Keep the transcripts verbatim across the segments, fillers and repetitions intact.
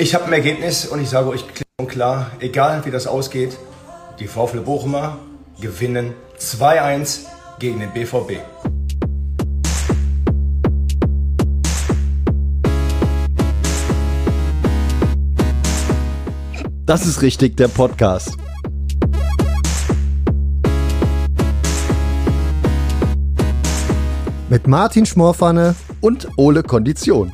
Ich habe ein Ergebnis und ich sage euch klipp und klar, egal wie das ausgeht, die VfL Bochumer gewinnen zwei eins gegen den B V B. Das ist richtig, der Podcast. Mit Martin Schmorpfanne Und Ole Kondition.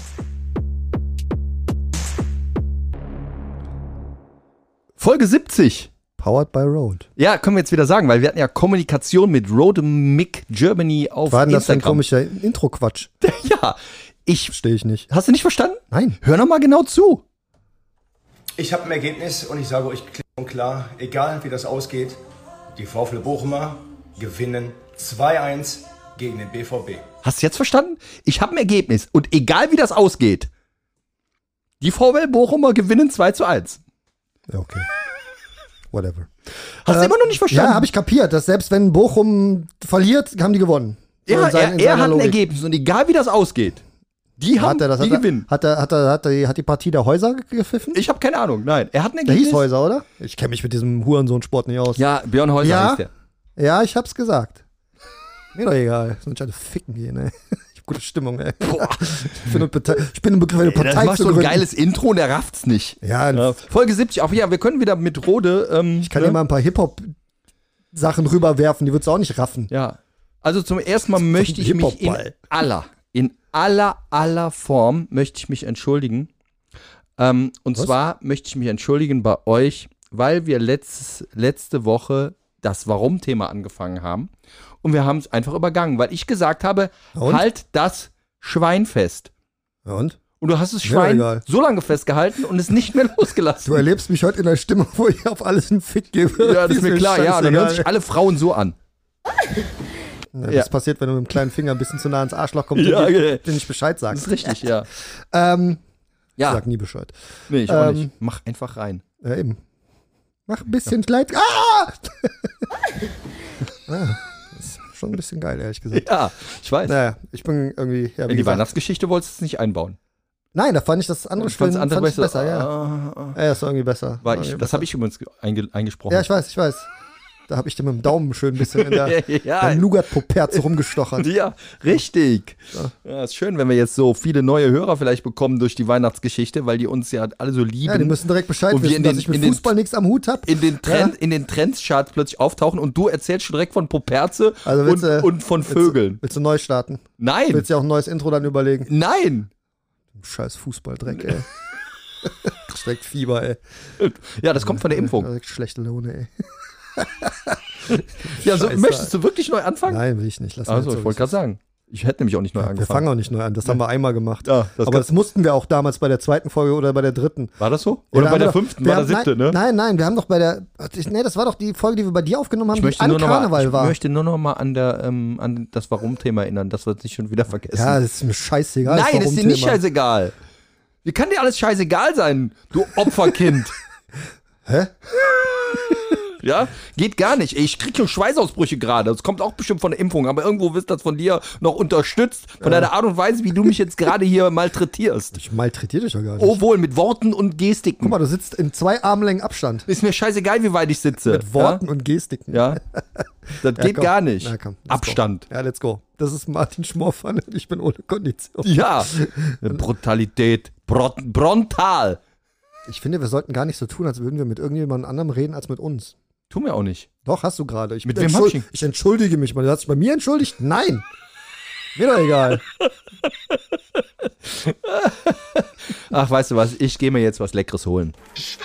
Folge siebzig. Powered by Road. Ja, können wir jetzt wieder sagen, weil wir hatten ja Kommunikation mit Road Mick Germany auf War denn das für ein Instagram. komischer Intro-Quatsch? Ja, ich... Verstehe ich nicht. Hast du nicht verstanden? Nein. Hör noch mal genau zu. Ich habe ein Ergebnis und ich sage euch klipp und klar, egal wie das ausgeht, die VfL Bochumer gewinnen zwei eins gegen den B V B. Hast du jetzt verstanden? Ich habe ein Ergebnis und egal wie das ausgeht, die VfL Bochumer gewinnen zwei zu eins. Ja, okay. Whatever. Hast du Äh, immer noch nicht verstanden? Ja, habe ich kapiert, dass selbst wenn Bochum verliert, haben die gewonnen. So Ja, in sein- er, in er seiner hat ein Logik. Ergebnis und egal wie das ausgeht, die haben, Hat er das, die hat er, gewinnen. Hat er, hat er, hat er, hat die Partie der Häuser gepfiffen? Ich habe keine Ahnung, nein. Er hat ein Der Ergebnis. hieß Häuser, oder? Ich kenne mich mit diesem Hurensohn-Sport nicht aus. Ja, Björn Häuser Ja? heißt der. Ja, ich hab's gesagt. Mir doch egal. Sonst alle ficken gehen, ey. Ich hab gute Stimmung, ey. Boah. Ich bin, eine Partei, ich bin im Begriff, eine Ey, das Partei macht zu so ein gründen. geiles Intro und er rafft's nicht. Ja, Ja. Folge siebzig, auch ja, wir können wieder mit Rode. Ähm, ich kann ne? dir mal ein paar Hip-Hop-Sachen rüberwerfen, die würdest du auch nicht raffen. Ja. Also zum ersten Mal möchte ich mich in Hip-Hop-Ball. aller, in aller, aller Form möchte ich mich entschuldigen. Ähm, und Was? zwar möchte ich mich entschuldigen bei euch, weil wir letztes, letzte Woche das Warum-Thema angefangen haben. Und wir haben es einfach übergangen, weil ich gesagt habe, Und? halt das Schwein fest. Ja, und? Und du hast das Mir Schwein egal. so lange festgehalten und es nicht mehr losgelassen. Du erlebst mich heute in der Stimmung, wo ich auf alles einen Fick gebe. Ja, das ist mir klar, ja. Dann hören sich scheißegal. alle Frauen so an. Ja, Ja. das passiert, wenn du mit dem kleinen Finger ein bisschen zu nah ans Arschloch kommst Ja, und dir, okay. dir nicht Bescheid Das sagst. ist richtig, ja. Ähm, Ja, Sag nie Bescheid. nee, ich auch Ähm, nicht. Mach einfach rein. Ja, eben. Mach ein bisschen Leid. Ah! ah! Das ist schon ein bisschen geil, ehrlich gesagt. Ja, ich weiß. Naja, ich bin irgendwie. Ja, wie In die gesagt, Weihnachtsgeschichte wolltest du es nicht einbauen. Nein, da fand ich das andere Ich fand's Spiel andere fand ich besser. besser, ja. Ah, ah. Ja, das war irgendwie besser. War War ich, irgendwie das habe ich übrigens einge, eingesprochen. Ja, ich weiß, ich weiß. Da habe ich dir mit dem Daumen schön ein bisschen in der, ja, der Nougat-Popert so rumgestochert. ja, richtig. Ja, ist schön, wenn wir jetzt so viele neue Hörer vielleicht bekommen durch die Weihnachtsgeschichte, weil die uns ja alle so lieben. Ja, die müssen direkt Bescheid Und wir wissen, in dass den- ich mit in den- Fußball nichts am Hut habe. in den, Trend, in den Trends-Charts plötzlich auftauchen und du erzählst schon direkt von Poperze Also und, willst du- und von Vögeln. Willst du neu starten? Nein, Willst du ja auch ein neues Intro dann überlegen? nein. Scheiß Fußballdreck, ey. Direkt Fieber, ey. Ja, das kommt von der Impfung. Direkt schlechte Laune, ey. Ja, so, Scheiße, möchtest du wirklich neu anfangen? Nein, will ich nicht. Lass Also, mal ich wollte gerade sagen. Ich hätte nämlich auch nicht neu Wir fangen angefangen. auch nicht neu an. Das haben wir einmal gemacht. Ja, das Aber das mussten wir auch damals bei der zweiten Folge oder bei der dritten. War das so? Ja, Oder da bei haben der wir doch- fünften, wir war der haben- siebte, nein, ne? Nein, nein, wir haben doch bei der. Nee, das war doch die Folge, die wir bei dir aufgenommen haben, Ich die möchte, an nur noch mal, Karneval ich war. möchte nur noch mal an, der, ähm, an das Warum-Thema erinnern, dass wir es nicht schon wieder vergessen. Ja, das ist mir scheißegal. Nein, das ist dir nicht Warum-Thema. scheißegal. Wie kann dir alles scheißegal sein, du Opferkind? Hä? Ja, geht gar nicht. Ey, ich krieg schon Schweißausbrüche gerade. Das kommt auch bestimmt von der Impfung, aber irgendwo wird das von dir noch unterstützt, von deiner Art und Weise, wie du mich jetzt gerade hier malträtierst. Ich malträtiere dich ja gar nicht. Oh wohl, mit Worten und Gestiken. Guck mal, du sitzt in zwei Armlängen Abstand. Ist mir scheißegal, wie weit ich sitze. Mit Worten und Gestiken. Ja, ja? Das Ja, geht komm. gar nicht. Na, komm, let's Abstand. Go. Ja, let's go. Das ist Martin Schmorpfanne und ich bin ohne Kondition. Ja, Brutalität. Brot Brontal. Ich finde, wir sollten gar nicht so tun, als würden wir mit irgendjemand anderem reden als mit uns. Tun wir auch nicht. Doch, hast du gerade. Ich, Mit wem entschuld- hab ich- ich entschuldige mich mal. Du hast dich bei mir entschuldigt? Nein. Mir doch egal. Ach, weißt du was? Ich gehe mir jetzt was Leckeres holen.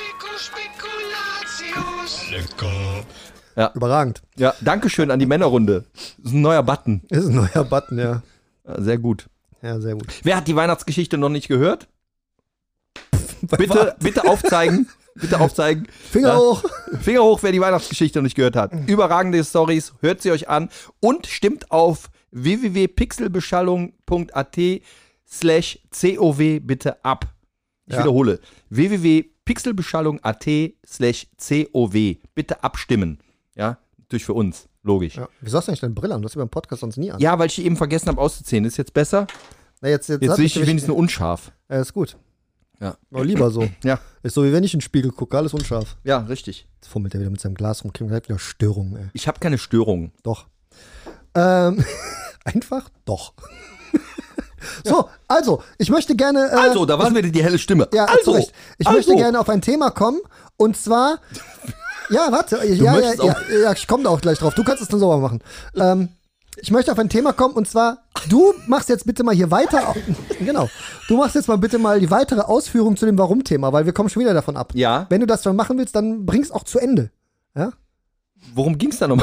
Überragend. Ja, Dankeschön an die Männerrunde. Das ist ein neuer Button. Ist ein neuer Button, ja. Ja, sehr gut. Ja, sehr gut. Wer hat die Weihnachtsgeschichte noch nicht gehört? Bitte, bitte aufzeigen. Bitte aufzeigen. Finger Ja. hoch. Finger hoch, wer die Weihnachtsgeschichte noch nicht gehört hat. Überragende Stories, hört sie euch an und stimmt auf w w w punkt pixelbeschallung punkt a t slash cow bitte ab. Ich Ja. wiederhole. w w w punkt pixelbeschallung punkt a t slash cow bitte abstimmen. Ja, natürlich für uns, logisch. Ja, Ja. Wieso hast du eigentlich deine Brille an? Du hast die beim Podcast sonst nie an. weil ich die eben vergessen habe auszuziehen. Ist jetzt besser? Na, jetzt, jetzt, Jetzt hat sehe mich ich die wenigstens nur unscharf. Ja, ist gut. Ja. Aber lieber so. Ja. Ist so, wie wenn ich in den Spiegel gucke, alles unscharf. Ja, richtig. Jetzt fummelt er wieder mit seinem Glas rum, kriegt gleich wieder Störungen, ey. Ich habe keine Störungen. Doch. Ähm, einfach? Doch. So, also, ich möchte gerne. Äh, Also, da war wieder die helle Stimme. Ja, also, zu Recht. Ich also. möchte gerne auf ein Thema kommen. Und zwar. Ja, warte. Ja, ja, möchtest ja, ja, ich komme da auch gleich drauf. Du kannst es dann sauber machen. Ähm, ich möchte auf ein Thema kommen. Und zwar, du machst jetzt bitte mal hier weiter. Genau. Du machst jetzt mal bitte mal die weitere Ausführung zu dem Warum-Thema, weil wir kommen schon wieder davon ab. Ja. Wenn du das schon machen willst, dann bring's auch zu Ende. Ja? Worum ging's da nochmal?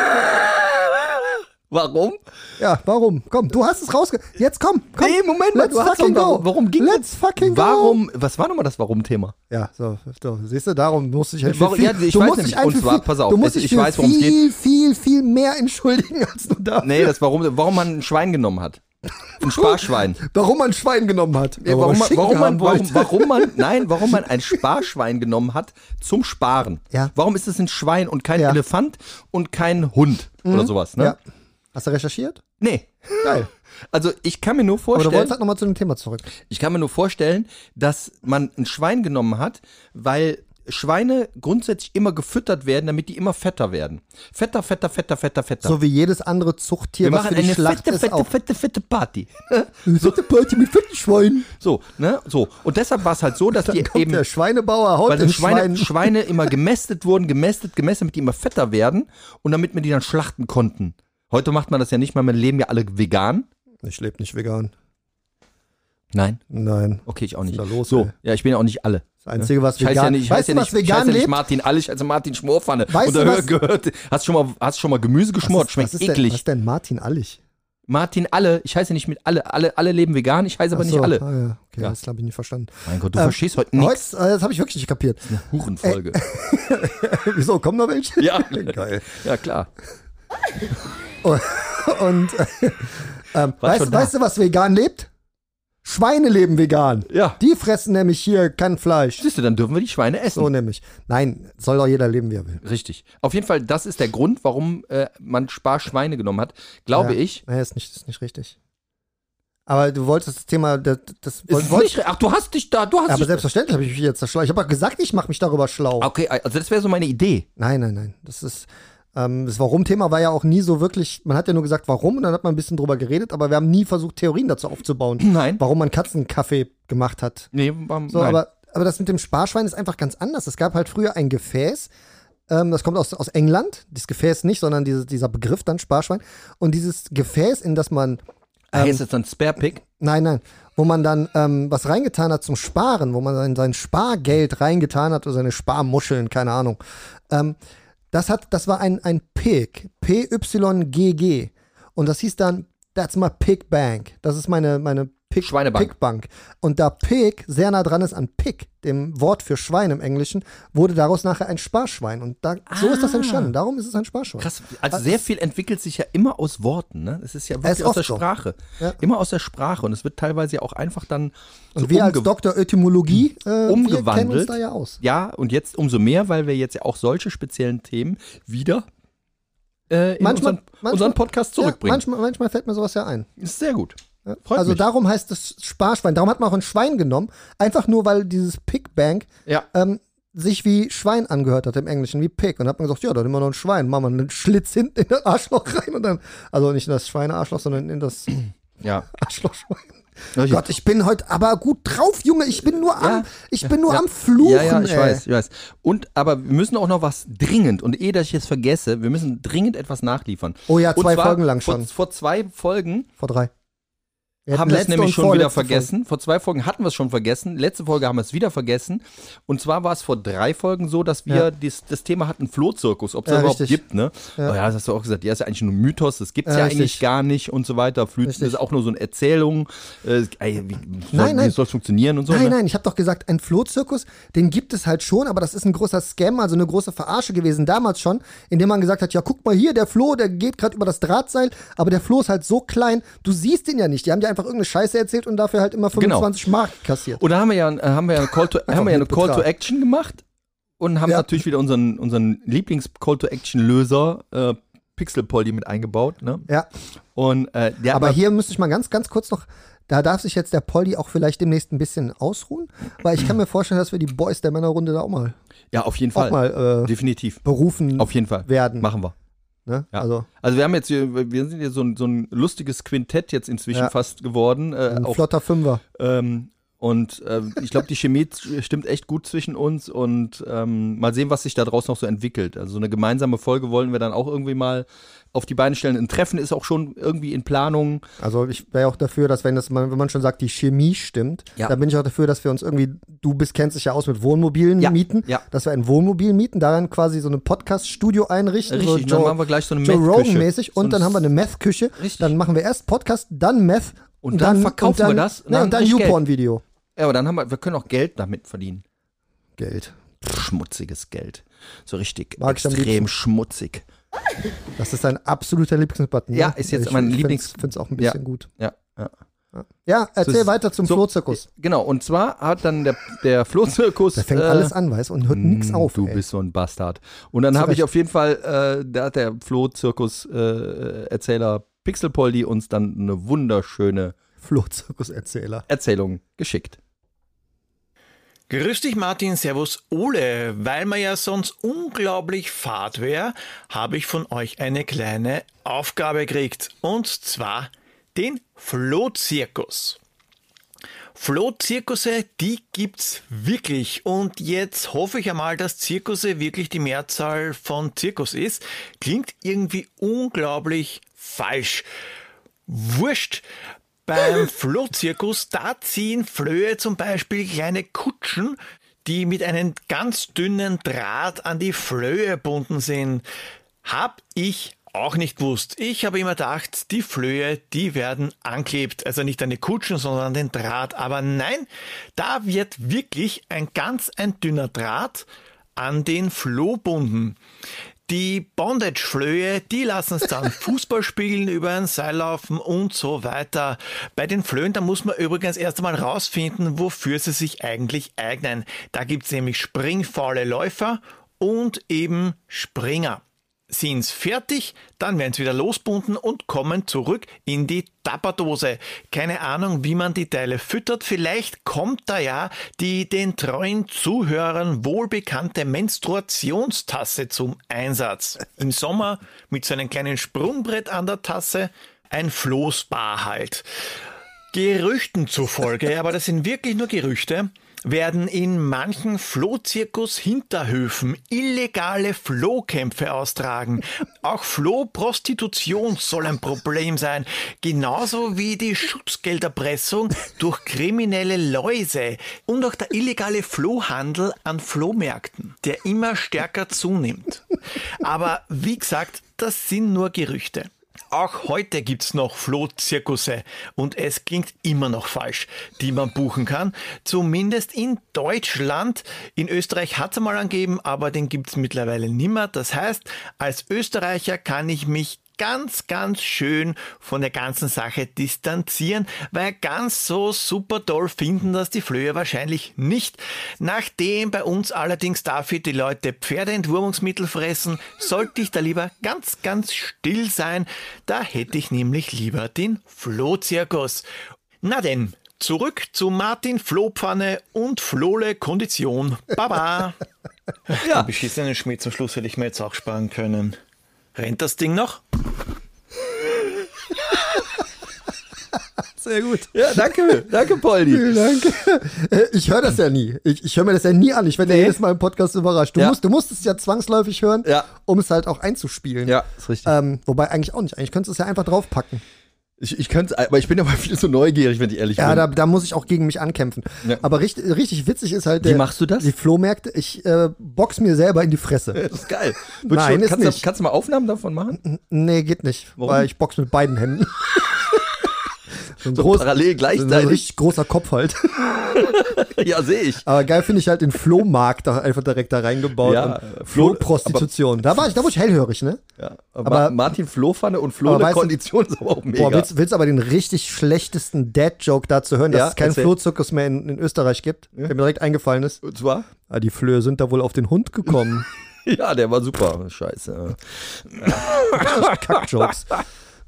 Warum? Ja, warum? Komm, du hast es rausge... Jetzt komm, komm. Nee, Moment mal, Let's du hast fucking doch- go. warum- warum ging Let's fucking go. Warum, was war nochmal das Warum-Thema? Ja, so, so, siehst du, darum musst du dich halt Warum- für viel, ja, ich du weiß musst nämlich, dich halt und für zwar, viel, pass auf, du musst es- dich ich für weiß, worum es viel, viel, viel mehr entschuldigen, als du da. Nee, das warum, warum man ein Schwein genommen hat. Ein Sparschwein. Warum man ein Schwein genommen hat. Nee, warum, man, Schinken warum, man, haben warum, wollte. warum man, nein, warum man ein Sparschwein genommen hat zum Sparen. Ja. Warum ist es ein Schwein und kein Ja. Elefant und kein Hund oder sowas, ne? Ja. Hast du recherchiert? Nee. Geil. Also ich kann mir nur Aber du vorstellen, wolltest halt nochmal zu dem Thema zurück. ich kann mir nur vorstellen, dass man ein Schwein genommen hat, weil Schweine grundsätzlich immer gefüttert werden, damit die immer fetter werden. Fetter, fetter, fetter, fetter, fetter. So wie jedes andere Zuchttier, Wir was machen für die eine Schlacht fette, ist, fette, auch. fette, fette Party. So eine Party mit fetten Schweinen. So, ne? So. Und deshalb war es halt so, dass Dann die kommt eben. der Schweinebauer, haut Weil den die Schweine, Schwein. Schweine immer gemästet wurden, gemästet, gemästet, damit die immer fetter werden und damit wir die dann schlachten konnten. Heute macht man das ja nicht mehr, wir leben ja alle vegan. Ich lebe nicht vegan. Nein. Nein. Okay, ich auch Was nicht. ist denn da los, so, ey? ja, ich bin ja auch nicht alle. Das Einzige, was Ich heiße vegan, ja nicht, ich weißt heiße du, ja was nicht, ich heiße vegan ja nicht lebt? Martin Allig, also Martin Schmorpfanne. Weißt Oder du, was- gehört, hast schon mal, hast schon mal Gemüse geschmort, was schmeckt ist denn, eklig. Was ist denn Martin Allig? Martin Alle, ich heiße nicht mit alle, alle, alle leben vegan, ich heiße aber Ach nicht so, alle. Ah, ja. Okay, Ja. das habe ich nicht verstanden. Mein Gott, du Ähm, verstehst heute nichts. Heute, äh, das habe ich wirklich nicht kapiert. Eine Hurenfolge. Wieso, kommen noch welche? Ja. Geil. Ja, klar. Und äh, ähm, weißt, schon da? weißt du, was vegan lebt? Schweine leben vegan. Ja. Die fressen nämlich hier kein Fleisch. Siehst du, dann dürfen wir die Schweine essen. So nämlich. Nein, soll doch jeder leben, wie er will. Richtig. Auf jeden Fall, das ist der Grund, warum äh, man Sparschweine genommen hat, glaube ja. ich. Nee, ist nicht, ist nicht richtig. Aber du wolltest das Thema, das, das Ist wollt, nicht, ach, du hast dich da, du hast aber dich selbstverständlich habe ich mich jetzt schlau. Ich habe auch gesagt, ich mache mich darüber schlau. Okay, also das wäre so meine Idee. Nein, nein, nein. Das ist, ähm, das Warum-Thema war ja auch nie so wirklich, man hat ja nur gesagt, warum, und dann hat man ein bisschen drüber geredet, aber wir haben nie versucht, Theorien dazu aufzubauen. Nein. Warum man Katzenkaffee gemacht hat. Nee, war, So, nein. aber, aber das mit dem Sparschwein ist einfach ganz anders. Es gab halt früher ein Gefäß, ähm, das kommt aus, aus England, dieses Gefäß nicht, sondern diese, dieser Begriff dann Sparschwein. Und dieses Gefäß, in das man, Ah, ist das dann Spare-Pick? nein, nein, wo man dann ähm, was reingetan hat zum Sparen, wo man sein, sein Spargeld reingetan hat oder seine Sparmuscheln, keine Ahnung. Ähm, das, hat, das war ein, ein Pig, P Y G G. Und das hieß dann, that's my Pig Bank. Das ist meine, meine Pig, Schweinebank. Pigbank. Und da Pig sehr nah dran ist an Pig, dem Wort für Schwein im Englischen, wurde daraus nachher ein Sparschwein. Und da, so ist das Ah. entstanden. Darum ist es ein Sparschwein. Krass, also sehr viel entwickelt sich ja immer aus Worten, ne? Es ist ja wirklich ist aus der oft so. Sprache. Ja. Immer aus der Sprache und es wird teilweise ja auch einfach dann so Und wir als umge- Doktor Etymologie, äh, wir kennen uns umgewandelt. da ja aus. Ja, und jetzt umso mehr, weil wir jetzt ja auch solche speziellen Themen wieder äh, in Manchmal- unseren, manchmal- unseren Podcast Ja, zurückbringen. manchmal, manchmal fällt mir sowas ja ein. Ist sehr gut. Ja. Freut also mich. darum heißt es Sparschwein. Darum hat man auch ein Schwein genommen. Einfach nur, weil dieses Pigbank Ja. ähm, sich wie Schwein angehört hat im Englischen, wie Pig. Und dann hat man gesagt, ja, dann nehmen wir noch ein Schwein. Machen wir einen Schlitz hinten in das Arschloch rein und dann, also nicht in das Schweinearschloch, sondern in das Ja. Arschlochschwein. Gott, ich bin heute aber gut drauf, Junge. Ich bin nur am, Ja. ich bin nur Ja. am Fluchen, Ja, ja, ich ey. weiß, ich weiß. Und, aber wir müssen auch noch was dringend, und ehe, dass ich es vergesse, wir müssen dringend etwas nachliefern. Oh ja, Und zwei zwar Folgen lang vor, schon. Vor zwei Folgen Vor drei. Wir haben hatten wir es letzte nämlich und schon wieder vorletzte vergessen. Vor zwei Folgen hatten wir es schon vergessen. Letzte Folge haben wir es wieder vergessen. Und zwar war es vor drei Folgen so, dass wir Ja. dies, das Thema hatten, Flohzirkus, ob es Ja, da überhaupt richtig. gibt. Ne? Ja. Oh ja, das hast du auch gesagt. Ja, ist ja eigentlich nur ein Mythos. Das gibt es Ja, ja richtig. eigentlich gar nicht und so weiter. Flöten Richtig. ist auch nur so eine Erzählung. Äh, ey, wie Nein, soll, nein. wie soll es funktionieren und so? Nein, ne? nein, ich habe doch gesagt, ein Flohzirkus, den gibt es halt schon, aber das ist ein großer Scam, also eine große Verarsche gewesen, damals schon, indem man gesagt hat, ja, guck mal hier, der Floh, der geht gerade über das Drahtseil, aber der Floh ist halt so klein, du siehst ihn ja nicht. Die haben dir einfach irgendeine Scheiße erzählt und dafür halt immer fünfundzwanzig Mark kassiert. Und da haben wir ja, äh, haben wir ja, eine Call to, haben wir ja eine Call to Betrag. Action gemacht und haben Ja. natürlich wieder unseren, unseren Lieblings-Call to Action-Löser äh, Pixel Polly mit eingebaut. Ne? Ja, Und, äh, der aber hier müsste ich mal ganz, ganz kurz noch da darf sich jetzt der Poldi auch vielleicht demnächst ein bisschen ausruhen, weil ich kann mir vorstellen, dass wir die Boys der Männerrunde da auch mal, Ja, auf jeden auch Fall. mal äh, Definitiv. berufen Auf jeden Fall. werden. Machen wir. Ne? Ja. Also Also wir haben jetzt hier, wir sind hier so ein, so ein lustiges Quintett jetzt inzwischen Ja. fast geworden. Äh, ein auch, flotter Fünfer. ähm, und äh, ich glaube, die Chemie stimmt echt gut zwischen uns und ähm, mal sehen, was sich da draus noch so entwickelt. Also so eine gemeinsame Folge wollen wir dann auch irgendwie mal auf die Beine stellen. Ein Treffen ist auch schon irgendwie in Planung. Also ich wäre auch dafür, dass wenn das man, wenn man schon sagt, die Chemie stimmt, Ja. dann bin ich auch dafür, dass wir uns irgendwie, du bist, kennst dich ja aus mit Wohnmobilen Ja, mieten, ja. dass wir ein Wohnmobil mieten, daran quasi so ein Podcast-Studio einrichten, Richtig, so dann Joe, machen wir gleich so eine Joe Meth-Küche. Rogan-mäßig So und ein- dann haben wir eine Meth-Küche, Richtig. dann machen wir erst Podcast, dann Meth Und dann verkaufen und dann, wir das und Ne, dann und dann richtig Geld. YouPorn-Video. Ja, aber dann haben wir, wir können auch Geld damit verdienen. Geld. Pff, schmutziges Geld. So richtig Mag ich am extrem liebsten. schmutzig. Das ist dein absoluter Lieblingsbutton. Ja, ne? ist jetzt ich, mein ich Lieblings- Finde es auch ein Ja. bisschen gut. Ja, ja. Ja, erzähl So ist- weiter zum so- Flohzirkus. Genau, und zwar hat dann der, der Flohzirkus. Der fängt äh, alles an, weißt du, und hört nichts Mm, auf. Du ey. bist so ein Bastard. Und dann Zu habe ich Recht. auf jeden Fall, äh, da hat der Flohzirkus-Erzähler Pixelpoldi uns dann eine wunderschöne Flohzirkus-Erzähler. Erzählung geschickt. Grüß dich Martin, servus Ole. Weil man ja sonst unglaublich fad wäre, habe ich von euch eine kleine Aufgabe gekriegt. Und zwar den Flohzirkus. Flohzirkusse, die gibt's wirklich. Und jetzt hoffe ich einmal, dass Zirkusse wirklich die Mehrzahl von Zirkus ist. Klingt irgendwie unglaublich falsch. Wurscht. Beim Flohzirkus, da ziehen Flöhe zum Beispiel kleine Kutschen, die mit einem ganz dünnen Draht an die Flöhe gebunden sind. Hab ich auch nicht gewusst. Ich habe immer gedacht, die Flöhe, die werden anklebt. Also nicht an die Kutschen, sondern an den Draht. Aber nein, da wird wirklich ein ganz ein dünner Draht an den Floh gebunden. Die Bondage-Flöhe, die lassen es dann Fußball spielen, über ein Seil laufen und so weiter. Bei den Flöhen, da muss man übrigens erst einmal rausfinden, wofür sie sich eigentlich eignen. Da gibt's nämlich springfaule Läufer und eben Springer. Sind's fertig, dann werden sie wieder losbunden und kommen zurück in die Tapperdose. Keine Ahnung, wie man die Teile füttert. Vielleicht kommt da ja die den treuen Zuhörern wohlbekannte Menstruationstasse zum Einsatz. Im Sommer mit so einem kleinen Sprungbrett an der Tasse, ein Floßbar halt. Gerüchten zufolge, aber das sind wirklich nur Gerüchte, werden in manchen Flohzirkus-Hinterhöfen illegale Flohkämpfe austragen. Auch Flohprostitution soll ein Problem sein, genauso wie die Schutzgelderpressung durch kriminelle Läuse und auch der illegale Flohhandel an Flohmärkten, der immer stärker zunimmt. Aber wie gesagt, das sind nur Gerüchte. Auch heute gibt's noch Flohzirkusse und es klingt immer noch falsch, die man buchen kann. Zumindest in Deutschland. In Österreich hat's einmal angegeben, aber den gibt's mittlerweile nimmer. Das heißt, als Österreicher kann ich mich ganz, ganz schön von der ganzen Sache distanzieren, weil ganz so super toll finden das die Flöhe wahrscheinlich nicht. Nachdem bei uns allerdings dafür die Leute Pferdeentwurmungsmittel fressen, sollte ich da lieber ganz, ganz still sein. Da hätte ich nämlich lieber den Flohzirkus. Na denn, zurück zu Martin Flohpfanne und Flohle Kondition. Baba! Ja. Den beschissenen Schmied zum Schluss hätte ich mir jetzt auch sparen können. Rennt das Ding noch? Sehr gut. Ja, danke, danke, Poldi. Vielen Dank. Äh, Ich höre das ja nie. Ich, ich höre mir das ja nie an. Ich werde ja Nee. jedes Mal im Podcast überrascht. Du, Ja. musst, du musst es ja zwangsläufig hören, Ja. um es halt auch einzuspielen. Ja, ist richtig. Ähm, wobei eigentlich auch nicht. Eigentlich könntest du es ja einfach draufpacken. Ich, ich könnte aber ich bin aber viel so neugierig, wenn ich ehrlich Ja, bin. da, da muss ich auch gegen mich ankämpfen. Ja. Aber richtig, richtig witzig ist halt Wie der, machst du das? die Flohmärkte. Ich äh, box mir selber in die Fresse. Das ist geil. Nein, du, ist kannst, nicht. Du, kannst du mal Aufnahmen davon machen? Nee, geht nicht. Warum? Weil ich box mit beiden Händen. so ein, So groß, parallel so ein gleichzeitig? richtig großer Kopf halt. Ja, sehe ich. Aber geil finde ich halt den Flohmarkt da einfach direkt da reingebaut. Ja, und Floh- Flohprostitution. Da war ich, da wurde ich hellhörig, ne? Ja, aber, Aber- Martin Flohpfanne und aber Flohle weißt du- Kondition ist aber auch mega. Boah, willst, willst aber den richtig schlechtesten Dad-Joke dazu hören, dass Ja, es keinen erzähl. Flohzirkus mehr in, in Österreich gibt, der mir direkt eingefallen ist. Und zwar? Ah, die Flöhe sind da wohl auf den Hund gekommen. Ja, der war super. Scheiße. Kack-Jokes.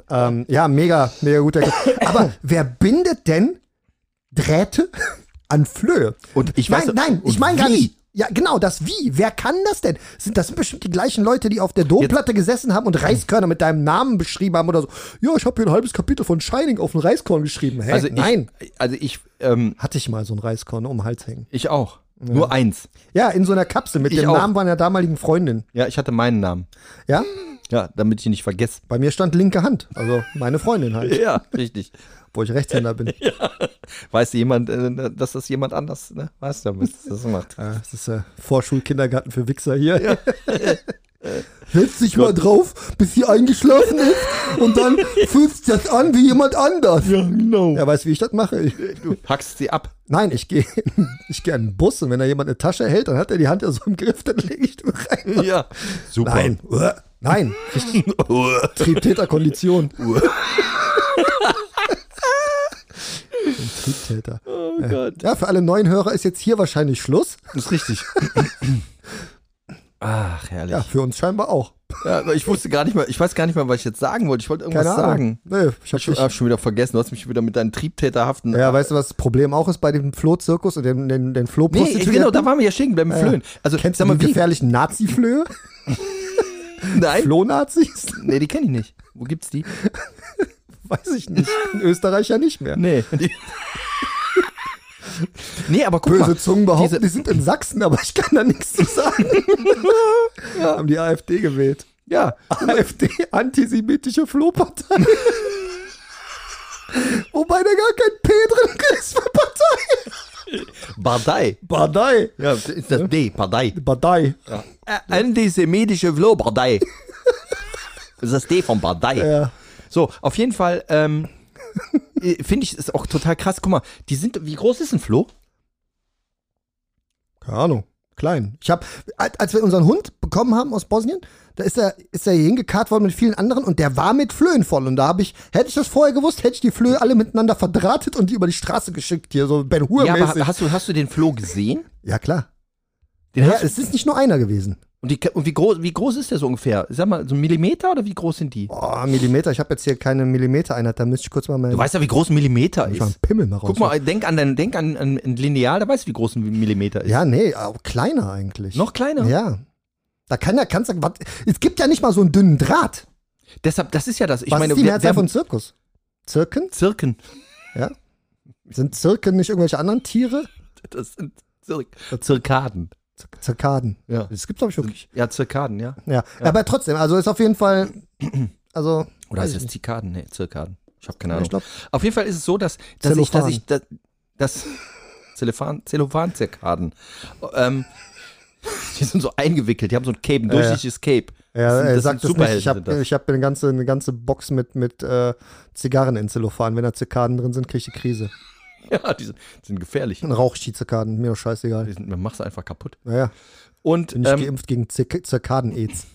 Ähm, ja, mega, mega gut. Aber wer bindet denn Drähte an Flöhe? Und ich nein, weiß, nein, ich und meine gar wie? nicht. Ja, genau, das Wie. Wer kann das denn? Sind das sind bestimmt die gleichen Leute, die auf der Domplatte gesessen haben und Reiskörner mit deinem Namen beschrieben haben oder so. Ja, ich habe hier ein halbes Kapitel von Shining auf ein Reiskorn geschrieben. Hä? Also ich, Nein. Also ich, ähm, Hatte ich mal so ein Reiskorn um den Hals hängen. ich auch. Nur eins. Ja, in so einer Kapsel mit Ich dem auch. Namen meiner damaligen Freundin. Ja, ich hatte meinen Namen. Ja? Ja, damit ich ihn nicht vergesse. Bei mir stand linke Hand. Also meine Freundin halt. Ja, richtig. Wo ich Rechtshänder bin. Weiß jemand, äh, dass das jemand anders, ne? Weiß ja, was das macht. Ja, das ist äh, Vorschulkindergarten für Wichser hier. Ja. Setz dich mal drauf, bis sie eingeschlafen ist und dann fühlst du das an wie jemand anders. Ja, genau. Ja, weißt du, wie ich das mache? Ich, Du hackst sie ab. nein, ich gehe ich geh an den Bus und wenn da jemand eine Tasche hält, dann hat er die Hand ja so im Griff, dann lege ich die rein. Ja. Super. Nein, uah, nein, richtig Triebtäterkondition. Ein Triebtäter. Oh Gott. Ja, für alle neuen Hörer ist jetzt hier wahrscheinlich Schluss. Das ist richtig. Ach, herrlich. Ja, Ja. für uns scheinbar auch. aber ich wusste gar nicht mal, ich weiß gar nicht mal, was ich jetzt sagen wollte. Ich wollte irgendwas Keine sagen. Ahnung. Nee, ich hab Ich habe dich, schon wieder vergessen. Du hast mich wieder mit deinen Triebtäterhaften. ja, weißt du, was das Problem auch ist bei dem Flohzirkus und den, den, den nee, Flohprostituierten? genau, da waren wir ja stehen bleiben, Ja. Flöhen. Also, Kennst sag du mal, die wie? gefährlichen Nazi-Flöhe? Nein? Flohnazis? Nee, die kenne ich nicht. Wo gibt's die? Weiß ich nicht. In Österreich ja nicht mehr. Nee. Die nee, aber guck Böse mal. Zungen behaupten, diese- die sind in Sachsen, aber ich kann da nichts zu sagen. ja. Haben die AfD gewählt. Ja. AfD, antisemitische Flohpartei. Wobei da gar kein P drin ist für Partei. Partei. Partei. Ja, das ist das D, Partei. Partei. Ja. Antisemitische Flohpartei. Das ist das D von Partei. Ja. So, auf jeden Fall, ähm, finde ich, ist auch total krass. Guck mal, die sind, wie groß ist ein Floh? Keine Ahnung. Klein. Ich habe, als wir unseren Hund bekommen haben aus Bosnien, da ist er, ist er hier hingekarrt worden mit vielen anderen und der war mit Flöhen voll. Und da habe ich, hätte ich das vorher gewusst, hätte ich die Flöhe alle miteinander verdrahtet und die über die Straße geschickt hier, so Ben Hur Ja, mäßig. aber hast du, hast du den Floh gesehen? Ja, klar. Den Ja, hast du, es ist nicht nur einer gewesen. und die, und wie, groß, wie groß ist der so ungefähr? Sag mal, so ein Millimeter oder wie groß sind die? Oh, Millimeter. Ich habe jetzt hier keine Millimeter-Einheit. Da müsste ich kurz mal meinen Du weißt ja, wie groß ein Millimeter ich mal einen ist. Pimmel mal raus. Guck mal, denk an, dein, denk an, an ein Lineal, da weißt du, wie groß ein Millimeter ist. Ja, nee, auch kleiner eigentlich. Noch kleiner? Ja. Da kann ja, kannst du, was, es gibt ja nicht mal so einen dünnen Draht. Deshalb, das ist ja das. Ich Was meine, ist die wir, Mehrzahl wir von haben Zirkus? Zirken? Zirken. Ja. Sind Zirken nicht irgendwelche anderen Tiere? Das sind Zir Zirkaden. Z- Zirkaden. Ja. Das gibt's, glaube ich, wirklich. Ja, Zirkaden, ja. Ja. Aber trotzdem, also ist auf jeden Fall, also. Oder weiß ist ich es Zikaden? Nee, Zirkaden. Ich habe keine Ja, Ahnung. ich glaub- Auf jeden Fall ist es so, dass, dass ich, dass Zellophan. ich, dass, dass Zellophan, Zellophan-Zirkaden, ähm, die sind so eingewickelt, die haben so ein Cape, ein Ja, ja. durchsichtiges Cape. Ja, Das sind- er das sagt sind es nicht. Ich Superhelden habe sind das. ich hab eine, ganze, eine ganze Box mit, mit äh, Zigarren in Zellophan. Wenn da Zikaden drin sind, kriege ich die Krise. Ja, die sind, die sind gefährlich. Dann rauche ich die Zikaden. Mir doch scheißegal. Die sind, man macht es einfach kaputt. Naja, Und, bin ich ähm, geimpft gegen Zirk Zirkaden-Aids.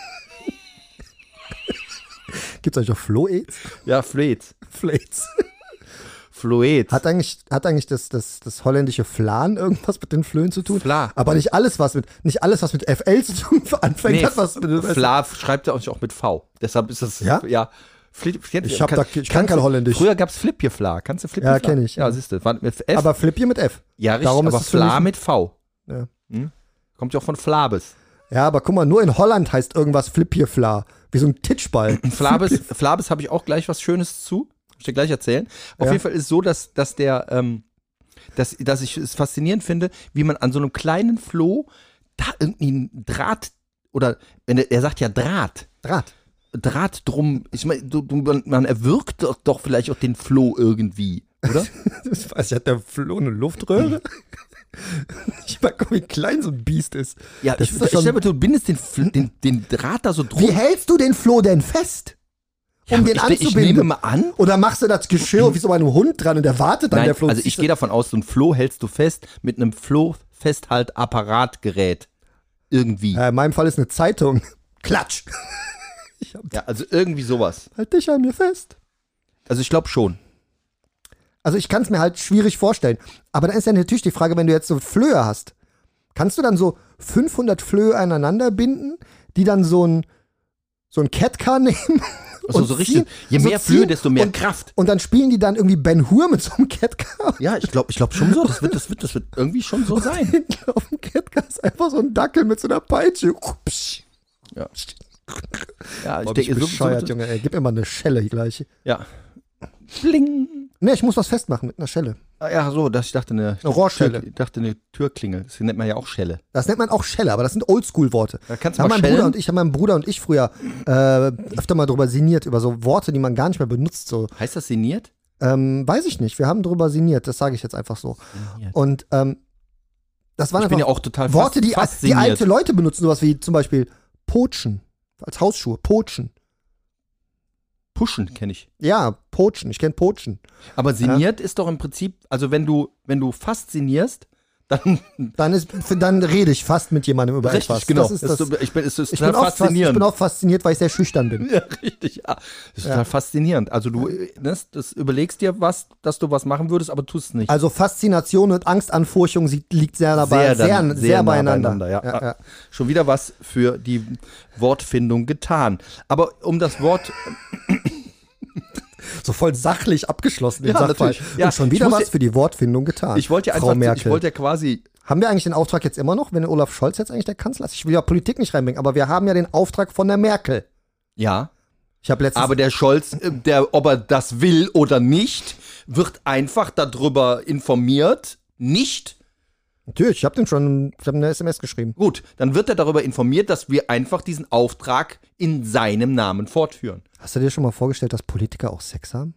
Gibt's eigentlich auch Flo-Aids? ja, Flates. Flates. Fluids. Hat eigentlich, hat eigentlich das, das, das holländische Flan irgendwas mit den Flöhen zu tun? Fla. Aber nicht alles, was mit, nicht alles, was mit F L zu tun anfängt, Nee, hat was mit. Fla schreibt er auch mit V. Deshalb ist das, Ja? ja. Flip, Ich hab da- ich kann kein Holländisch. Früher gab es Flipje-Fla. Kannst du Flipje Ja, kenn ich, Ja, ja. siehst du. War mit F. Aber Flip hier mit F. ja, richtig, darum ist aber es für Fla mich- mit V. Ja. Hm? Kommt ja auch von Flabes. Ja, aber guck mal, nur in Holland heißt irgendwas Flip hier Fla. Wie so ein Titschball. Flabes, Flabes habe ich auch gleich was Schönes zu. Ich dir gleich erzählen. Auf Ja. jeden Fall ist es so, dass, dass der, ähm, dass, dass ich es faszinierend finde, wie man an so einem kleinen Floh da irgendwie einen Draht oder wenn er, er sagt ja Draht. Draht. Draht drum. Ich meine, du, du, man man erwürgt doch, doch vielleicht auch den Floh irgendwie, oder? Ich weiß, hat der Floh eine Luftröhre? Ich mag guck, wie klein so ein Biest ist. Ja, Das ich, ist doch ich schon- stell mir, du bindest den, Fl- den, den Draht da so drum. Wie hältst du den Floh denn fest? Um den ich, ich anzubinden? nehme mal an. Oder machst du das Geschirr wie so bei einem Hund dran und der wartet dann, Nein, der Floh? also ich gehe davon aus, so ein Floh hältst du fest mit einem Floh-Festhaltapparatgerät. Irgendwie. Ja, in meinem Fall ist eine Zeitung. Klatsch. Ich hab, Ja, also irgendwie sowas. halt dich an mir fest. Also ich glaube schon. Also ich kann es mir halt schwierig vorstellen. Aber dann ist ja natürlich die Frage, wenn du jetzt so Flöhe hast, kannst du dann so fünfhundert Flöhe aneinander binden, die dann so ein, so ein Catcar nehmen Also so richtig, je mehr Flöhe, desto mehr und, Kraft. Und dann spielen die dann irgendwie Ben Hur mit so einem Catcar. Ja, ich glaube ich glaub schon so. Das wird, das, wird, das wird irgendwie schon so sein. Hinten auf dem Catcar ist einfach so ein Dackel mit so einer Peitsche. Ja. Ja, ich Boah, denke, ich so, bescheuert, so, Junge, ey. Gib mir mal eine Schelle hier gleich. Ja. Bling. Ne, ich muss was festmachen mit einer Schelle. Ah, ja, so, das, ich dachte eine, Eine Rohrschelle. Tür, ich dachte eine Türklingel. Das nennt man ja auch Schelle. Das nennt man auch Schelle, aber das sind Oldschool-Worte. Da kannst Da du haben mal mein Bruder schellen. und ich, haben mein Bruder und ich früher äh, öfter mal drüber sinniert, über so Worte, die man gar nicht mehr benutzt. So. Heißt das sinniert? Ähm, weiß ich nicht, wir haben drüber sinniert, das sage ich jetzt einfach so. Sinniert. Und ähm, das waren Ich bin einfach ja auch total Worte, die, fast die alte sinniert. Leute benutzen, sowas wie zum Beispiel Potschen, als Hausschuhe, Potschen. Pushen kenne ich. Ja, Potschen, ich kenne Potschen. Aber sinniert ist doch im Prinzip, also wenn du, wenn du fast sinnierst, dann Dann, ist, dann rede ich fast mit jemandem über richtig, etwas. genau. Das ist Das das, ist so, ich bin, es ist ich, bin total auch fast, ich faszinierend. bin auch fasziniert, weil ich sehr schüchtern bin. Ja, richtig, ja. Das ist Ja. total faszinierend. Also du das, das überlegst dir was, dass du was machen würdest, aber tust es nicht. Also Faszination und Angstanfurchung sie- liegt sehr dabei, sehr, sehr, dann- sehr, nah beieinander. ja. Ja, ja. Schon wieder was für die Wortfindung getan. Aber um das Wort, So voll sachlich abgeschlossen. den Ja, Sachverhalt. natürlich. Ja, und schon ich wieder muss was ja- für die Wortfindung getan. ich wollte ja Frau einfach, Merkel. ich wollte ja quasi, Haben wir eigentlich den Auftrag jetzt immer noch, wenn Olaf Scholz jetzt eigentlich der Kanzler ist? Ich will ja Politik nicht reinbringen, aber wir haben ja den Auftrag von der Merkel. ja, Ich habe letztens aber der Scholz, äh, der, ob er das will oder nicht, wird einfach darüber informiert, nicht. natürlich, ich habe den schon, ich habe eine S M S geschrieben. Gut, dann wird er darüber informiert, dass wir einfach diesen Auftrag in seinem Namen fortführen. Hast du dir schon mal vorgestellt, dass Politiker auch Sex haben?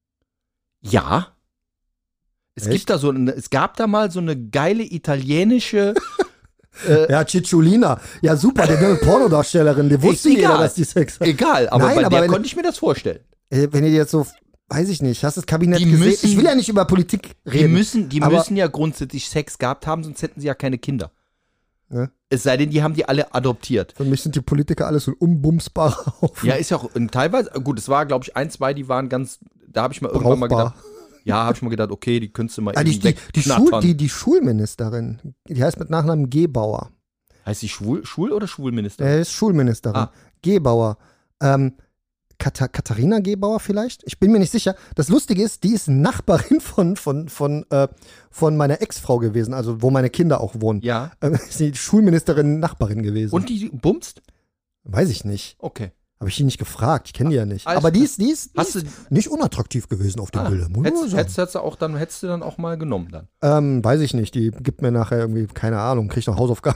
Ja. Es Echt? gibt da so eine, es gab da mal so eine geile italienische Äh, ja, Cicciolina. Ja, super, der eine Pornodarstellerin, die wusste Egal. jeder, dass die Sex hat. egal, aber Nein, bei aber der wenn- konnte ich mir das vorstellen. Äh, Wenn ihr jetzt so, weiß ich nicht, hast du das Kabinett Die gesehen? müssen- ich will ja nicht über Politik Die reden. müssen, die aber- müssen ja grundsätzlich Sex gehabt haben, sonst hätten sie ja keine Kinder. Ja. Es sei denn, die haben die alle adoptiert. Für mich sind die Politiker alles so ein unbumsbarer Haufen. Ja, ist ja auch und teilweise, gut, es war, glaube ich, ein, zwei, die waren ganz, da habe ich mal irgendwann mal Brauchbar. gedacht, ja, habe ich mal gedacht, okay, die könntest du mal Ah, die, irgendwie die, die, Schul, wegknattern. die, die Schulministerin, die heißt mit Nachnamen Gebauer. Heißt sie schwul, schwul oder Schwulminister? Er ist Schulministerin. Ah. Gebauer. Ähm, Katha Katharina Gebauer vielleicht? Ich bin mir nicht sicher. Das Lustige ist, die ist Nachbarin von, von, von, äh, von meiner Ex-Frau gewesen, also wo meine Kinder auch wohnen. Ja. Ähm, ist die Schulministerin Nachbarin gewesen. Und die bumst? Weiß ich nicht. Okay. Habe ich die nicht gefragt. Ich kenne die ja nicht. Alles Aber die klar. ist, die ist, die Hast ist du- nicht unattraktiv gewesen auf den Ah, Bildern. muss man hättest, sagen. hättest, hättest du auch dann, hättest du dann auch mal genommen dann. Ähm, weiß ich nicht. Die gibt mir nachher irgendwie, keine Ahnung, kriegt noch Hausaufgaben.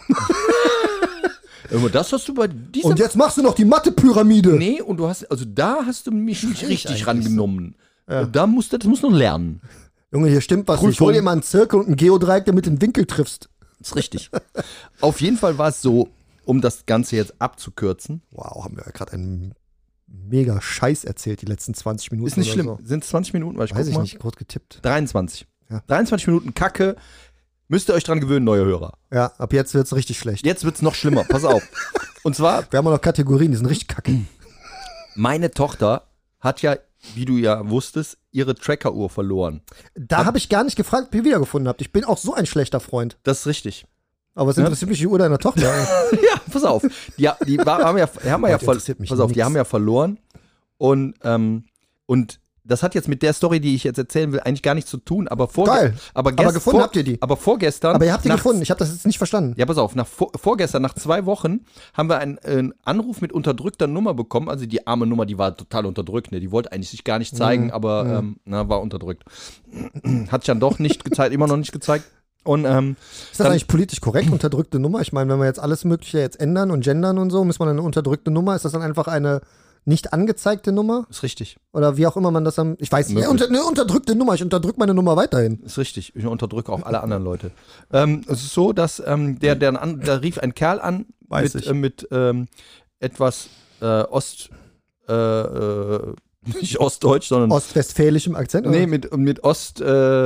Aber das hast du bei dieser. Und jetzt machst du noch die Mathe-Pyramide. Nee, und du hast, also da hast du mich nicht ich richtig eigentlich rangenommen. Ja. Da musst du, das musst du noch lernen. Junge, hier stimmt was. Ich Prüfung. hol dir mal einen Zirkel und einen Geodreieck, damit du den Winkel triffst. Das ist richtig. Auf jeden Fall war es so, um das Ganze jetzt abzukürzen. Wow, haben wir ja gerade einen mega Scheiß erzählt, die letzten zwanzig Minuten. Ist nicht oder schlimm. So. Sind es zwanzig Minuten? Weil ich Weiß guck ich mal. nicht, kurz getippt. dreiundzwanzig. Ja. dreiundzwanzig Minuten Kacke. Müsst ihr euch dran gewöhnen, neue Hörer. Ja, ab jetzt wird's richtig schlecht. Jetzt wird's noch schlimmer. Pass auf. Und zwar, Wir haben auch noch Kategorien, die sind richtig kacke. meine Tochter hat ja, wie du ja wusstest, ihre Tracker-Uhr verloren. Da habe ich gar nicht gefragt, ob ihr wiedergefunden habt. Ich bin auch so ein schlechter Freund. Das ist richtig. Aber es Ja. interessiert mich die Uhr deiner Tochter. Ja, pass auf. Die, die war, haben ja, haben wir ja, Gott, ver- interessiert mich pass auf, die nix. haben ja verloren. Und, ähm, und das hat jetzt mit der Story, die ich jetzt erzählen will, eigentlich gar nichts zu tun. Aber, vorge Geil. aber, Aber gest- gefunden vor habt ihr die. Aber vorgestern. Aber ihr habt die nach- gefunden. Ich habe das jetzt nicht verstanden. Ja, pass auf, nach, vor, vorgestern, nach zwei Wochen, haben wir einen, einen Anruf mit unterdrückter Nummer bekommen. Also die arme Nummer, die war total unterdrückt. Ne? Die wollte eigentlich sich gar nicht zeigen, aber ähm, na, war unterdrückt. Hat sich dann doch nicht gezeigt, immer noch nicht gezeigt. Und ähm, Ist das dann- eigentlich politisch korrekt, unterdrückte Nummer? Ich meine, wenn wir jetzt alles Mögliche jetzt ändern und gendern und so, muss man eine unterdrückte Nummer, ist das dann einfach eine nicht angezeigte Nummer? ist richtig. Oder wie auch immer man das dann, ich weiß nicht, ja, Möglich. unter, eine unterdrückte Nummer, ich unterdrücke meine Nummer weiterhin. Ist richtig. Ich unterdrücke auch alle anderen Leute. Ähm, es ist so, dass ähm, der, der, an, da rief ein Kerl an Weiß mit, ich. äh, mit ähm, etwas äh, Ost, äh, äh, nicht Ostdeutsch, sondern Ostwestfälischem Akzent? nee, oder? mit, mit Ost,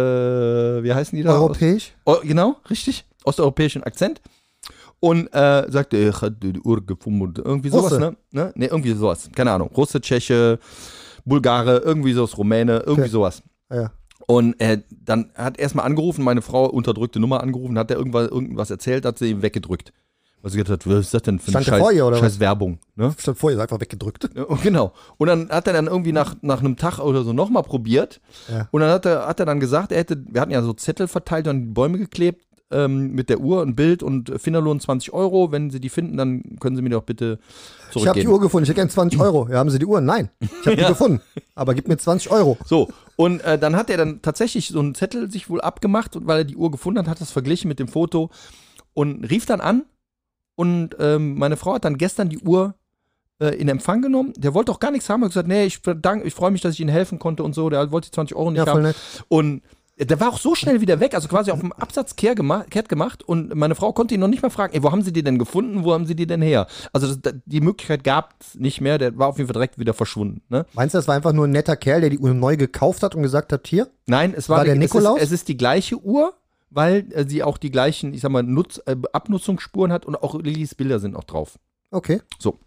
äh, wie heißen die da? Europäisch? Ost, oh, genau, richtig. Osteuropäischen Akzent. Und äh, sagte, ich hatte die Uhr gefunden. Irgendwie sowas, Russe. ne? ne? Nee, irgendwie sowas. Keine Ahnung. Russe, Tscheche, Bulgare, irgendwie sowas, Rumäne, irgendwie Okay. sowas. Ja. Und äh, dann hat er erstmal angerufen, meine Frau unterdrückte Nummer angerufen, hat er irgendwas, irgendwas erzählt, hat sie ihm weggedrückt. Was sie gedacht hat, was ist das denn für Stand eine der vor ihr, oder scheiß, scheiß was? Werbung, ne? Stand vor ihr, ist einfach weggedrückt. Ja, und genau. Und dann hat er dann irgendwie nach, nach einem Tag oder so nochmal probiert. Ja. Und dann hat er, hat er dann gesagt, er hätte, wir hatten ja so Zettel verteilt und an die Bäume geklebt, ähm, mit der Uhr, ein Bild und Finderlohn zwanzig Euro. Wenn Sie die finden, dann können Sie mir doch bitte Ich habe die zurückgeben. Uhr gefunden, ich hätte gerne zwanzig Euro. Ja, haben Sie die Uhr? Nein, ich habe die Ja. gefunden. Aber gib mir zwanzig Euro. So, und äh, dann hat er dann tatsächlich so einen Zettel sich wohl abgemacht, und weil er die Uhr gefunden hat, hat das verglichen mit dem Foto und rief dann an. Und ähm, meine Frau hat dann gestern die Uhr äh, in Empfang genommen. Der wollte auch gar nichts haben. Er hat gesagt, nee, ich, dank, ich freue mich, dass ich Ihnen helfen konnte und so. Der wollte die zwanzig Euro nicht Ja, voll haben. nett. Und der war auch so schnell wieder weg, also quasi auf dem Absatz kehrt gemacht, kehrt gemacht. Und meine Frau konnte ihn noch nicht mal fragen, ey, wo haben Sie die denn gefunden? Wo haben Sie die denn her? Also das, die Möglichkeit gab es nicht mehr. Der war auf jeden Fall direkt wieder verschwunden. Ne? Meinst du, das war einfach nur ein netter Kerl, der die Uhr neu gekauft hat und gesagt hat, hier? Nein, es war, War der es Nikolaus? Ist, es ist die gleiche Uhr, weil äh, sie auch die gleichen, ich sag mal, Nutz, äh, Abnutzungsspuren hat und auch Lillys Bilder sind auch drauf. Okay.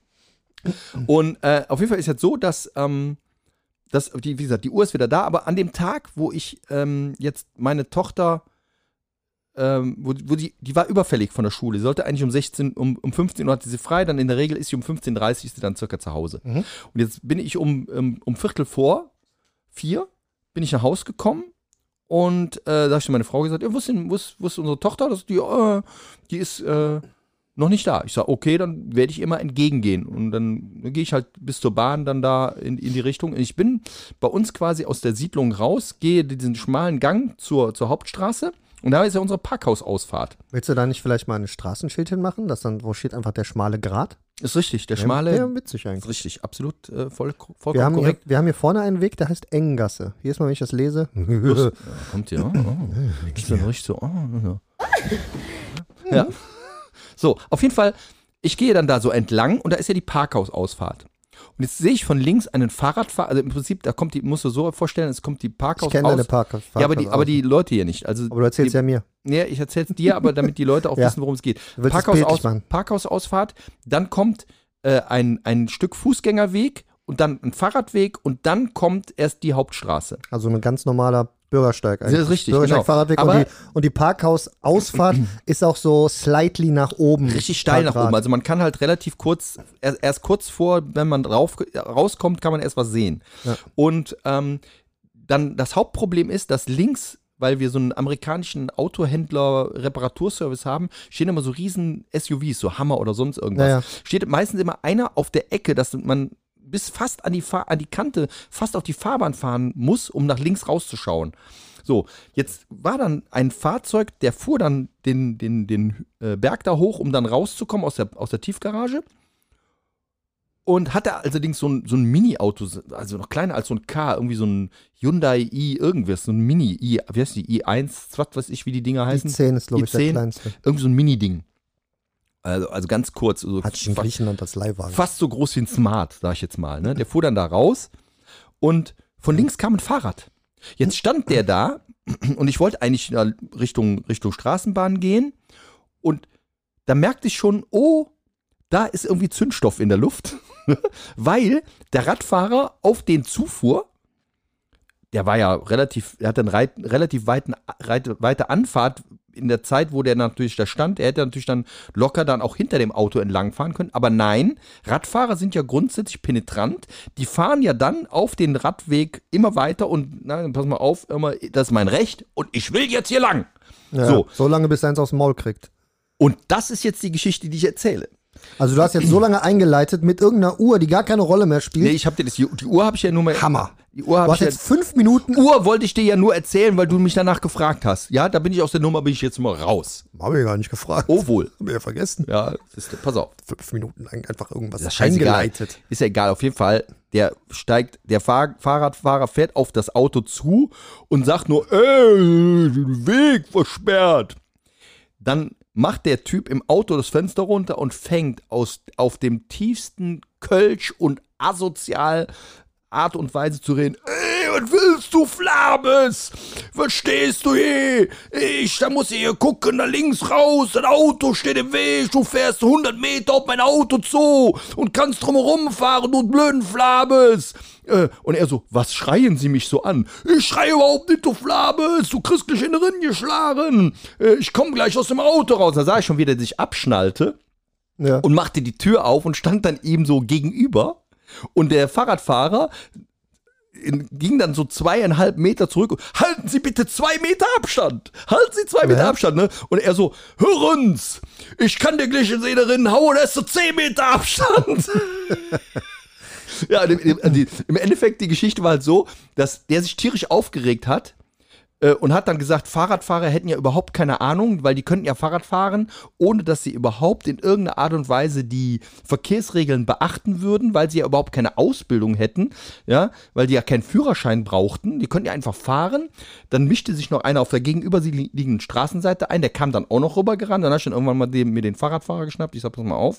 Und äh, auf jeden Fall ist jetzt so, dass, ähm, dass die, wie gesagt, die Uhr ist wieder da, aber an dem Tag, wo ich ähm, jetzt meine Tochter, ähm, wo, wo die, die war überfällig von der Schule, sie sollte eigentlich um sechzehn, um, um fünfzehn Uhr hatte sie frei, dann in der Regel ist sie um fünfzehn Uhr dreißig ist sie dann circa zu Hause. Mhm. Und jetzt bin ich um, um, um Viertel vor vier, bin ich nach Hause gekommen. Und äh, da habe ich zu meiner Frau gesagt, ja, wo ist denn, wo ist, wo ist unsere Tochter? Das, die, äh, die ist äh, noch nicht da. Ich sage, okay, dann werde ich ihr mal entgegengehen. Und dann, dann gehe ich halt bis zur Bahn dann da in, in die Richtung. Und ich bin bei uns quasi aus der Siedlung raus, gehe diesen schmalen Gang zur, zur Hauptstraße. Und da ist ja unsere Parkhausausfahrt. Willst du da nicht vielleicht mal ein Straßenschild hinmachen, das dann, wo steht einfach der schmale Grat? Ist richtig, der schmale. Ja, witzig Ist eigentlich. richtig, absolut äh, voll, vollkommen Wir haben, hier, korrekt. wir haben hier vorne einen Weg, der heißt Enggasse. Jedes Mal, wenn ich das lese. Ja, kommt hier. Oh, ist dann richtig so. Oh, ja. Ja. So, auf jeden Fall, ich gehe dann da so entlang und da ist ja die Parkhausausfahrt. Und jetzt sehe ich von links einen Fahrradfahrer, also im Prinzip, da kommt die, musst du so vorstellen, es kommt die Ich Parkhaus kenne deine aus. Parkhaus. Ja, aber die, aber die Leute hier nicht. Also Aber du erzählst die, ja mir. Nee, ich erzähl's dir, aber damit die Leute auch Ja. wissen, worum es geht. Du willst es Parkhaus bildlich aus, machen. Parkhausausfahrt, dann kommt äh, ein, ein Stück Fußgängerweg und dann ein Fahrradweg und dann kommt erst die Hauptstraße. Also ein ganz normaler Bürgersteig eigentlich. Das ist richtig, Bürgersteig, genau. Fahrradweg Aber- und die, und die Parkhausausfahrt ist auch so slightly nach oben. Richtig steil nach Grad. oben. Also man kann halt relativ kurz, erst, erst kurz vor, wenn man drauf, rauskommt, kann man erst was sehen. Ja. Und ähm, dann das Hauptproblem ist, dass links, weil wir so einen amerikanischen Autohändler-Reparaturservice haben, stehen immer so riesen S U Vs, so Hammer oder sonst irgendwas. Ja, ja. Steht meistens immer einer auf der Ecke, dass man bis fast an die, Fahr an die Kante, fast auf die Fahrbahn fahren muss, um nach links rauszuschauen. So, jetzt war dann ein Fahrzeug, der fuhr dann den, den, den äh, Berg da hoch, um dann rauszukommen aus der, aus der Tiefgarage. Und hatte allerdings so ein, so ein Mini-Auto, also noch kleiner als so ein K, irgendwie so ein Hyundai i irgendwas, so ein Mini, i, wie heißt die, i eins, was weiß ich, wie die Dinger Die heißen. zehn ist, glaube ich, der i zehn. kleinste. Irgendwie so ein Mini-Ding. Also, also ganz kurz. Also Hat sich in fa- Griechenland als Leihwagen. fast so groß wie ein Smart, sag ich jetzt mal. Ne? Der fuhr dann da raus und von links kam ein Fahrrad. Jetzt stand der da und ich wollte eigentlich da Richtung, Richtung Straßenbahn gehen und da merkte ich schon, oh, da ist irgendwie Zündstoff in der Luft, weil der Radfahrer auf den zufuhr. Der war ja relativ, er hatte einen reit, relativ weiten, reit, weite Anfahrt in der Zeit, wo der natürlich da stand. Er hätte natürlich dann locker dann auch hinter dem Auto entlangfahren können. Aber nein, Radfahrer sind ja grundsätzlich penetrant. Die fahren ja dann auf den Radweg immer weiter und, na, pass mal auf, immer, das ist mein Recht und ich will jetzt hier lang. Ja, so. so lange, bis er eins aus dem Maul kriegt. Und das ist jetzt die Geschichte, die ich erzähle. Also du hast jetzt so lange eingeleitet mit irgendeiner Uhr, die gar keine Rolle mehr spielt. Nee, ich hab dir das, die Uhr habe ich ja nur mal. Hammer. Die Uhr Du habe hast ich jetzt ja, fünf Minuten. Uhr wollte ich dir ja nur erzählen, weil du mich danach gefragt hast. Ja, da bin ich aus der Nummer, bin ich jetzt mal raus. Hab ich gar nicht gefragt. Oh wohl. Hab ich ja vergessen. Ja, das ist, pass auf. Fünf Minuten lang einfach irgendwas Das ist scheißegal. eingeleitet. Ist ja egal, auf jeden Fall. Der steigt, der Fahr Fahrradfahrer fährt auf das Auto zu und sagt nur, ey, den Weg versperrt. Dann macht der Typ im Auto das Fenster runter und fängt aus, auf dem tiefsten Kölsch und asozial Art und Weise zu reden. Ey, was willst du, Flabes? Was stehst du hier? Ich, da muss ich hier gucken, da links raus, das Auto steht im Weg, du fährst hundert Meter auf mein Auto zu und kannst drumherum fahren, du blöden Flabes. Äh, und er so, was schreien Sie mich so an? Ich schreie überhaupt nicht, du Flabes, du kriegst dich in den Rinn geschlagen. Äh, ich komme gleich aus dem Auto raus. Da sah ich schon, wie der sich abschnallte. Ja. und machte die Tür auf und stand dann ihm so gegenüber. Und der Fahrradfahrer in, ging dann so zweieinhalb Meter zurück und halten Sie bitte zwei Meter Abstand. Halten Sie zwei Meter Ja. Abstand, ne? Und er so, hören's, ich kann dir gleich in den Rinnen hauen, das ist so zehn Meter Abstand. Ja, im, im, im Endeffekt, die Geschichte war halt so, dass der sich tierisch aufgeregt hat äh, und hat dann gesagt, Fahrradfahrer hätten ja überhaupt keine Ahnung, weil die könnten ja Fahrrad fahren, ohne dass sie überhaupt in irgendeiner Art und Weise die Verkehrsregeln beachten würden, weil sie ja überhaupt keine Ausbildung hätten, ja, weil die ja keinen Führerschein brauchten. Die könnten ja einfach fahren. Dann mischte sich noch einer auf der gegenüberliegenden Straßenseite ein, der kam dann auch noch rübergerannt. Dann habe ich dann irgendwann mal den, mir den Fahrradfahrer geschnappt. Ich sag, pass mal auf.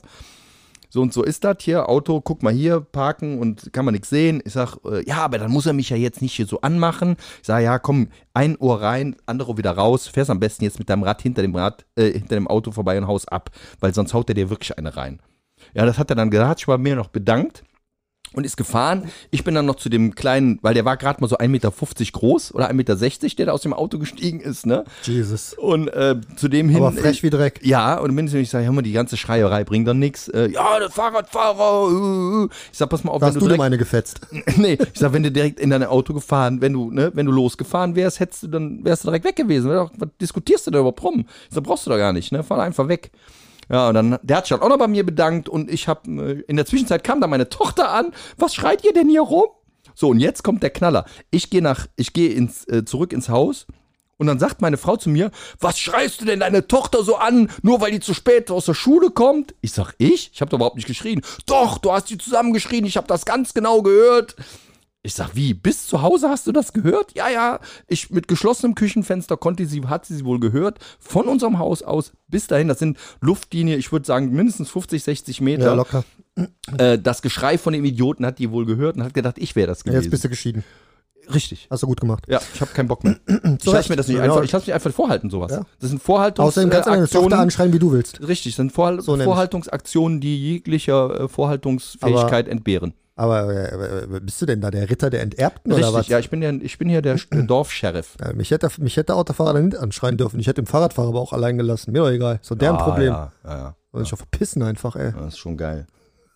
So und so ist das hier, Auto, guck mal hier, parken und kann man nichts sehen. Ich sag, äh, ja, aber dann muss er mich ja jetzt nicht hier so anmachen. Ich sag, ja, komm, ein Ohr rein, andere Ohr wieder raus. Fährst am besten jetzt mit deinem Rad hinter dem Rad, äh, hinter dem Auto vorbei und haust ab, weil sonst haut er dir wirklich eine rein. Ja, das hat er dann gesagt, hat sich bei mir noch bedankt und ist gefahren. Ich bin dann noch zu dem kleinen, weil der war gerade mal so ein Meter fünfzig groß oder ein Meter sechzig, der da aus dem Auto gestiegen ist, ne? Jesus. Und äh, zu dem hin. Aber frech wie Dreck. Ja, und dann bin ich, ich sage, hör mal, die ganze Schreierei bringt doch nichts. Äh, ja, der Fahrradfahrer. Uh, uh. Ich sag, pass mal auf, Da wenn hast du du dem direkt, eine gefetzt. nee, ich sag, wenn du direkt in dein Auto gefahren, wenn du, ne, wenn du losgefahren wärst, hättest du dann wärst du direkt weg gewesen. Was diskutierst du da überhaupt rum? Ich sag, brauchst du doch gar nicht, ne? Fahr einfach weg. Ja, und dann, der hat sich dann auch noch bei mir bedankt und ich hab, äh, in der Zwischenzeit kam da meine Tochter an. Was schreit ihr denn hier rum? So, und jetzt kommt der Knaller. Ich gehe nach, ich gehe ins, äh, zurück ins Haus und dann sagt meine Frau zu mir, was schreist du denn deine Tochter so an, nur weil die zu spät aus der Schule kommt? Ich sag, ich? Ich hab doch überhaupt nicht geschrien. Doch, du hast die zusammengeschrien, ich hab das ganz genau gehört. Ich sag, wie, bis zu Hause hast du das gehört? Ja, ja, ich mit geschlossenem Küchenfenster konnte sie, hat sie sie wohl gehört, von unserem Haus aus bis dahin, das sind Luftlinie, ich würde sagen mindestens fünfzig, sechzig Meter. Ja, locker. Äh, das Geschrei von dem Idioten hat die wohl gehört und hat gedacht, ich wäre das gewesen. Jetzt bist du geschieden. Richtig. Hast du gut gemacht. Ja, ich habe keinen Bock mehr. Ich So lasse recht. mir das nicht Ja. einfach, ich lasse mich einfach vorhalten, sowas. Ja. Das sind Vorhaltungs Außerdem kannst du deine Tochter Aktionen. anschreien, wie du willst. Richtig, das sind Vorhal So nämlich. Vorhaltungsaktionen, die jeglicher äh, Vorhaltungsfähigkeit entbehren. Aber äh, bist du denn da der Ritter der Enterbten Richtig, oder was? ja, ich bin, der, ich bin hier der Sch- Dorfsheriff. Ja, mich hätte, mich hätte der Autofahrer dann nicht anschreien dürfen. Ich hätte den Fahrradfahrer aber auch allein gelassen. Mir doch egal. So deren Ah, Problem. Ja, ja, ja. Soll ich doch verpissen einfach, ey. Das ist schon geil.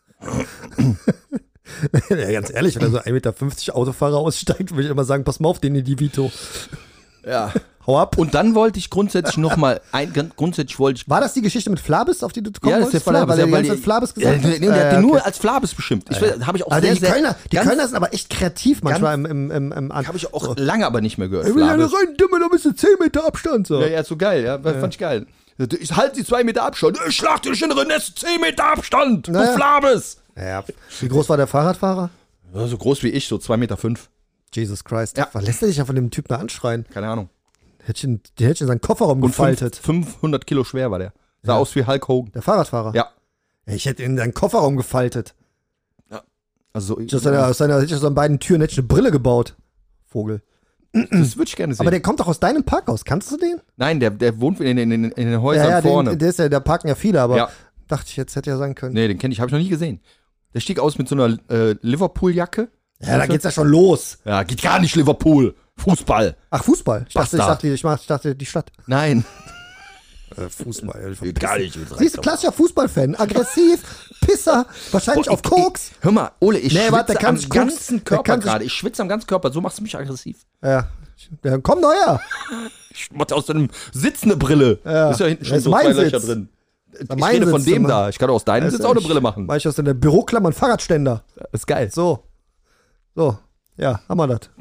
Ja, ganz ehrlich, wenn da so ein Meter fünfzig Autofahrer aussteigt, würde ich immer sagen, pass mal auf, den in die Vito. Ja. Hau ab. Und dann wollte ich grundsätzlich nochmal, grundsätzlich wollte ich War das die Geschichte mit Flabis, auf die du kommen Ja, das ist der wolltest? Flabis. Weil er ja, die weil ganze Zeit die- Flabis Ja, gesagt nee, hat? nee, der hat Äh, den nur okay. als Flabis beschimpft. Ich habe ich auch Also sehr, die sehr, Kölner, die ganz, Kölner sind aber echt kreativ manchmal im, im, im, im habe ich auch lange aber nicht mehr gehört. Ich will ja Flabis. noch rein, Dimme, da bist du zehn Meter Abstand. So. Ja, ja, so geil, ja, fand ich geil. Ich halte die zwei Meter Abstand. Ich schlag dir in den Rest, zehn Meter Abstand. Du Naja. Flabis. Ja. Wie groß war der Fahrradfahrer? Ja, so groß wie ich, so zwei Meter fünf. Jesus Christ. Ja. Was lässt er sich ja von dem Typen da anschreien? Keine Ahnung. Hättchen, der hätte in seinen Kofferraum Und gefaltet. fünf, fünfhundert Kilo schwer war der. Sah aus wie Hulk Hogan. Der Fahrradfahrer? Ja. Ja, ich hätte in seinen Kofferraum gefaltet. Also, Ich aus seiner, aus seiner, ich aus seinen beiden Türen hätte ich eine Brille gebaut. Vogel. das würde ich gerne sehen. Aber der kommt doch aus deinem Parkhaus. Kannst du den? Nein, der, der wohnt in, in, in, in den Häusern ja, vorne. Den, der ist ja, da parken ja viele, aber Ja. dachte ich, jetzt hätte ja sein können. Nee, den kenne ich, habe ich noch nie gesehen. Der stieg aus mit so einer äh, Liverpool-Jacke. Ja, da geht's ja schon los. Ja, geht gar nicht Liverpool. Fußball. Ach, Fußball. Ich dachte, ich Bastard. dachte, ich, mach- ich dachte die Stadt. Nein. Äh, Fußball. Geht gar nicht. Siehst du, klassischer Fußballfan. Aggressiv, Pisser, wahrscheinlich Oh, auf ich- Koks. Hör mal, Ole, ich Nee, schwitze warte, der kann am sich gucken. ganzen Der Körper kann sich- gerade. Ich schwitze am ganzen Körper. So machst du mich aggressiv. Ja. ja. Komm doch her. Ich mach aus deinem Sitz eine Brille. Ja. Ist ja hinten Das schon ist so mein zwei Löcher Sitz. drin. Ich mein rede von Sitz, dem Mann. da. Ich kann aus deinem Sitz auch eine Brille machen. Mach ich aus deiner Büroklammer einen Fahrradständer. Das ist geil. So. So. Ja, haben wir das.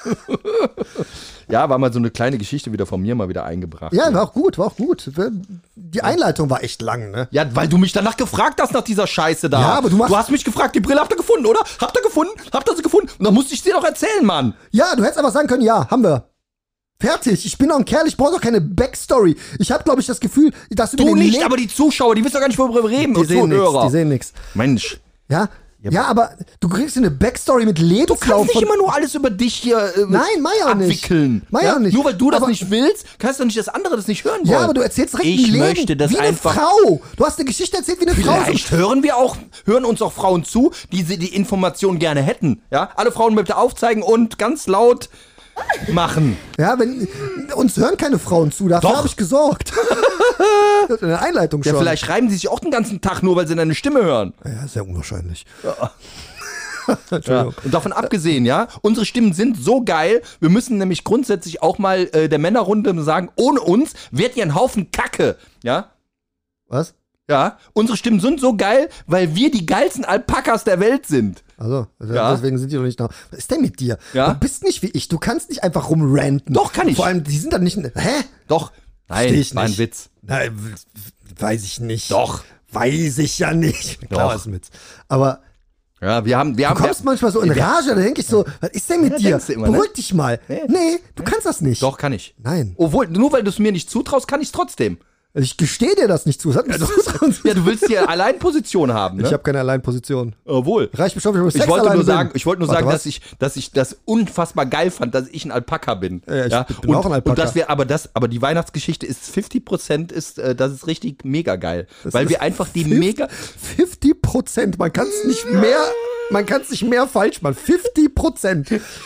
Ja, war mal so eine kleine Geschichte wieder von mir mal wieder eingebracht. Ja, war auch gut, war auch gut. Die Einleitung war echt lang, ne? Ja, weil du mich danach gefragt hast nach dieser Scheiße da. Ja, aber du machst- Du hast mich gefragt, die Brille habt ihr gefunden, oder? Habt ihr gefunden? Habt ihr sie gefunden? Und dann musste ich dir doch erzählen, Mann. Ja, du hättest einfach sagen können, ja, haben wir. Fertig. Ich bin doch ein Kerl, ich brauche doch keine Backstory. Ich habe, glaube ich, das Gefühl, dass du Du mir den nicht, Le- aber die Zuschauer, die wissen doch gar nicht, worüber wir reden. die und sehen nichts, Zuhörer. die sehen nichts. Mensch. Ja? Ja, Ja, aber du kriegst eine Backstory mit Du Lebenslauf kannst nicht von... immer nur alles über dich hier äh, Nein, mach ja nicht. abwickeln. Mach ja nicht. Nur weil du das Aber- nicht willst, kannst du nicht, dass andere das nicht hören wollen. Ja, aber du erzählst direkt Ich ein Leben möchte das wie eine einfach- Frau. Du hast eine Geschichte erzählt wie eine Frau. Vielleicht hören wir auch, hören uns auch Frauen zu, die sie die Information gerne hätten. Ja, alle Frauen bitte aufzeigen und ganz laut machen. Ja, wenn uns hören keine Frauen zu, dafür Doch. habe ich gesorgt. Das ist eine Einleitung Ja, schon. vielleicht schreiben sie sich auch den ganzen Tag nur, weil sie deine Stimme hören. Ja, sehr unwahrscheinlich. Ja. Entschuldigung. Und davon abgesehen, ja, unsere Stimmen sind so geil, wir müssen nämlich grundsätzlich auch mal äh, der Männerrunde sagen, ohne uns wärt ihr ein Haufen Kacke, ja? Was? Ja, unsere Stimmen sind so geil, weil wir die geilsten Alpakas der Welt sind. Also, Ja. deswegen sind die doch nicht da. Was ist denn mit dir? Ja. Du bist nicht wie ich. Du kannst nicht einfach rumranten. Doch, kann ich. Vor allem, die sind dann nicht. Hä? Doch. Nein, Versteh ich war ein nicht. Witz. Nein, w- weiß ich nicht. Doch. Weiß ich ja nicht. Klar, Doch. ist ein Witz. Aber Ja, wir haben, wir du haben. kommst wir, manchmal so in wir- Rage, da denke ich so, was ist denn mit Ja, dir? denkst du immer, ne? Beruhig dich mal. Nee. Nee, du kannst das nicht. Doch, kann ich. Nein. Obwohl, nur weil du es mir nicht zutraust, kann ich es trotzdem. Ich gestehe dir das nicht zu. Das hat mich zutrauen. Ja, du willst hier Alleinposition haben, ne? Ich habe keine Alleinposition. Obwohl. Reicht mir schon, wenn ich, Ich wollte nur sagen, ich wollte nur Warte, sagen, was? dass ich, dass ich das unfassbar geil fand, dass ich ein Alpaka bin. Ja, ich bin und, auch ein Alpaka. Und dass wir, aber das, aber die Weihnachtsgeschichte ist fünfzig Prozent ist, äh, das ist richtig mega geil, weil ist wir einfach die fünfzig mega, fünfzig Prozent. Man kann es nicht mehr, man kann es nicht mehr falsch machen. fünfzig Prozent.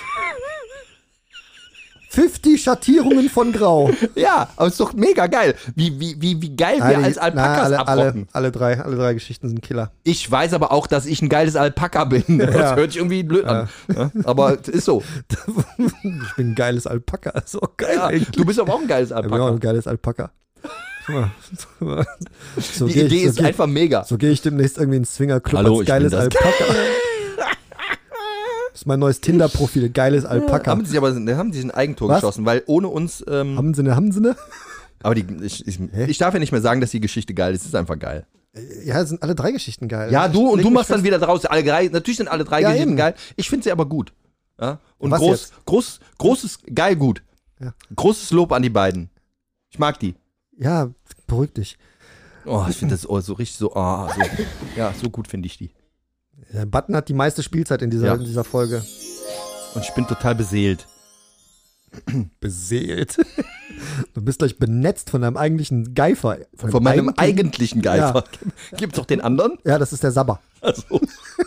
fünfzig Schattierungen von Grau. ja, aber ist doch mega geil, wie wie wie wie geil wir als Alpakas alle, alle, abrocken. alle drei, alle drei Geschichten sind Killer. Ich weiß aber auch, dass ich ein geiles Alpaka bin. Das Ja. hört sich irgendwie blöd an, ja, aber es ist so. Ich bin ein geiles Alpaka. So geil. Ja, eigentlich. du bist aber auch ein geiles Ich bin auch Alpaka. ein geiles Alpaka. Guck mal. So Die gehe Idee ich, so ist geh, einfach mega. so geh ich demnächst irgendwie ins Swingerclub Hallo, als ich geiles bin das. Alpaka. Das ist mein neues Tinder-Profil, geiles Alpaka. Haben sie aber haben sie ein Eigentor Was? geschossen, weil ohne uns. Ähm, Haben sie ne, haben sie ne? aber die, ich, ich, ich darf ja nicht mehr sagen, dass die Geschichte geil ist. Es ist einfach geil. Ja, sind alle drei Geschichten geil. Ja, du und Leg du mich machst dann fest. wieder draus. Alle drei, natürlich sind alle drei Ja, Geschichten eben. geil. Ich finde sie aber gut. Ja? Und Was groß, jetzt? groß, großes, geil gut. Ja. Großes Lob an die beiden. Ich mag die. Ja, beruhig dich. Oh, ich finde das oh, so richtig so, oh, so. Ja, so gut finde ich die. Der Button hat die meiste Spielzeit in dieser, Ja. in dieser Folge. Und ich bin total beseelt. Beseelt. Du bist gleich benetzt von deinem eigentlichen Geifer. Von, deinem meinem eigentlichen- eigentlichen Geifer. Gibt's doch den anderen? Ja, das ist der Sabber. Also,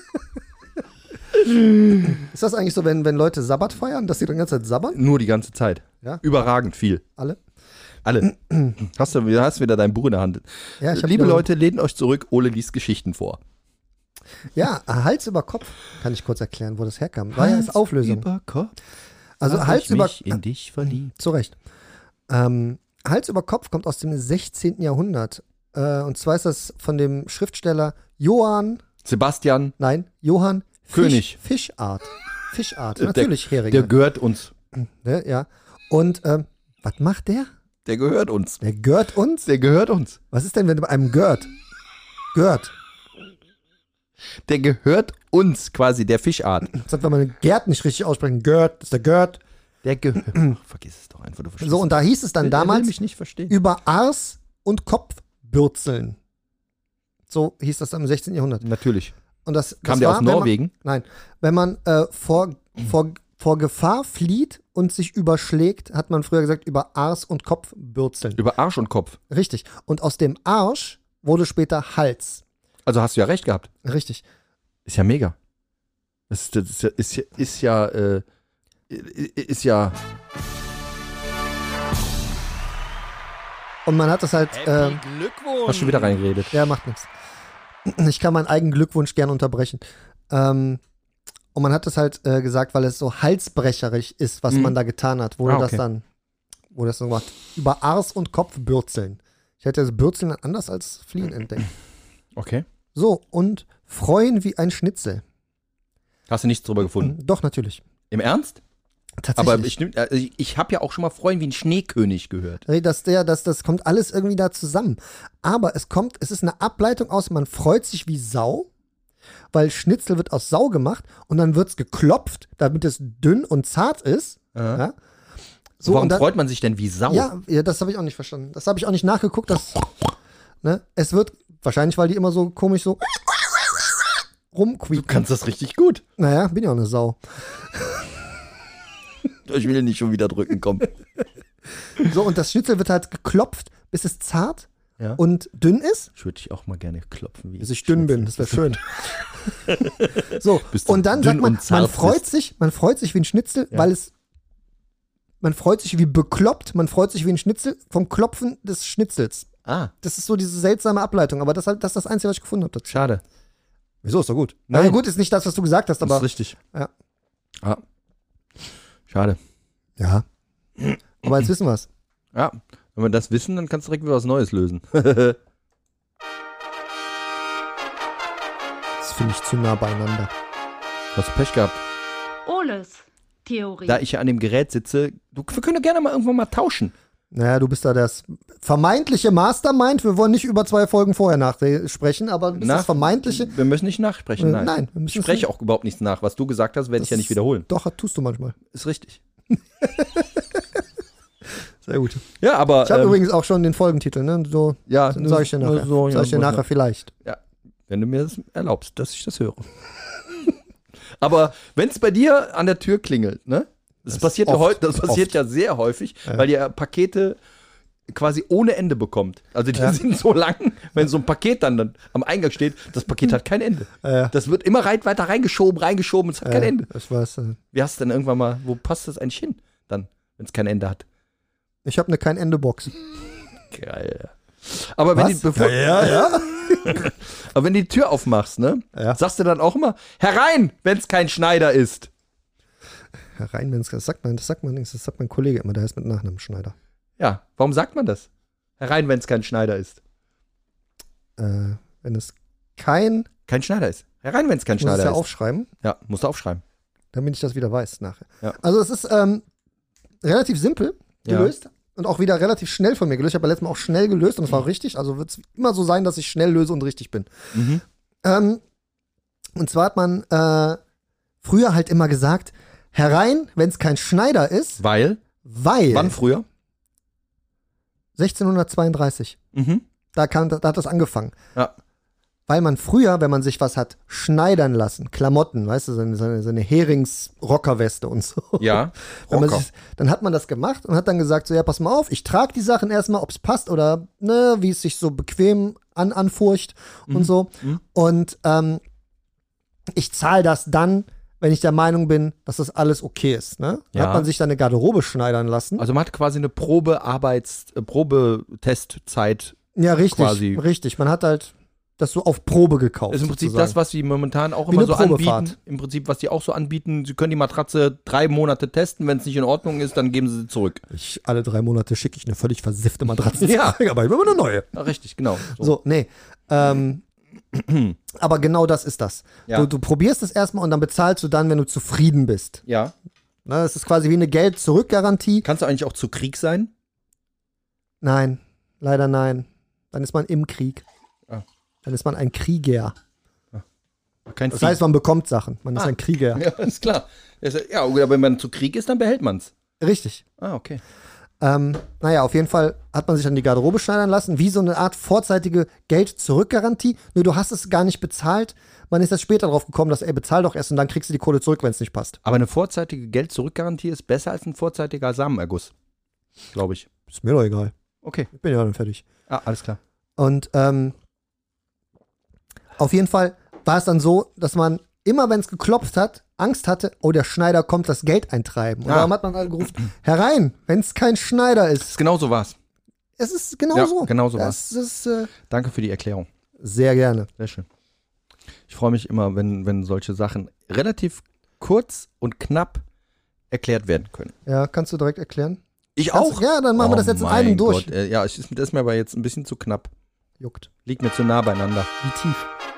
Ist das eigentlich so, wenn, wenn Leute Sabbat feiern, dass sie dann die ganze Zeit sabbern? nur die ganze Zeit. Ja. Überragend viel. Alle? Alle. Hast du du hast wieder dein Buch in der Hand. Ja, ich hab Liebe wieder- Leute, lehnt euch zurück. Ole liest Geschichten vor. Ja, Hals über Kopf. Kann ich kurz erklären, wo das herkam. War ja als Auflösung. Über Kopf. Also hab Hals ich über mich in dich verliebt. Zu Recht. Ähm, Hals über Kopf kommt aus dem sechzehnten Jahrhundert. Äh, und zwar ist das von dem Schriftsteller Johann, Sebastian, nein, Johann König. Fisch, Fischart. Fischart, Der- natürlich Heringe. der gehört uns. Ne, ja. Und ähm, was macht der? Der gehört uns. Der gehört uns? Der gehört uns. Was ist denn, wenn bei einem gehört? Gehört. Der gehört uns quasi, der Fischart. Das heißt, wenn man Gerd nicht richtig aussprechen, gehört, ist der gehört. Der gehört. Ach, vergiss es doch einfach, du verstehst. So, und da hieß es dann Er will damals mich nicht verstehen. über Ars und Kopfbürzeln. So hieß das im sechzehnten Jahrhundert. Natürlich. Und das, Kam das der war, aus wenn man- Norwegen? Nein, wenn man äh, vor, vor, vor Gefahr flieht und sich überschlägt, hat man früher gesagt, über Ars und Kopfbürzeln. Über Arsch und Kopf. Richtig. Und aus dem Arsch wurde später Hals. Also hast du ja recht gehabt. Richtig. Ist ja mega. Das ist, das ist ja, ist ja, ist ja, äh, ist ja. Und man hat das halt, äh, Hast schon wieder reingeredet. ja, macht nichts. Ich kann meinen eigenen Glückwunsch gern unterbrechen. Ähm, und man hat das halt äh, gesagt, weil es so halsbrecherisch ist, was Mhm. man da getan hat. Wurde Ah, das okay. dann, wurde das so gemacht. Über Ars und Kopfbürzeln. Ich hätte das Bürzeln anders als Fliehen entdeckt. Okay. So, und freuen wie ein Schnitzel. Hast du nichts drüber gefunden? Doch, natürlich. Im Ernst? Tatsächlich. Aber ich, nehm- also ich, ich habe ja auch schon mal Freuen wie ein Schneekönig gehört. Nee, das, der, das, das kommt alles irgendwie da zusammen. Aber es kommt, es ist eine Ableitung aus, man freut sich wie Sau, weil Schnitzel wird aus Sau gemacht und dann wird es geklopft, damit es dünn und zart ist. Aha. Ja? So, Warum und dann, freut man sich denn wie Sau? Ja, ja, das habe ich auch nicht verstanden. Das habe ich auch nicht nachgeguckt. Dass, ne? Es wird, wahrscheinlich, weil die immer so komisch so rumquieken. Du kannst das richtig gut. Naja, bin ja auch eine Sau. Ich will nicht schon wieder drücken, komm. So, und das Schnitzel wird halt geklopft, bis es zart Ja. und dünn ist. Ich würde dich auch mal gerne klopfen. Wie Bis ich dünn bin, das wäre schön. So, Bist du und dann dünn sagt man, und zart man freut bist. sich, man freut sich wie ein Schnitzel, Ja. weil es man freut sich wie bekloppt, man freut sich wie ein Schnitzel vom Klopfen des Schnitzels. Ah, Das ist so diese seltsame Ableitung, aber das, halt, das ist das Einzige, was ich gefunden habe dazu. schade. Wieso, ist doch gut. Nein. Na gut, ist nicht das, was du gesagt hast, Das aber ist richtig. Ja. Ah. Schade. ja. Aber jetzt wissen wir es. Ja, wenn wir das wissen, dann kannst du direkt wieder was Neues lösen. Das finde ich zu nah beieinander. Hast du Pech gehabt. Oles Theorie. Da ich ja an dem Gerät sitze, du, wir können doch gerne mal irgendwann mal tauschen. Naja, du bist da das vermeintliche Mastermind. Wir wollen nicht über zwei Folgen vorher nachsprechen, aber du bist Nach- das vermeintliche. Wir müssen nicht nachsprechen, nein. Äh, nein, wir ich müssen es spreche nicht. auch überhaupt nichts nach. Was du gesagt hast, werde ich ja nicht wiederholen. Doch, tust du manchmal. Ist richtig. Sehr gut. Ja, aber. Ich habe ähm, übrigens auch schon den Folgentitel, ne? So, ja, den sage ich dir nachher. So, sag ich dir ja, nachher vielleicht. Ja, wenn du mir das erlaubst, dass ich das höre. Aber wenn es bei dir an der Tür klingelt, ne? Das, Das passiert, ja, oft, häu- das passiert oft. ja sehr häufig, Ja. weil ihr Pakete quasi ohne Ende bekommt. Also die Ja. sind so lang, wenn so ein Paket dann, dann am Eingang steht, das Paket hat kein Ende. Ja. Das wird immer reit weiter reingeschoben, reingeschoben, es hat kein Äh, Ende. Ich weiß. äh, Wie hast du denn irgendwann mal, wo passt das eigentlich hin, dann, wenn es kein Ende hat? Ich habe eine Kein-Ende-Box. Geil. Aber wenn, die, Was? bevor, Ja, ja. aber wenn du die Tür aufmachst, ne, Ja. sagst du dann auch immer, herein, wenn es kein Schneider ist. Rein, wenn es das sagt man, das sagt man nichts, das sagt mein Kollege immer, der heißt mit Nachnamen Schneider. Ja, warum sagt man das? Herein, wenn es kein Schneider ist. Äh, wenn es kein, Kein Schneider ist. Herein, wenn es kein muss ich Schneider ja ist. aufschreiben, Ja, musst du aufschreiben. damit ich das wieder weiß nachher. Ja. Also es ist ähm, relativ simpel Ja. gelöst und auch wieder relativ schnell von mir gelöst. Ich habe ja letztes Mal auch schnell gelöst und es war richtig. Also wird es immer so sein, dass ich schnell löse und richtig bin. Mhm. Ähm, und zwar hat man äh, früher halt immer gesagt, herein, wenn es kein Schneider ist, Weil, weil wann früher? sechzehnhundertzweiunddreißig. Mhm. Da, kam, da hat das angefangen. Ja. Weil man früher, wenn man sich was hat schneidern lassen, Klamotten, weißt du, seine, seine, seine Herings-Rockerweste und so. Ja, Wenn man Rocker. sich, dann hat man das gemacht und hat dann gesagt, so ja, pass mal auf, ich trage die Sachen erstmal, ob es passt oder ne, wie es sich so bequem an, anfurcht und so. Mhm. Und ähm, ich zahle das dann, wenn ich der Meinung bin, dass das alles okay ist. Ne? Dann Ja. hat man sich dann eine Garderobe schneidern lassen. Also man hat quasi eine Probearbeits-, äh, Probetestzeit. Ja, richtig, quasi. richtig. Man hat halt das so auf Probe gekauft. Das ist im Prinzip sozusagen. das, was sie momentan auch Wie immer eine so Probefahrt. anbieten. Im Prinzip, was die auch so anbieten. Sie können die Matratze drei Monate testen. Wenn es nicht in Ordnung ist, dann geben sie sie zurück. Ich, alle drei Monate schicke ich eine völlig versiffte Matratze. Ja. zurück, aber ich will immer eine neue. Ja, richtig, genau. So, nee. Ähm, aber genau das ist das. Ja. Du, du probierst es erstmal und dann bezahlst du dann, wenn du zufrieden bist. Ja. Na, das ist quasi wie eine Geld-Zurück-Garantie. Kannst du eigentlich auch zu Krieg sein? Nein, leider nein. Dann ist man im Krieg. Ah. Dann ist man ein Krieger. Kein Das Vieh. heißt, man bekommt Sachen. Man ist Ah. ein Krieger. Ja, ist klar. Das ist- Ja, aber wenn man zu Krieg ist, dann behält man es. Richtig. Ah, okay. Ähm, naja, auf jeden Fall hat man sich an die Garderobe schneidern lassen, wie so eine Art vorzeitige Geld-Zurück-Garantie. Nur du hast es gar nicht bezahlt. Man ist erst später drauf gekommen, dass er bezahl doch erst und dann kriegst du die Kohle zurück, wenn es nicht passt. Aber eine vorzeitige Geld-Zurück-Garantie ist besser als ein vorzeitiger Samenerguss. Glaube ich. Ist mir doch egal. Okay. Ich bin ja dann fertig. Ah, alles klar. Und ähm, auf jeden Fall war es dann so, dass man immer, wenn es geklopft hat, Angst hatte, oh, der Schneider kommt das Geld eintreiben. Und Ah. darum hat man halt gerufen, herein, wenn es kein Schneider Das ist. ist genau so war's. Es ist genau Ja, so. genau so Das ist äh, Danke für die Erklärung. sehr gerne. Sehr schön. Ich freue mich immer, wenn, wenn solche Sachen relativ kurz und knapp erklärt werden können. Ja, kannst du direkt erklären? Ich Kannst- auch. Ja, dann machen wir Oh das jetzt in mein einem durch. Gott. Äh, Ja, es ist, das ist mir aber jetzt ein bisschen zu knapp. Juckt. Liegt mir zu nah beieinander. Wie tief?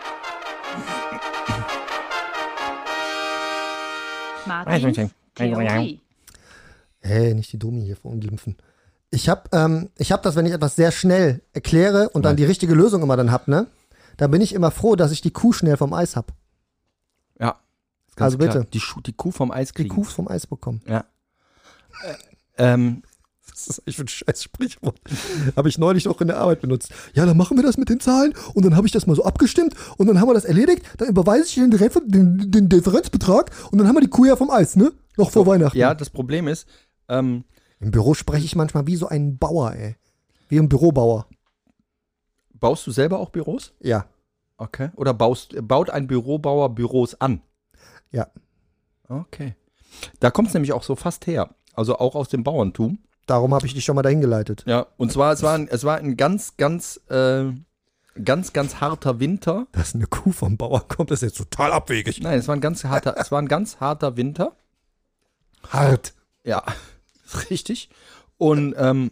Martins Theorie. Hey, nicht die Domi hier verunglimpfen. Ich habe ähm, ich hab das, wenn ich etwas sehr schnell erkläre und dann die richtige Lösung immer dann hab, ne? Dann bin ich immer froh, dass ich die Kuh schnell vom Eis hab. Ja. ist ganz Also bitte. klar. Die, Schu- die Kuh vom Eis Die kriegen. Kuh vom Eis bekommen. Ja. Ähm, Was ist das eigentlich für ein scheiß Sprichwort? Habe ich neulich auch in der Arbeit benutzt. Ja, dann machen wir das mit den Zahlen und dann habe ich das mal so abgestimmt und dann haben wir das erledigt. Dann überweise ich den, Differ- den, den Differenzbetrag und dann haben wir die Kuh ja vom Eis, ne? Noch vor Weihnachten. ja, das Problem ist, ähm, Im Büro spreche ich manchmal wie so ein Bauer, ey. Wie ein Bürobauer. baust du selber auch Büros? Ja. Okay. Oder baust, baut ein Bürobauer Büros an? Ja. Okay. Da kommt es nämlich auch so fast her. also auch aus dem Bauerntum. Darum habe ich dich schon mal dahin geleitet. Ja, und zwar, es war ein, es war ein ganz, ganz, äh, ganz, ganz harter Winter. Dass eine Kuh vom Bauer kommt, ist jetzt total abwegig. Nein, es war ein ganz harter, es war ein ganz harter Winter. Hart. Ja, richtig. Und ähm,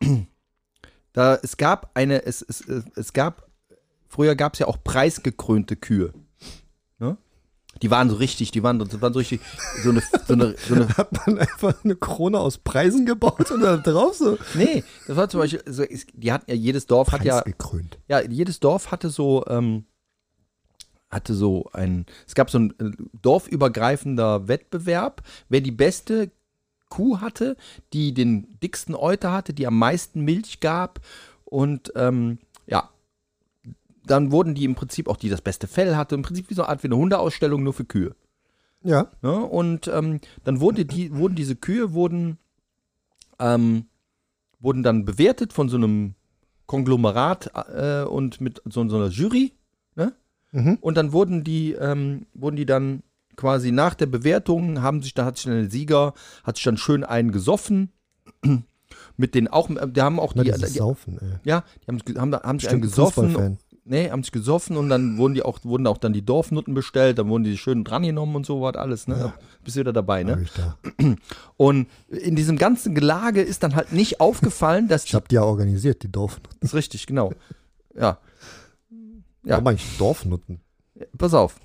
da, es gab eine, es, es, es gab, früher gab es ja auch preisgekrönte Kühe. Ne? Die waren so richtig, die waren, die waren so richtig, so eine, so eine, so eine Hat man einfach eine Krone aus Preisen gebaut und da drauf so? Nee, das war zum Beispiel, so, die hatten ja, jedes Dorf hat ja, Preisgekrönt. ja, jedes Dorf hatte so, ähm, hatte so ein, es gab so ein äh, dorfübergreifender Wettbewerb, wer die beste Kuh hatte, die den dicksten Euter hatte, die am meisten Milch gab und ähm, ja, dann wurden die im Prinzip auch, die das beste Fell hatte, im Prinzip wie so eine Art wie eine Hundeausstellung, nur für Kühe. Ja. Ne? Und ähm, dann wurde die, wurden diese Kühe wurden, ähm, wurden dann bewertet von so einem Konglomerat äh, und mit so, so einer Jury. Ne? Mhm. Und dann wurden die, ähm, wurden die dann quasi nach der Bewertung, haben sich, da hat sich dann der Sieger, hat sich dann schön einen gesoffen. Mit den auch, die haben auch Na, die, dieses die Saufen, ey. ja, die haben, haben, haben sich Bestimmt einen ein gesoffen. Fußballfan. Nee, haben sich gesoffen und dann wurden die auch, wurden auch dann die Dorfnutten bestellt, dann wurden die schön drangenommen und so was alles, ne? Ja. Bist du wieder dabei, Hab ne? ich da. Und in diesem ganzen Gelage ist dann halt nicht aufgefallen, dass Ich habe die ja organisiert, die Dorfnutten. das ist richtig, genau. Ja. Ja. Warum eigentlich Dorfnutten? Pass auf.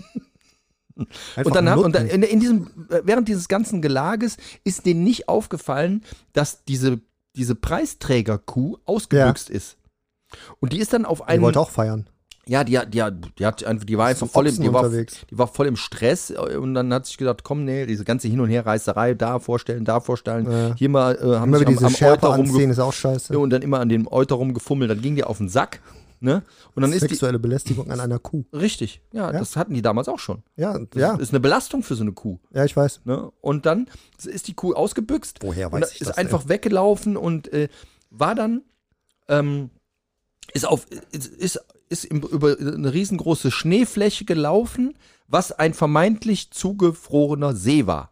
Einfach Und dann haben, und dann Nutten. in, in diesem, während dieses ganzen Gelages ist denen nicht aufgefallen, dass diese, diese Preisträgerkuh ausgebüxt ist. Und die ist dann auf Die einen. wollte auch feiern. Ja, die, hat- die, hat- die, hat einfach, die war Ist einfach zum voll im, Ochsen die war, unterwegs. die war voll im Stress und dann hat sich gedacht, komm, nee, diese ganze Hin- und Herreißerei, da vorstellen, da vorstellen, Ja. hier mal äh, haben Immer sich wieder am, diese am Schärpe Euter anziehen, rumgefummelt ist auch scheiße. und dann immer an dem Euter rumgefummelt, dann ging die auf den Sack, ne? Und dann ist die, Sexuelle Belästigung an einer Kuh. richtig, ja, Ja. das hatten die damals auch schon. Ja, Das ja, ist eine Belastung für so eine Kuh, ja, ich weiß. ne? Und dann ist die Kuh ausgebüxt Woher und weiß ich ist das einfach denn? weggelaufen und äh, war dann, ähm, ist auf, ist, ist, ist im, über eine riesengroße Schneefläche gelaufen, was ein vermeintlich zugefrorener See war.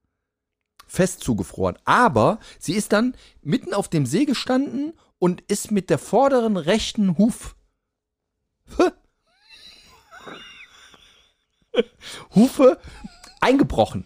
Fest zugefroren. Aber sie ist dann mitten auf dem See gestanden und ist mit der vorderen rechten Huf Hufe eingebrochen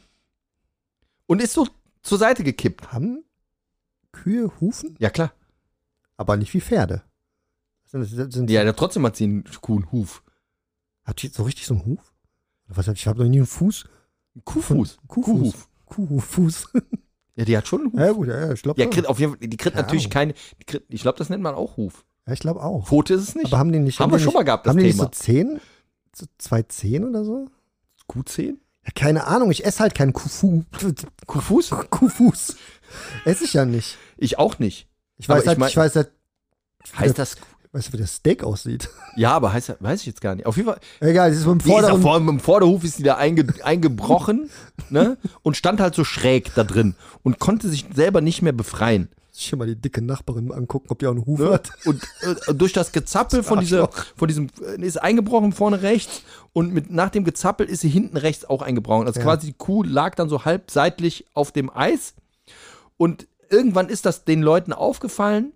und ist so zur Seite gekippt. Haben Kühe Hufen? Ja, klar. Aber nicht wie Pferde. Sind, sind, sind, Ja, trotzdem hat sie einen coolen Huf. Hat die so richtig so einen Huf? Was hab ich? Ich habe noch nie einen Fuß. Kuhfuß. Kuhfuß. Kuhfuß. Ja, die hat schon einen Huf. Ja, gut, ja, ja, ich glaube Ja, kriegt auf jeden Fall, die kriegt Keine natürlich Ahnung. keine, die kriegt, ich glaube, das nennt man auch Huf. Ja, ich glaube auch. Pfote ist es nicht. Aber haben die nicht. Haben die wir schon nicht, mal gehabt, das Haben die nicht Thema. so Zehen? So zwei Zehen oder so? Kuhzehen? Ja, keine Ahnung, ich esse halt keinen Kuhfu Kuhfuß? Kuhfuß. Esse ich ja nicht. Ich auch nicht. Ich weiß Aber ich halt, mein- ich weiß halt, Heißt das, weißt du, wie das Steak aussieht? ja, aber heißt, weiß ich jetzt gar nicht. Auf jeden Fall, Egal, es ist mit dem die ist da vorderen. vor, mit dem Vorderhuf ist die da einge, eingebrochen, ne, und stand halt so schräg da drin und konnte sich selber nicht mehr befreien. Ich will mal die dicke Nachbarin angucken, ob die auch einen Huf Ne? hat. Und äh, durch das Gezappel von, dieser, von diesem, äh, ist eingebrochen vorne rechts und mit, nach dem Gezappel ist sie hinten rechts auch eingebrochen. Also Ja. quasi die Kuh lag dann so halb seitlich auf dem Eis und irgendwann ist das den Leuten aufgefallen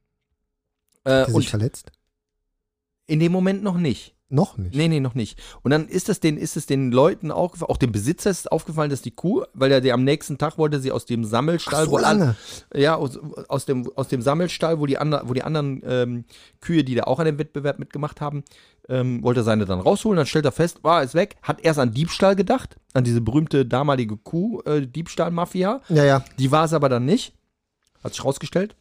äh, Hat die sich und verletzt? in dem Moment noch nicht. Noch nicht. Nee, nee, noch nicht. Und dann ist das den, ist es den Leuten auch, auch dem Besitzer ist aufgefallen, dass die Kuh, weil er die am nächsten Tag wollte sie aus dem Sammelstall, Ach, so wo an- lange. ja, aus, aus, dem, aus dem Sammelstall, wo die, ander, wo die anderen ähm, Kühe, die da auch an dem Wettbewerb mitgemacht haben, ähm, wollte er seine dann rausholen. Dann stellt er fest, war ist weg, hat erst an Diebstahl gedacht, an diese berühmte damalige Kuh-Diebstahl-Mafia. Ja, ja. Die war es aber dann nicht. Hat sich rausgestellt.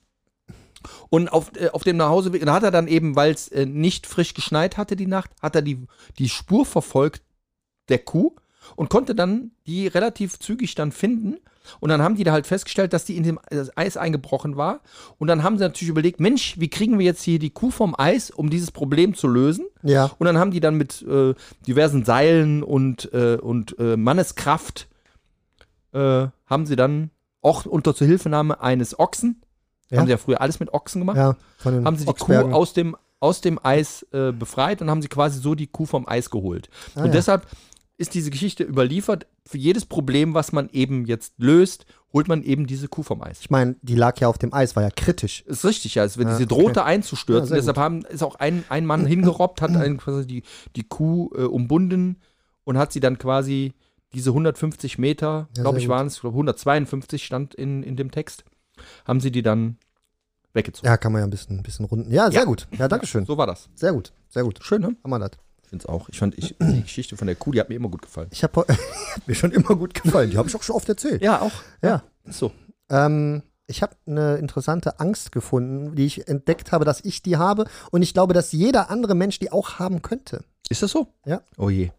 Und auf, äh, auf dem Nachhauseweg, da hat er dann eben, weil es äh, nicht frisch geschneit hatte die Nacht, hat er die, die Spur verfolgt der Kuh und konnte dann die relativ zügig dann finden. Und dann haben die da halt festgestellt, dass die in dem das Eis eingebrochen war. Und dann haben sie natürlich überlegt, Mensch, wie kriegen wir jetzt hier die Kuh vom Eis, um dieses Problem zu lösen? Ja. Und dann haben die dann mit äh, diversen Seilen und, äh, und äh, Manneskraft äh, haben sie dann auch unter Zuhilfenahme eines Ochsen, Ja. haben sie ja früher alles mit Ochsen gemacht, Ja, von den haben sie die Ochsbergen. Kuh aus dem, aus dem Eis äh, befreit und haben sie quasi so die Kuh vom Eis geholt. Ah, und ja. deshalb ist diese Geschichte überliefert. Für jedes Problem, was man eben jetzt löst, holt man eben diese Kuh vom Eis. Ich meine, die lag ja auf dem Eis, war ja kritisch. Ist richtig, ja. Es wird Ja, sie drohte okay. einzustürzen. Ja, sehr Deshalb haben, ist auch ein, ein Mann hingerobbt, hat einen, quasi die, die Kuh äh, umbunden und hat sie dann quasi diese hundertfünfzig Meter, Ja, glaube sehr ich, gut. waren es, glaube hundertzweiundfünfzig stand in, in dem Text, haben sie die dann weggezogen. Ja, kann man ja ein bisschen, ein bisschen runden. Ja, sehr Ja. gut. Ja, danke schön. So war das. Sehr gut, sehr gut. Schön, ne? Haben wir das. Ich finde es auch. Ich fand ich, die Geschichte von der Kuh, die hat mir immer gut gefallen. Ich habe mir schon immer gut gefallen. Die habe ich auch schon oft erzählt. Ja, auch. Ja. Ist so. Ähm, ich habe eine interessante Angst gefunden, die ich entdeckt habe, dass ich die habe. Und ich glaube, dass jeder andere Mensch die auch haben könnte. Ist das so? Ja. Oh je.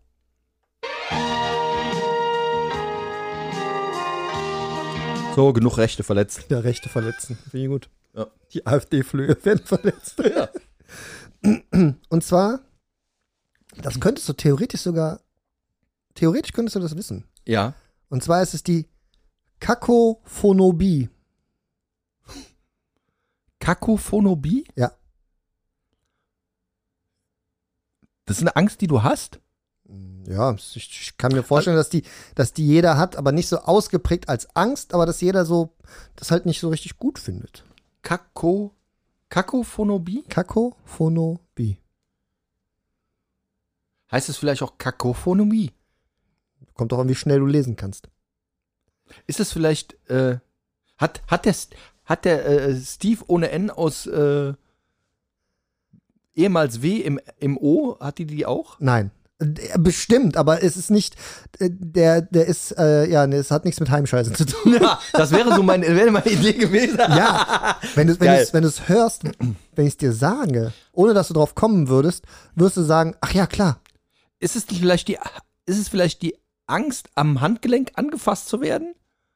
So, genug Rechte verletzt. Der Rechte verletzen. Finde ich gut. Ja. Die AfD-Flöhe werden verletzt. Ja. Und zwar, das könntest du theoretisch sogar, theoretisch könntest du das wissen. Ja. Und zwar ist es die Kakophonobi. Kakophonobi? Ja. Das ist eine Angst, die du hast? Ja, ich, ich kann mir vorstellen, dass die, dass die jeder hat, aber nicht so ausgeprägt als Angst, aber dass jeder so das halt nicht so richtig gut findet. Kako, Kakophonobi? Kakophonobi. Heißt es vielleicht auch Kakophonomie? Kommt doch an, wie schnell du lesen kannst. Ist es vielleicht, äh, hat, hat der, hat der äh, Steve ohne N aus äh, ehemals W im, im O, hat die die auch? Nein. Äh, Bestimmt, aber es ist nicht, äh, der, der ist, äh, ja, ne, es hat nichts mit Heimscheißen zu tun. Ja, das wäre so meine, wäre meine Idee gewesen. Ja, wenn du Geil. es wenn du's hörst, wenn ich es dir sage, ohne dass du drauf kommen würdest, wirst du sagen, ach ja, klar. Ist es vielleicht die, ist es vielleicht die Angst, am Handgelenk angefasst zu werden?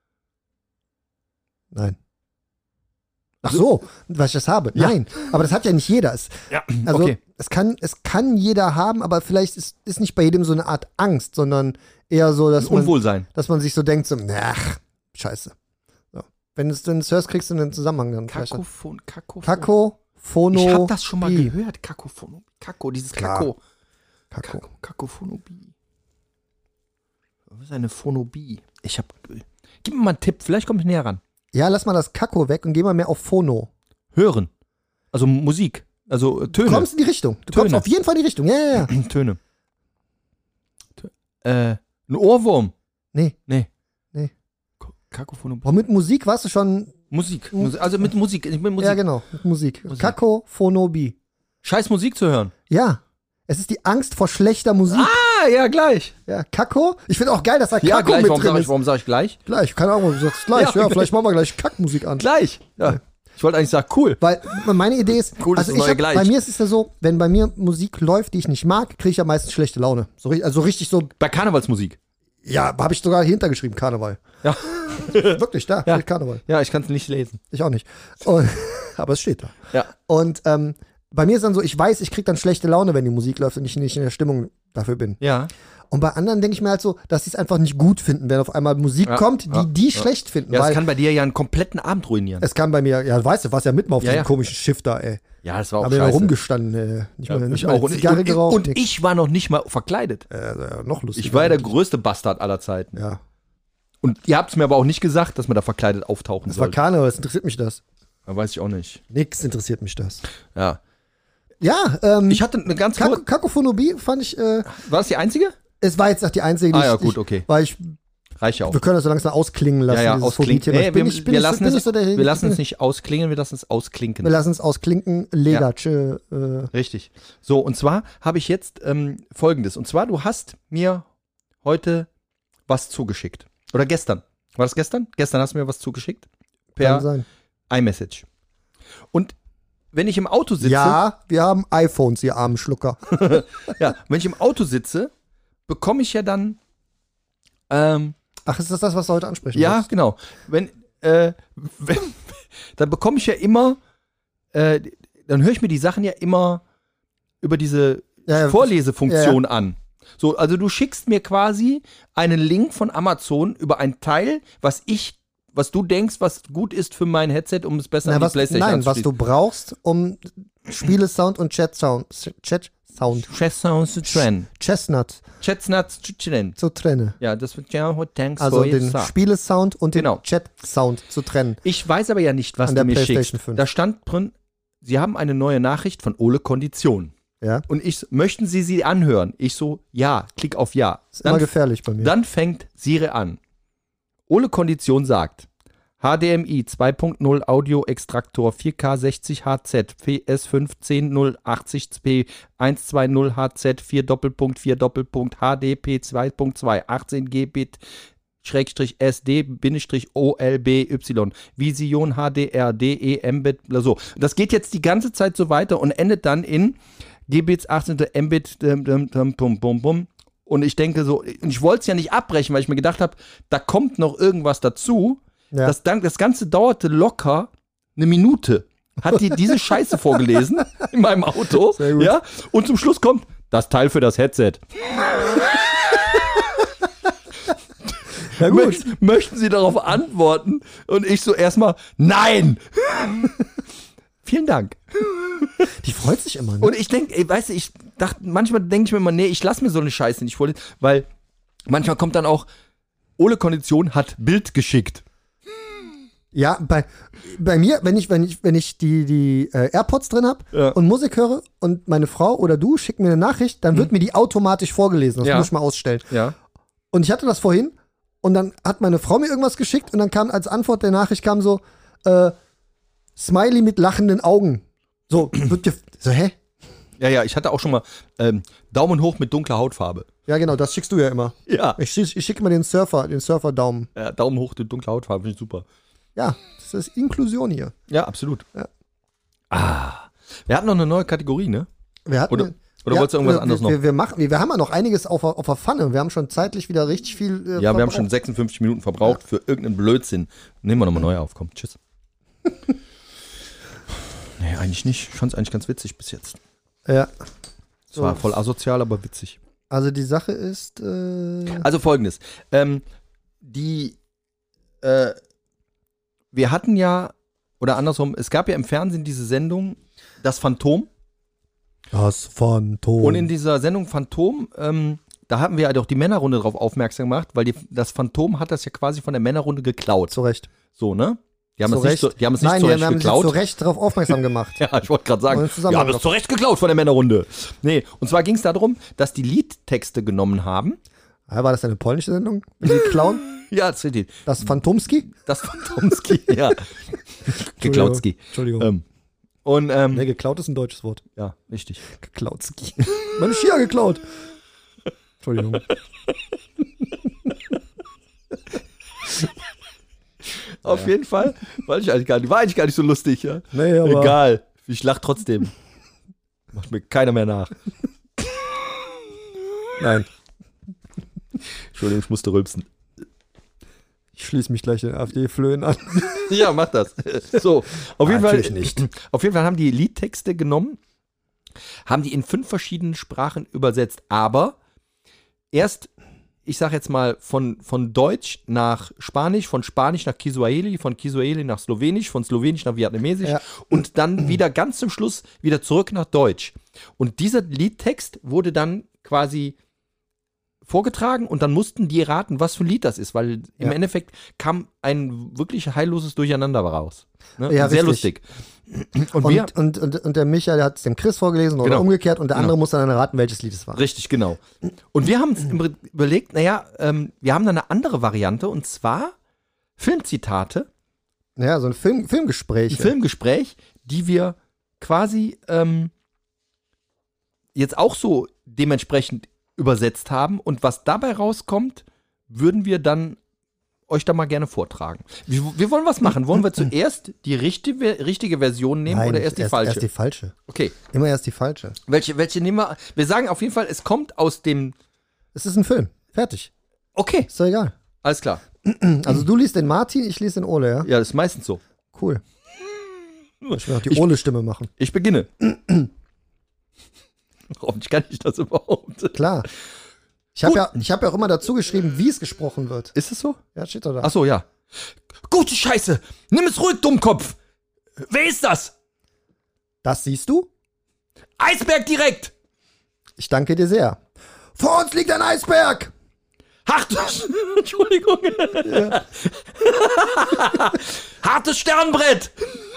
Nein. Ach so, weil ich das habe. Ja. Nein, aber das hat ja nicht jeder. Es, Ja, also okay. es, kann, es kann jeder haben, aber vielleicht ist, ist nicht bei jedem so eine Art Angst, sondern eher so, dass man, Unwohlsein. dass man sich so denkt, so, ach, scheiße. So. Wenn du es dann hörst, kriegst du einen Zusammenhang dann. vielleicht. Kakophon, Kakophon. Kako, Phono. Ich habe das schon mal Bi. gehört. Kakophono. Kako, dieses Klar. Kako. Kako. Kako. Kakophonobie. Was ist eine Phonobie? Ich hab. Gib mir mal einen Tipp, vielleicht komme ich näher ran. Ja, lass mal das Kako weg und geh mal mehr auf Phono. Hören. Also Musik. Also äh, Töne. Du kommst in die Richtung. Du Töne. kommst auf jeden Fall in die Richtung. Ja, ja, ja. Töne. Tö- Äh, ein Ohrwurm. Nee. Nee. Nee. K- Kakophonobie. Aber mit Musik warst du schon. Musik. Musik. Also mit Musik. Mit Musik. Ja, genau. Mit Musik. Musik. Kakophonobi. Scheiß Musik zu hören. Ja. Es ist die Angst vor schlechter Musik. Ah, ja, gleich. Ja, Kako. Ich finde auch geil, dass da Ja, Kako gleich. mit Warum drin sage ich, ist. warum sag ich gleich? Gleich, keine Ahnung, du sagst gleich. Ja, Ja, gleich. vielleicht machen wir gleich Kackmusik an. Gleich. Ja. Ich wollte eigentlich sagen, cool. Weil meine Idee ist, Cool, das also ist ich neue hab, gleich. bei mir ist es ja so, wenn bei mir Musik läuft, die ich nicht mag, kriege ich ja meistens schlechte Laune. So, ri- also richtig so, Bei Karnevalsmusik. ja, habe ich sogar hintergeschrieben, Karneval. Ja. Wirklich, da, Ja. steht Karneval. Ja, ich kann es nicht lesen. Ich auch nicht. Und, aber es steht da. Ja. Und ähm, bei mir ist dann so, ich weiß, ich kriege dann schlechte Laune, wenn die Musik läuft und ich nicht in der Stimmung dafür bin. Ja. Und bei anderen denke ich mir halt so, dass sie es einfach nicht gut finden, wenn auf einmal Musik Ja, kommt, die ja, die ja. schlecht finden. Ja, weil das kann bei dir ja einen kompletten Abend ruinieren. es kann bei mir, ja, weißt du, warst ja mit mal auf Ja, diesem ja. komischen Schiff da, ey. Ja, das war auch Haben wir da scheiße. rumgestanden, ey. Nicht Ja, mal, nicht ich mal auch. eine Und, Zigarre und, geraucht. und nix. ich war noch nicht mal verkleidet. Äh, ja, noch lustiger. Ich war ja der größte Bastard aller Zeiten. Ja, Und ihr habt es mir aber auch nicht gesagt, dass man da verkleidet auftauchen das war soll. Karneval, was interessiert mich das? Da weiß ich auch nicht. Nix interessiert mich das. Ja. Ja, ähm, Ich hatte eine ganz Kak kurze. Kakophonobi fand ich, äh, War das die einzige? es war jetzt auch die einzige, die Ah, ja, ich, gut, ich, okay. weil ich, Reicht ja auch. wir können das so langsam ausklingen lassen, Ja, ja, dieses ausklinken. Phobie-Thema. Nee, Ich bin wir, nicht- bin wir nicht so- lassen bin es, nicht so der- wir lassen bin es nicht ausklingen, wir lassen es ausklinken. Wir lassen es ausklinken, Leder, tschö, äh, Richtig. So, und zwar habe ich jetzt ähm, Folgendes. Und zwar, du hast mir heute was zugeschickt. Oder gestern. War das gestern? Gestern hast du mir was zugeschickt. kann Per sein. iMessage. Und wenn ich im Auto sitze, Ja, wir haben iPhones, ihr armen Schlucker. ja, wenn ich im Auto sitze, bekomme ich ja dann, ähm, Ach, ist das das, was du heute ansprechen ja, wolltest? genau. Wenn, äh, wenn, dann bekomme ich ja immer, äh, dann höre ich mir die Sachen ja immer über diese Ja, ja, Vorlesefunktion an. So, also du schickst mir quasi einen Link von Amazon über ein Teil, was ich, was du denkst, was gut ist für mein Headset, um es besser Nein, an die was, Playstation nein was du anzuschließen. brauchst, um Spiele-Sound und Chat-Sound, Chat Sound. Chestnuts zu trennen. Chestnut Chestnuts zu trennen. zu trennen. Ja, das wird ja thanks Also for your den song. Spielesound und Genau. den Chat-Sound zu trennen. Ich weiß aber ja nicht, was An du der mir PlayStation schickst. fünf. Da stand drin, Sie haben eine neue Nachricht von Ole Kondition. Ja, Und ich, so, möchten Sie sie anhören? Ich so, ja, klick auf ja. ist immer Dann, gefährlich bei mir. dann fängt Siri an. Ole Kondition sagt, H D M I zwei Punkt null Audio-Extraktor vier K sechzig H Z P S fünf zehn null achtzig P eins zwei null H Z vier Doppelpunkt vier Doppelpunkt H D P zwei Punkt zwei achtzehn Gbit Schrägstrich S D Bindestrich O L B Y Vision H D R D E Mbit so. Das geht jetzt die ganze Zeit so weiter und endet dann in Gbits achtzehn Mbit dum, dum, dum, bum, bum, bum. Und ich denke so, ich wollte es ja nicht abbrechen, weil ich mir gedacht habe, da kommt noch irgendwas dazu. Ja. Das, das Ganze dauerte locker eine Minute. Hat die diese Scheiße vorgelesen in meinem Auto. Sehr gut. Ja? Und zum Schluss kommt das Teil für das Headset. Ja, gut. Möcht, möchten Sie darauf antworten? Und ich so erstmal, nein! Vielen Dank. Die freut sich immer, ne? Und ich denke, ey, weißt du, ich dachte, manchmal denke ich mir immer, nee, ich lasse mir so eine Scheiße nicht vorlesen, weil manchmal kommt dann auch, Ole Kondition hat Bild geschickt. Ja, bei, bei mir, wenn ich, wenn ich, wenn ich die, die äh, AirPods drin habe Ja. und Musik höre und meine Frau oder du schicken mir eine Nachricht, dann wird mir die automatisch vorgelesen. Das Ja. muss ich mal ausstellen. Ja. Und ich hatte das vorhin und dann hat meine Frau mir irgendwas geschickt und dann kam als Antwort der Nachricht kam so, äh, Smiley mit lachenden Augen. So, wird dir, so, hä? Ja, ja, ich hatte auch schon mal ähm, Daumen hoch mit dunkler Hautfarbe. Ja, genau, das schickst du ja immer. Ja. Ich, schick- ich schicke immer den Surfer, den Surfer-Daumen. ja Daumen hoch mit dunkler Hautfarbe, finde ich super. Ja, das ist Inklusion hier. Ja, absolut. Ja. Ah. Wir hatten noch eine neue Kategorie, ne? Wir hatten, Oder- oder wolltest du irgendwas wir, anderes wir, noch? Wir, wir, machen, wir, wir haben ja noch einiges auf, der- auf der Pfanne. Wir haben schon zeitlich wieder richtig viel. Äh, Ja, wir haben verbraucht. schon sechsundfünfzig Minuten verbraucht für irgendeinen Blödsinn. Nehmen wir nochmal neu auf, komm, tschüss. Nee, eigentlich nicht. Ich fand es eigentlich ganz witzig bis jetzt. Ja. Es war voll asozial, aber witzig. Also die Sache ist. Äh, Also folgendes. Ähm, die, äh, wir hatten ja, oder andersrum, es gab ja im Fernsehen diese Sendung, das Phantom. das Phantom. Und in dieser Sendung Phantom, ähm, da hatten wir ja doch die Männerrunde drauf aufmerksam gemacht, weil die, das Phantom hat das ja quasi von der Männerrunde geklaut. zu Recht. So, ne? Die haben, Zu es nicht, Recht. so, die haben es nicht Nein, zu die Recht haben sich geklaut. zu Recht darauf aufmerksam gemacht. Ja, ich wollte gerade sagen, Und zusammen wir haben es drauf. zu Recht geklaut von der Männerrunde. Nee, und zwar ging es darum, dass die Liedtexte genommen haben. Ah, war das eine polnische Sendung? Mit den Clown? Ja, das ist die. Das Phantomski? Das Phantomski, ja. Geklautski. Entschuldigung. Ähm, und, ähm, Ne, geklaut ist ein deutsches Wort. ja, richtig. Geklautski. Meine Skier geklaut. Entschuldigung. Auf jeden Fall. War, ich eigentlich gar nicht, war eigentlich gar nicht so lustig, ja. Nee, aber. Egal. Ich lach trotzdem. Macht mir keiner mehr nach. Nein. Entschuldigung, ich musste rülpsen. Ich schließe mich gleich den AfD-Flöhen an. Ja, mach das. So, auf jeden Fall. Natürlich nicht. Auf jeden Fall haben die Liedtexte genommen, haben die in fünf verschiedenen Sprachen übersetzt, aber erst, ich sag jetzt mal, von, von Deutsch nach Spanisch, von Spanisch nach Kiswahili, von Kiswahili nach Slowenisch, von Slowenisch nach Vietnamesisch Ja. und dann wieder ganz zum Schluss wieder zurück nach Deutsch. Und dieser Liedtext wurde dann quasi vorgetragen und dann mussten die raten, was für ein Lied das ist, weil im Ja. Endeffekt kam ein wirklich heilloses Durcheinander raus. Ne? Ja, Sehr richtig. lustig. Und, wir, Und, und, und, und der Micha, der hat es dem Chris vorgelesen oder Genau. umgekehrt und der andere Genau. muss dann erraten, welches Lied es war. richtig, genau. Und wir haben uns im- überlegt, naja, ähm, wir haben da eine andere Variante und zwar Filmzitate, Ja, so ein Film, Filmgespräch. ein Filmgespräch, die wir quasi ähm, jetzt auch so dementsprechend übersetzt haben und was dabei rauskommt, würden wir dann euch da mal gerne vortragen. Wir, wir wollen was machen. Wollen wir zuerst die richtige, richtige Version nehmen Nein, oder erst die erst, falsche? Erst die falsche. Okay. Immer erst die falsche. Welche, welche nehmen wir? Wir sagen auf jeden Fall, es kommt aus dem. Es ist ein Film. Fertig. Okay, Ist doch egal. alles klar. Also du liest den Martin, ich lese den Ole, ja? Ja, das ist meistens so. Cool. Ich will auch die Ich- Ole-Stimme machen. Ich beginne. Hoffentlich kann ich das überhaupt. Klar. Ich habe Gut. ja, ich hab ja auch immer dazu geschrieben, wie es gesprochen wird. Ist es so? Ja, steht doch da. Ach so, ja. Gute Scheiße. Nimm es ruhig, Dummkopf. Wer ist das? Das siehst du? Eisberg direkt. Ich danke dir sehr. Vor uns liegt ein Eisberg. Hartes, Entschuldigung. Ja. Hartes Sternbrett.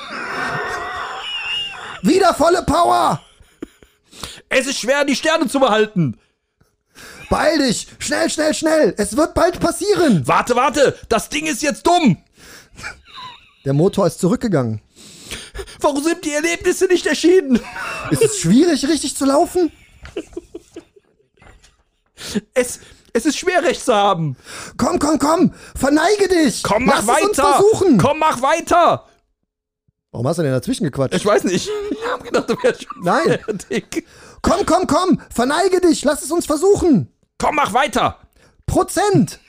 Wieder volle Power. Es ist schwer, die Sterne zu behalten. Beeil dich. Schnell, schnell, schnell. Es wird bald passieren. Warte, warte. Das Ding ist jetzt dumm. Der Motor ist zurückgegangen. Warum sind die Erlebnisse nicht erschienen? Ist es schwierig, richtig zu laufen? Es, es ist schwer, recht zu haben. Komm, komm, komm. Verneige dich. Komm, mach Lass weiter. Es uns versuchen. Komm, mach weiter. Warum hast du denn dazwischen gequatscht? Ich weiß nicht. Ich hab gedacht, du wärst schon Nein. fertig. Komm, komm, komm. Verneige dich. Lass es uns versuchen. Komm, mach weiter. Prozent.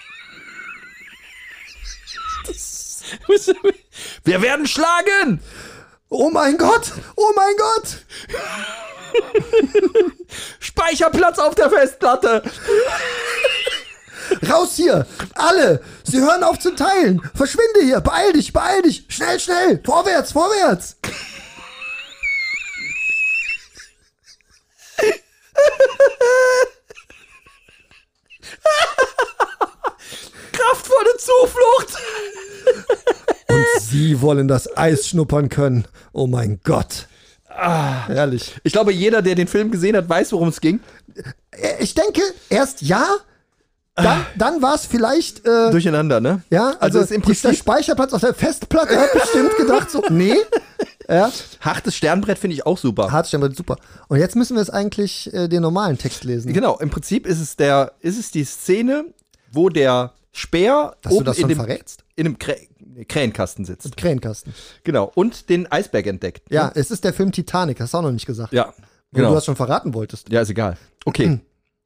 Wir werden schlagen. Oh mein Gott. Oh mein Gott. Speicherplatz auf der Festplatte. Raus hier. Alle. Sie hören auf zu teilen. Verschwinde hier. Beeil dich, beeil dich. Schnell, schnell. Vorwärts, vorwärts. Kraftvolle Zuflucht. Und Sie wollen das Eis schnuppern können. Oh mein Gott. Ah, herrlich. Ich glaube, jeder, der den Film gesehen hat, weiß, worum es ging. Ich denke, erst ja, dann, dann war es vielleicht äh, Durcheinander, ne? ja, also, Also ist im dieser Prinzip- Speicherplatz auf der Festplatte hat bestimmt gedacht so, nee. Ja, Hartes Sternbrett finde ich auch super. Hartstern, super. Und jetzt müssen wir es eigentlich äh, den normalen Text lesen. Genau, im Prinzip ist es der, ist es die Szene, wo der Speer Dass du oben das in schon dem, verrätst? in einem Krä Krähenkasten sitzt. Krähenkasten. Genau, und den Eisberg entdeckt. Ja, es ist der Film Titanic, hast du auch noch nicht gesagt. Ja, Wo genau. du das schon verraten wolltest. Ja, ist egal. Okay.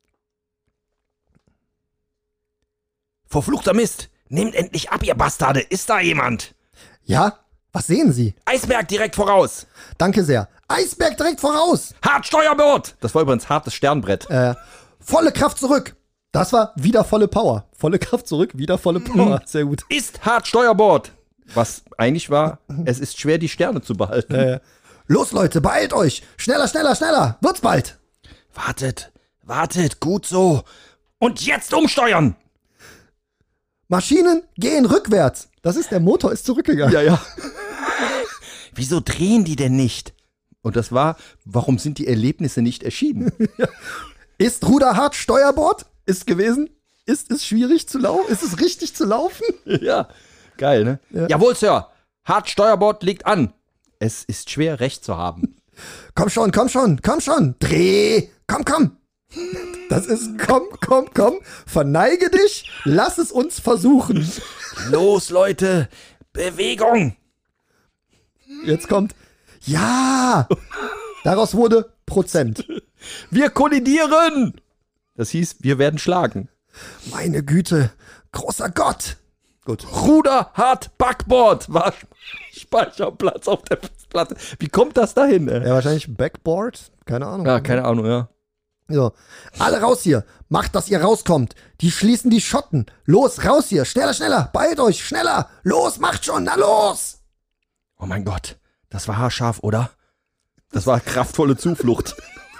Verfluchter Mist! Nehmt endlich ab, ihr Bastarde! Ist da jemand? Ja, was sehen Sie? Eisberg direkt voraus! Danke sehr. Eisberg direkt voraus. Hart Steuerbord! Das war übrigens hartes Sternbrett. Äh, volle Kraft zurück. Das war wieder volle Power. Volle Kraft zurück, wieder volle Power. Sehr gut. Ist hart Steuerbord! Was eigentlich war, es ist schwer, die Sterne zu behalten. Äh, los, Leute, beeilt euch. Schneller, schneller, schneller. Wird's bald. Wartet, wartet, gut so. Und jetzt umsteuern! Maschinen gehen rückwärts. Das ist, der Motor ist zurückgegangen. Ja, ja. Wieso drehen die denn nicht? Und das war, warum sind die Erlebnisse nicht erschienen? Ist Ruder hart Steuerbord? Ist gewesen? Ist es schwierig zu laufen? Ist es richtig zu laufen? Ja, geil, ne? Ja. Jawohl, Sir. Hart Steuerbord liegt an. Es ist schwer, Recht zu haben. Komm schon, komm schon, komm schon. Dreh. Komm, komm. Das ist, komm, komm, komm. Verneige dich. Lass es uns versuchen. Los, Leute. Bewegung. Jetzt kommt, ja. Daraus wurde Prozent. Wir kollidieren. Das hieß, wir werden schlagen. Meine Güte. Großer Gott. Gut. Ruder, hart, Backboard war Speicherplatz auf der Festplatte. Wie kommt das dahin, ey? Ja, wahrscheinlich Backboard. Keine Ahnung. Ja, keine Ahnung, ja. So. Alle raus hier. Macht, dass ihr rauskommt. Die schließen die Schotten. Los, raus hier. Schneller, schneller. Beeilt euch. Schneller. Los, macht schon. Na los. Oh mein Gott, das war haarscharf, oder? Das war kraftvolle Zuflucht.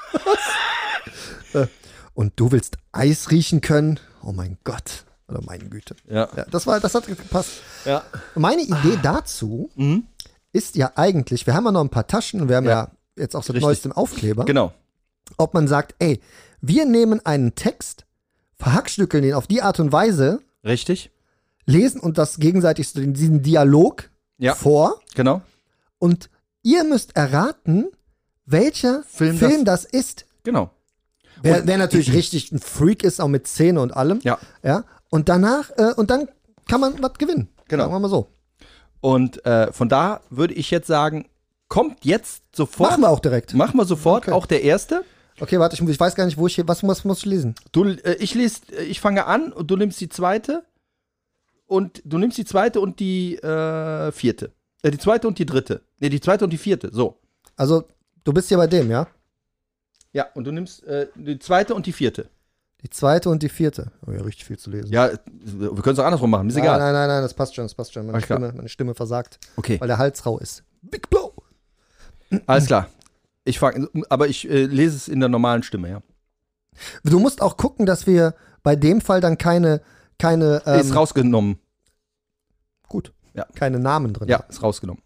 Und du willst Eis riechen können? Oh mein Gott. Oder meine Güte. Ja. Ja, das war, das hat gepasst. Ja. Meine Idee dazu Mhm. ist ja eigentlich, wir haben ja noch ein paar Taschen und wir haben ja, Ja. jetzt auch so Richtig. neuestem Aufkleber. Genau. Ob man sagt, ey, wir nehmen einen Text, verhackstückeln ihn auf die Art und Weise, Richtig. lesen und das gegenseitig so in diesen Dialog Ja. vor Genau. und ihr müsst erraten, welcher Film Film, das- das, ist. Genau. Wer, wer natürlich richtig ein Freak ist, auch mit Szene und allem. Ja. Ja. Und danach, äh, und dann kann man was gewinnen. Genau. Sagen wir mal so. Und äh, von da würde ich jetzt sagen, kommt jetzt sofort. Machen wir auch direkt. Machen wir sofort, Okay. auch der erste. Okay, warte, ich, ich weiß gar nicht, wo ich hier, was muss, muss ich lesen? Du, äh, ich lese, äh, ich fange an und du nimmst die zweite. Und du nimmst die zweite und die äh, vierte. Äh, die zweite und die dritte. Ne, die zweite und die vierte. So. Also, du bist hier bei dem, ja? Ja, und du nimmst äh, die zweite und die vierte. Die zweite und die vierte. Oh ja, richtig viel zu lesen. Ja, wir können es auch andersrum machen, ist nein, egal. nein, nein, nein, das passt schon, das passt schon. Meine, Alles klar. Stimme, meine Stimme versagt, Okay, weil der Hals rau ist. Big Blow. alles klar. Ich fang, aber ich äh, lese es in der normalen Stimme, ja. Du musst auch gucken, dass wir bei dem Fall dann keine, keine ähm, ist rausgenommen. Gut. Ja. Keine Namen drin. Ja, ist rausgenommen.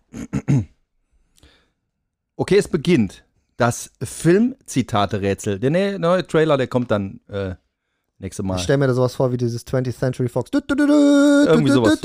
Okay, es beginnt. Das Film-Zitate-Rätsel. Der ne- neue Trailer, der kommt dann äh, nächste Mal. Ich stelle mir da sowas vor wie dieses twentieth Century Fox. Irgendwie sowas.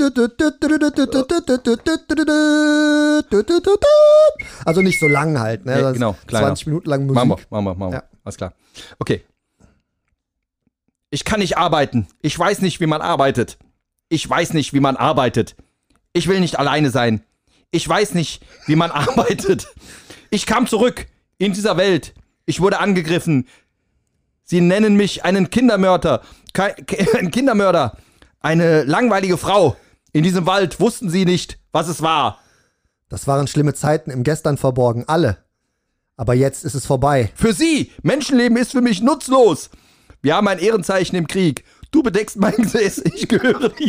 Also nicht so lang halt, ne? Nee, Das genau, kleiner. zwanzig Minuten lang Musik. Machen wir, machen wir, machen wir. Ja. Alles klar. Okay. Ich kann nicht arbeiten. Ich weiß nicht, wie man arbeitet. Ich weiß nicht, wie man arbeitet. Ich will nicht alleine sein. Ich weiß nicht, wie man arbeitet. Ich kam zurück in dieser Welt. Ich wurde angegriffen. Sie nennen mich einen Kindermörder. Kein, ein Kindermörder. Eine langweilige Frau. In diesem Wald wussten sie nicht, was es war. Das waren schlimme Zeiten im Gestern verborgen, alle. Aber jetzt ist es vorbei. Für sie. Menschenleben ist für mich nutzlos. Wir haben ein Ehrenzeichen im Krieg. Du bedeckst mein Gesäß. Ich gehöre dir.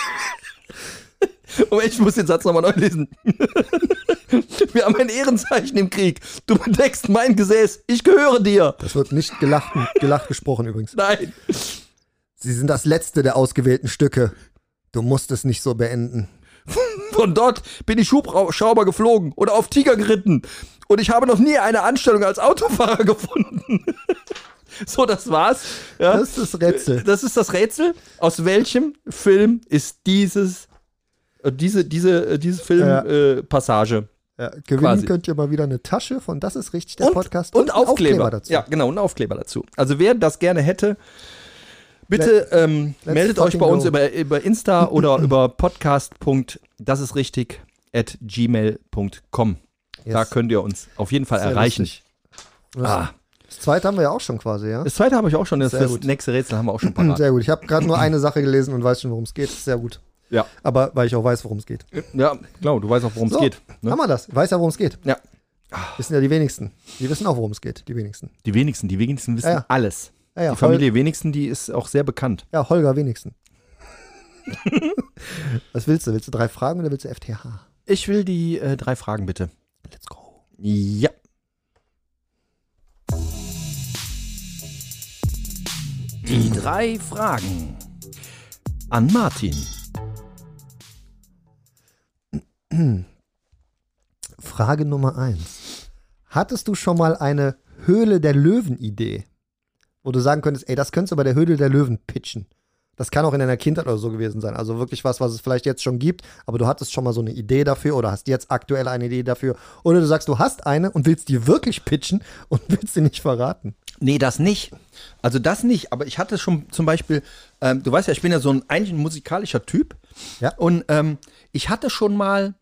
Und ich muss den Satz nochmal neu lesen. Wir haben ein Ehrenzeichen im Krieg. Du bedeckst mein Gesäß. Ich gehöre dir. Das wird nicht gelacht, gelacht gesprochen übrigens. Nein. Sie sind das letzte der ausgewählten Stücke. Du musst es nicht so beenden. Von dort bin ich Hubschrauber geflogen oder auf Tiger geritten. Und ich habe noch nie eine Anstellung als Autofahrer gefunden. So, das war's. Ja. Das ist das Rätsel. Das ist das Rätsel. Aus welchem Film ist dieses, äh, diese, diese, äh, diese Filmpassage? Ja. Äh, Passage? Ja, gewinnen Quasi. könnt ihr mal wieder eine Tasche von Das ist richtig, der und, Podcast. Und, einen Aufkleber. dazu. Ja, genau, und Aufkleber dazu. Also wer das gerne hätte, bitte ähm, let's meldet euch bei fucking uns go. über, über Insta oder über podcast. Das ist richtig at gmail punkt com. Yes. Da könnt ihr uns auf jeden Fall Sehr erreichen. lustig. Ah. Das zweite haben wir ja auch schon quasi, ja? Das zweite habe ich auch schon, das, Sehr das gut. nächste Rätsel haben wir auch schon parat. Sehr gut. Ich habe gerade nur eine Sache gelesen und weiß schon, worum es geht. Sehr gut. Ja. Aber weil ich auch weiß, worum es geht. Ja, genau, du weißt auch, worum es So, geht. Ne? Haben wir das? Ich weiß ja, worum es geht. Ja. Wissen ja die wenigsten. Die wissen auch, worum es geht. Die wenigsten. Die wenigsten, die wenigsten wissen Ja, ja. alles. Ja, ja, Die Familie wenigsten, die ist auch sehr bekannt. Hol ja, Holger wenigsten. Was willst du? Willst du drei Fragen oder willst du F T H? Ich will die äh, drei Fragen bitte. Let's go. Ja. Die drei Fragen an Martin. Frage Nummer eins. Hattest du schon mal eine Höhle der Löwen-Idee? Wo du sagen könntest, ey, das könntest du bei der Höhle der Löwen pitchen. Das kann auch in deiner Kindheit oder so gewesen sein. Also wirklich was, was es vielleicht jetzt schon gibt, aber du hattest schon mal so eine Idee dafür oder hast jetzt aktuell eine Idee dafür. Oder du sagst, du hast eine und willst die wirklich pitchen und willst sie nicht verraten. Nee, das nicht. Also das nicht, aber ich hatte schon zum Beispiel, ähm, du weißt ja, ich bin ja so ein eigentlich ein musikalischer Typ. Ja. Und ähm, ich hatte schon mal,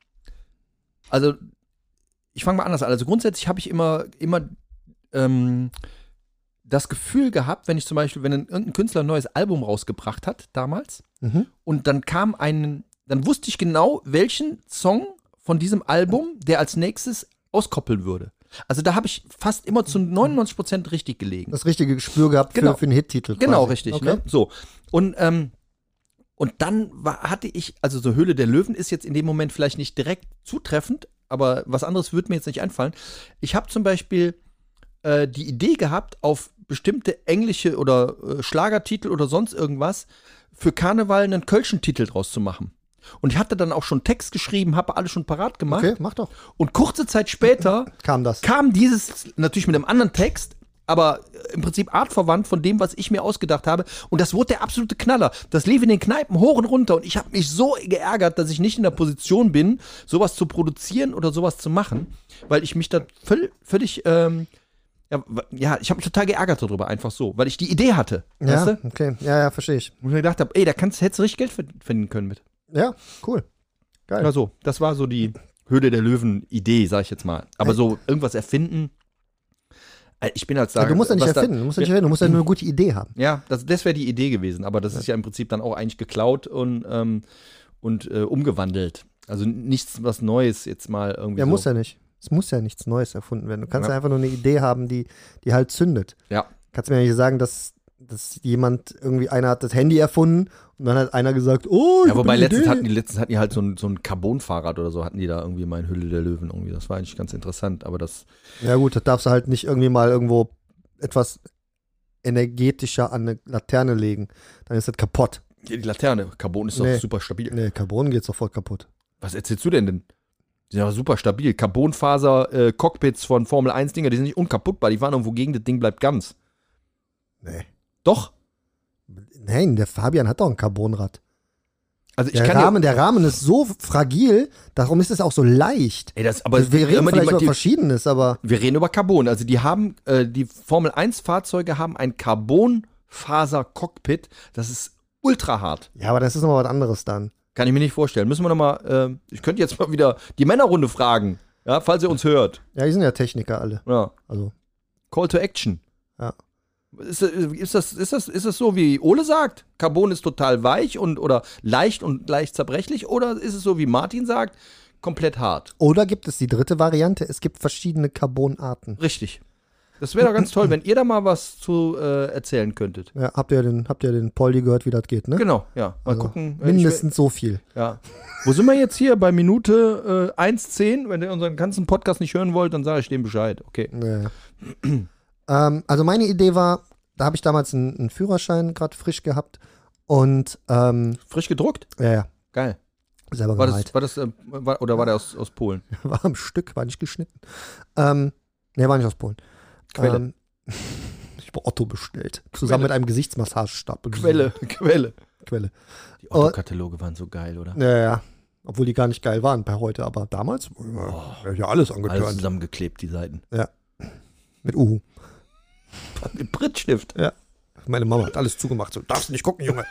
also ich fange mal anders an. Also grundsätzlich habe ich immer, immer ähm, das Gefühl gehabt, wenn ich zum Beispiel, wenn ein, irgendein Künstler ein neues Album rausgebracht hat, damals, Mhm. und dann kam ein, dann wusste ich genau, welchen Song von diesem Album der als nächstes auskoppeln würde. Also da habe ich fast immer zu neunundneunzig Prozent richtig gelegen. Das richtige Gespür gehabt Genau. für, für einen Hit-Titel. Genau, quasi. richtig. Okay. Ne? So. Und, ähm, und dann war, hatte ich, also so Höhle der Löwen ist jetzt in dem Moment vielleicht nicht direkt zutreffend, aber was anderes würde mir jetzt nicht einfallen. Ich habe zum Beispiel äh, die Idee gehabt, auf bestimmte englische oder äh, Schlagertitel oder sonst irgendwas für Karneval einen Kölschen Titel draus zu machen. Und ich hatte dann auch schon Text geschrieben, habe alles schon parat gemacht. Okay, mach doch. Und kurze Zeit später Kam das. kam dieses natürlich mit einem anderen Text, aber im Prinzip artverwandt von dem, was ich mir ausgedacht habe. Und das wurde der absolute Knaller. Das lief in den Kneipen hoch und runter. Und ich habe mich so geärgert, dass ich nicht in der Position bin, sowas zu produzieren oder sowas zu machen, weil ich mich da völlig, völlig ähm, ja, ja, ich habe mich total geärgert darüber, einfach so, weil ich die Idee hatte. Ja, Weißt du? okay. Ja, ja, verstehe ich. Und ich mir gedacht habe, ey, da kannst, hättest du richtig Geld verdienen können mit. Ja, cool. Geil. Ja, so, das war so die Höhle der Löwen-Idee, sag ich jetzt mal. Aber so irgendwas erfinden. äh, Ich bin halt Ja, sagen. du musst ja nicht was da- erfinden, du musst ja nicht erfinden, du musst ja nur eine gute Idee haben. Ja, das, das wäre die Idee gewesen, aber das ist ja im Prinzip dann auch eigentlich geklaut und, ähm, und äh, umgewandelt. Also nichts was Neues jetzt mal irgendwie. Ja, so. muss ja nicht. Es muss ja nichts Neues erfunden werden. Du kannst ja, Ja. einfach nur eine Idee haben, die, die halt zündet. Ja. Kannst mir ja nicht sagen, dass dass jemand, irgendwie einer hat das Handy erfunden und dann hat einer gesagt, oh, ich Ja, wobei hab eine letztens Idee. hatten die letztens hatten die halt so ein, so ein Carbon-Fahrrad oder so, hatten die da irgendwie mal in Hülle der Löwen irgendwie. Das war eigentlich ganz interessant, aber das. Ja gut, das darfst du halt nicht irgendwie mal irgendwo etwas energetischer an eine Laterne legen. Dann ist das kaputt. Die Laterne, Carbon ist doch Nee. super stabil. Nee, Carbon geht sofort kaputt. Was erzählst du denn denn? Die sind ja super stabil. Carbonfaser-Cockpits von Formel eins Dinger, die sind nicht unkaputtbar. Die fahren irgendwo gegen, das Ding bleibt ganz. Nee. Doch. Nein, der Fabian hat doch ein Carbonrad. Also ich Der kann Rahmen, ja, der Rahmen ist so fragil, darum ist es auch so leicht. ey, das, aber Wir reden immer vielleicht über die, die, Verschiedenes, aber wir reden über Carbon. Also die haben, äh, die Formel eins Fahrzeuge haben ein Carbonfaser-Cockpit. Das ist ultra hart. ja, aber das ist nochmal was anderes dann. Kann ich mir nicht vorstellen. Müssen wir nochmal, äh, ich könnte jetzt mal wieder die Männerrunde fragen, ja, falls ihr uns hört. Ja, die sind ja Techniker alle. Ja. Also, Call to Action. Ja. Ist, ist, das, ist, das, ist das so, wie Ole sagt? Carbon ist total weich und oder leicht und leicht zerbrechlich? Oder ist es so, wie Martin sagt, komplett hart? oder gibt es die dritte Variante? Es gibt verschiedene Carbonarten. Richtig. Das wäre doch ganz toll, wenn ihr da mal was zu äh, erzählen könntet. Ja, habt ihr den, habt ihr den Poldi gehört, wie das geht, ne? Genau, ja. Mal Also, gucken. Äh, ich Mindestens so viel. wär- Ja. Wo sind wir jetzt hier? Bei Minute äh, eins zehn? Wenn ihr unseren ganzen Podcast nicht hören wollt, dann sage ich dem Bescheid. Okay. Ja. ähm, also meine Idee war, da habe ich damals einen, einen Führerschein gerade frisch gehabt und ähm, Frisch gedruckt? ja, ja, Geil. selber War gemalt. das, war das äh, war, oder war der aus, aus Polen? War am Stück, war nicht geschnitten. Ähm, ne, war nicht aus Polen. Quelle. Ähm, ich habe Otto bestellt. Zusammen mit einem Gesichtsmassagestab. Quelle, Quelle. Quelle. Die Otto-Kataloge waren so geil, oder? Ja, ja. Obwohl die gar nicht geil waren bei heute, aber damals ja, ja alles Alles angeturnt. zusammengeklebt, die Seiten. Mit Uhu. Mit Brittstift. Meine Mama hat alles zugemacht. So, darfst du nicht gucken, Junge.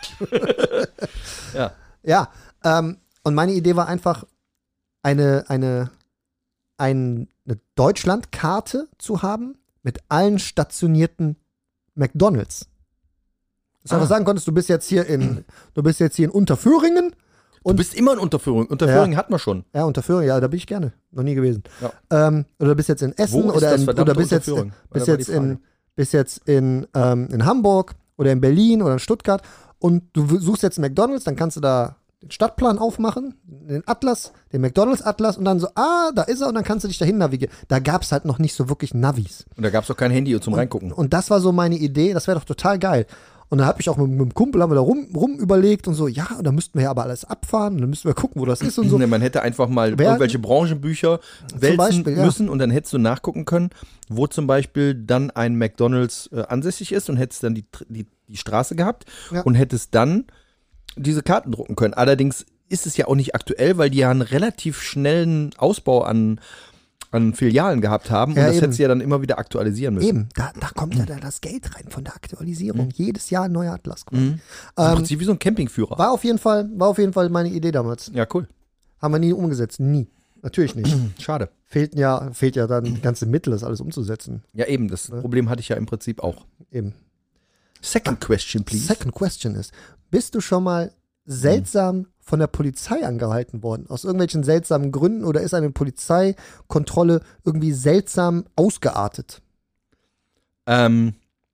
Ja. Ja, ähm, und meine Idee war einfach, eine, eine, eine Deutschlandkarte zu haben mit allen stationierten McDonalds. Dass du Ah. einfach sagen konntest, du bist jetzt hier in, du bist jetzt hier in Unterföhringen. Du bist immer in Unterführung. Unterführung hatten wir schon. Ja, Unterföhringen, ja, da bin ich gerne. Noch nie gewesen. Ja. Ähm, oder bist jetzt in Essen Wo ist oder, das in, verdammte oder bist jetzt, Unterföhring? bist Da war die jetzt in, Frage. bist jetzt in, ähm, in Hamburg oder in Berlin oder in Stuttgart und du w- suchst jetzt einen McDonalds, dann kannst du da den Stadtplan aufmachen, den Atlas, den McDonalds-Atlas und dann so, ah, da ist er und dann kannst du dich dahin navigieren. Da gab es halt noch nicht so wirklich Navis. Und da gab es doch kein Handy zum Reingucken. Und das war so meine Idee, das wäre doch total geil. Und dann habe ich auch mit, mit dem Kumpel haben wir da rum, rum überlegt und so, ja, und dann müssten wir ja aber alles abfahren und dann müssten wir gucken, wo das ist und so. Ne, Man hätte einfach mal Wer- irgendwelche Branchenbücher wälzen Beispiel, ja. müssen und dann hättest du nachgucken können, wo zum Beispiel dann ein McDonalds äh, ansässig ist und hättest dann die, Tr- die, die Straße gehabt Ja. und hättest dann diese Karten drucken können. Allerdings ist es ja auch nicht aktuell, weil die ja einen relativ schnellen Ausbau an, an Filialen gehabt haben und Ja, das eben. hättest du ja dann immer wieder aktualisieren müssen. Eben, da, da kommt ja dann das Geld rein von der Aktualisierung. Jedes Jahr ein neuer Atlas. quasi. Mhm. Im Ähm, Prinzip wie so ein Campingführer. war auf jeden Fall, war auf jeden Fall meine Idee damals. Ja, cool. Haben wir nie umgesetzt. Nie. Natürlich nicht. Schade. Fehlten ja, fehlt ja dann die ganze Mittel, das alles umzusetzen. Ja, eben, das Problem hatte ich ja im Prinzip auch. Eben. Second question, please. Second question ist, bist du schon mal seltsam von der Polizei angehalten worden? Aus irgendwelchen seltsamen Gründen oder ist eine Polizeikontrolle irgendwie seltsam ausgeartet? Ähm,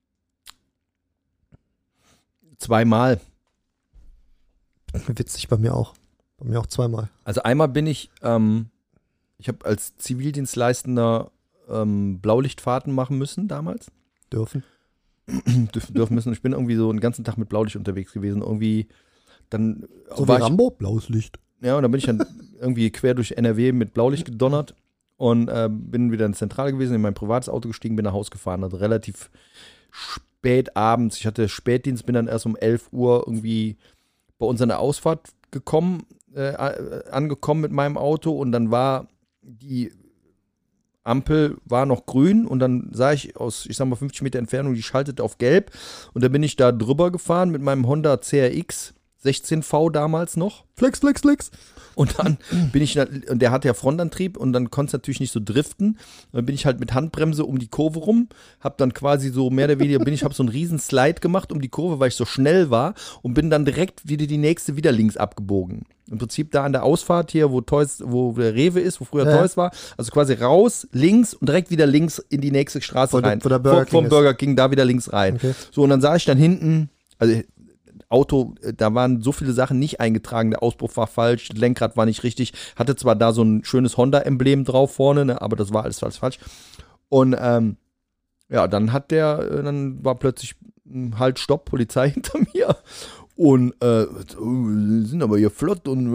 zweimal. Witzig, bei mir auch. Bei mir auch zweimal. Also einmal bin ich, ähm, ich habe als Zivildienstleistender ähm, Blaulichtfahrten machen müssen damals. Dürfen. Dürfen, dürfen müssen. Ich bin irgendwie so einen ganzen Tag mit Blaulicht unterwegs gewesen. Irgendwie dann So wie war ich, Rambo? Blaues Licht. ja, und dann bin ich dann irgendwie quer durch N R W mit Blaulicht gedonnert und äh, bin wieder in die Zentrale gewesen, in mein privates Auto gestiegen, bin nach Hause gefahren. Also relativ spät abends. Ich hatte Spätdienst, bin dann erst um elf Uhr irgendwie bei uns an der Ausfahrt gekommen, äh, angekommen mit meinem Auto und dann war die Ampel war noch grün und dann sah ich aus, ich sag mal, fünfzig Meter Entfernung, die schaltete auf gelb und dann bin ich da drüber gefahren mit meinem Honda C R X sechzehn V damals noch. Flex, flex, flex. Und dann bin ich, und der hatte ja Frontantrieb und dann konnte es natürlich nicht so driften. Dann bin ich halt mit Handbremse um die Kurve rum, hab dann quasi so mehr oder weniger, bin ich, hab so einen riesen Slide gemacht um die Kurve, weil ich so schnell war und bin dann direkt wieder die nächste wieder links abgebogen. Im Prinzip da an der Ausfahrt hier, wo Toys, wo der Rewe ist, wo früher ja. Toys war, also quasi raus, links und direkt wieder links in die nächste Straße vor rein. Der, wo der Burger vor, vom Burger King da wieder links rein. Okay. So, und dann sah ich dann hinten, also Auto, da waren so viele Sachen nicht eingetragen, der Auspuff war falsch, das Lenkrad war nicht richtig, hatte zwar da so ein schönes Honda-Emblem drauf vorne, ne, aber das war alles, alles falsch. Und ähm, ja, dann hat der, dann war plötzlich halt Stopp, Polizei hinter mir und äh, sind aber hier flott und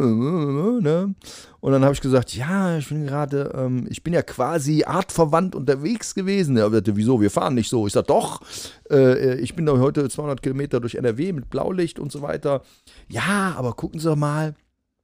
äh, ne? Und dann habe ich gesagt, ja, ich bin gerade, ähm, ich bin ja quasi artverwandt unterwegs gewesen. Er sagte, wieso, wir fahren nicht so. Ich sag, doch, äh, ich bin doch heute zweihundert Kilometer durch N R W mit Blaulicht und so weiter. Ja, aber gucken Sie doch mal,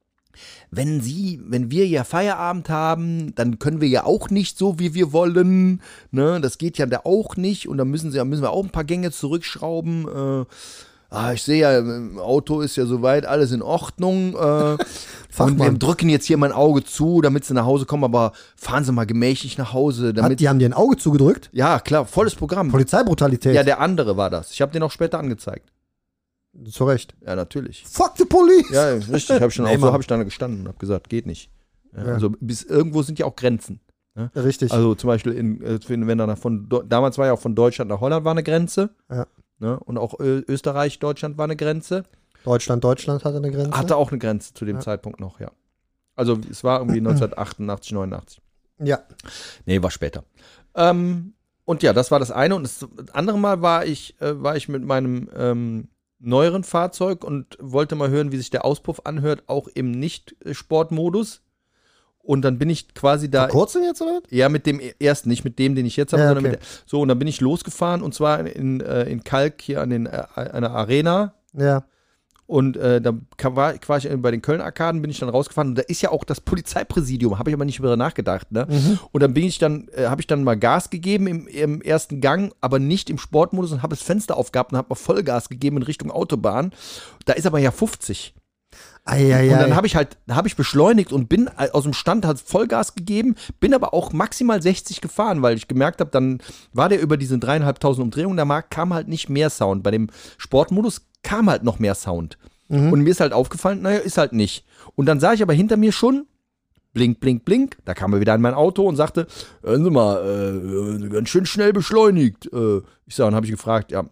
wenn Sie, wenn wir ja Feierabend haben, dann können wir ja auch nicht so, wie wir wollen. Ne? Das geht ja da auch nicht und dann müssen, Sie, müssen wir auch ein paar Gänge zurückschrauben. Äh, Ah, ich sehe ja, im Auto ist ja soweit alles in Ordnung. Äh, und wir drücken jetzt hier mein Auge zu, damit sie nach Hause kommen, aber fahren Sie mal gemächlich nach Hause. Damit Hat, die haben dir ein Auge zugedrückt? Ja, klar, volles Programm. Polizeibrutalität. Ja, der andere war das. Ich habe den auch später angezeigt. Zu Recht. Ja, natürlich. Fuck the police! Ja, richtig. Hab ich schon nee, auch, so habe ich dann gestanden und habe gesagt, geht nicht. Ja, ja. Also bis irgendwo sind ja auch Grenzen. Ne? Richtig. Also zum Beispiel, in, wenn er von, damals war ja auch von Deutschland nach Holland war eine Grenze. Ja. Ne? Und auch Ö- Österreich, Deutschland war eine Grenze. Deutschland, Deutschland hatte eine Grenze. Hatte auch eine Grenze zu dem ja. Zeitpunkt noch, ja. Also es war irgendwie neunzehnhundertachtundachtzig, neunundachtzig. Ja. Nee, war später. Ähm, und ja, das war das eine. Und das andere Mal war ich, äh, war ich mit meinem ähm, neueren Fahrzeug und wollte mal hören, wie sich der Auspuff anhört, auch im Nicht-Sportmodus. Und dann bin ich quasi da. Vor kurzem jetzt, oder? Ja, mit dem ersten, nicht mit dem, den ich jetzt habe, ja, sondern okay. mit der, so, und dann bin ich losgefahren und zwar in, äh, in Kalk hier an den äh, einer Arena. Ja. Und äh, da kam, war quasi bei den Köln-Arkaden, bin ich dann rausgefahren. Und da ist ja auch das Polizeipräsidium, habe ich aber nicht über nachgedacht. Ne? Mhm. Und dann bin ich dann, äh, habe ich dann mal Gas gegeben im, im ersten Gang, aber nicht im Sportmodus und habe das Fenster aufgehabt und habe mal Vollgas gegeben in Richtung Autobahn. Da ist aber ja fünfzig. Ei, ei, und dann ei. habe ich halt, da habe ich beschleunigt und bin aus dem Stand, halt Vollgas gegeben, bin aber auch maximal sechzig gefahren, weil ich gemerkt habe, dann war der über diese dreieinhalbtausend Umdrehungen, da kam halt nicht mehr Sound. Bei dem Sportmodus kam halt noch mehr Sound. Mhm. Und mir ist halt aufgefallen, naja, ist halt nicht. Und dann sah ich aber hinter mir schon, blink, blink, blink, da kam er wieder in mein Auto und sagte, hören Sie mal, äh, ganz schön schnell beschleunigt. Äh, ich sag, dann habe ich gefragt, ja,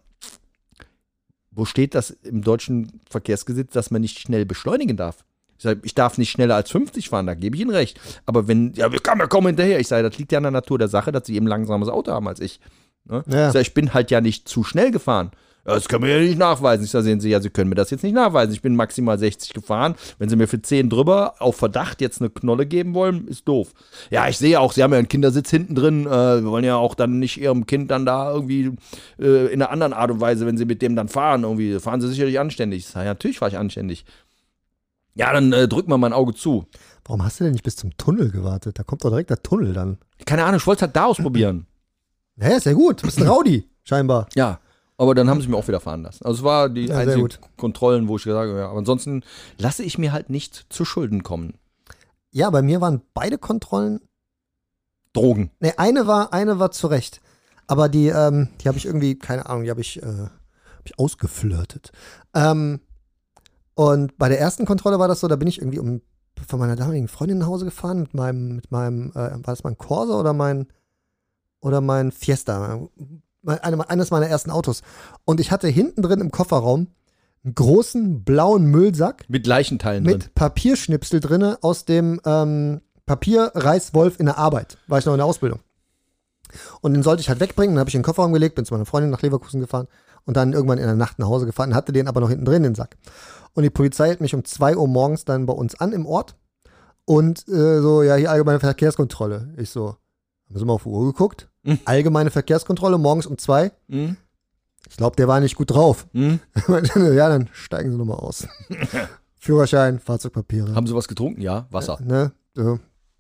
wo steht das im deutschen Verkehrsgesetz, dass man nicht schnell beschleunigen darf? Ich sage, ich darf nicht schneller als fünfzig fahren, da gebe ich Ihnen recht. Aber wenn, ja, wir kommen ja kaum hinterher. Ich sage, das liegt ja an der Natur der Sache, dass Sie eben ein langsames Auto haben als ich. Ne? Ja. Ich sage, ich bin halt ja nicht zu schnell gefahren. Ja, das können wir ja nicht nachweisen. Ich sage, sehen Sie, ja, Sie können mir das jetzt nicht nachweisen. Ich bin maximal sechzig gefahren. Wenn Sie mir für zehn drüber auf Verdacht jetzt eine Knolle geben wollen, ist doof. Ja, ich sehe auch, Sie haben ja einen Kindersitz hinten drin. Äh, wir wollen ja auch dann nicht Ihrem Kind dann da irgendwie äh, in einer anderen Art und Weise, wenn Sie mit dem dann fahren, irgendwie fahren Sie sicherlich anständig. Ich sage, ja, natürlich fahre ich anständig. Ja, dann äh, drück mal mein Auge zu. Warum hast du denn nicht bis zum Tunnel gewartet? Da kommt doch direkt der Tunnel dann. Keine Ahnung, ich wollte es halt da ausprobieren. Ja, ist ja gut. Du bist ein Rowdy, scheinbar. Ja. Aber dann haben sie mir auch wieder fahren lassen. Also es war die ja, einzigen Kontrollen, wo ich gesagt habe, ja, aber ansonsten lasse ich mir halt nicht zu Schulden kommen. Ja, bei mir waren beide Kontrollen Drogen. Ne, eine war, eine war zurecht. Aber die, ähm, die habe ich irgendwie, keine Ahnung, die habe ich, äh, hab ich ausgeflirtet. Ähm, und bei der ersten Kontrolle war das so, da bin ich irgendwie um, von meiner damaligen Freundin nach Hause gefahren mit meinem, mit meinem, äh, war das mein Corsa oder mein, oder mein Fiesta? Eine, eines meiner ersten Autos. Und ich hatte hinten drin im Kofferraum einen großen blauen Müllsack. Mit Leichenteilen mit drin. Papierschnipsel drin aus dem ähm, Papierreißwolf in der Arbeit. War ich noch in der Ausbildung. Und den sollte ich halt wegbringen. Dann habe ich in den Kofferraum gelegt, bin zu meiner Freundin nach Leverkusen gefahren und dann irgendwann in der Nacht nach Hause gefahren, hatte den aber noch hinten drin, den Sack. Und die Polizei hält mich um zwei Uhr morgens dann bei uns an im Ort und äh, so, ja, hier allgemeine Verkehrskontrolle. Ich so, haben Sie mal auf die Uhr geguckt? Mhm. Allgemeine Verkehrskontrolle morgens um zwei. Mhm. Ich glaube, der war nicht gut drauf. Mhm. Ja, dann steigen Sie nochmal aus. Führerschein, Fahrzeugpapiere. Haben Sie was getrunken? Ja, Wasser. Äh, ne? äh.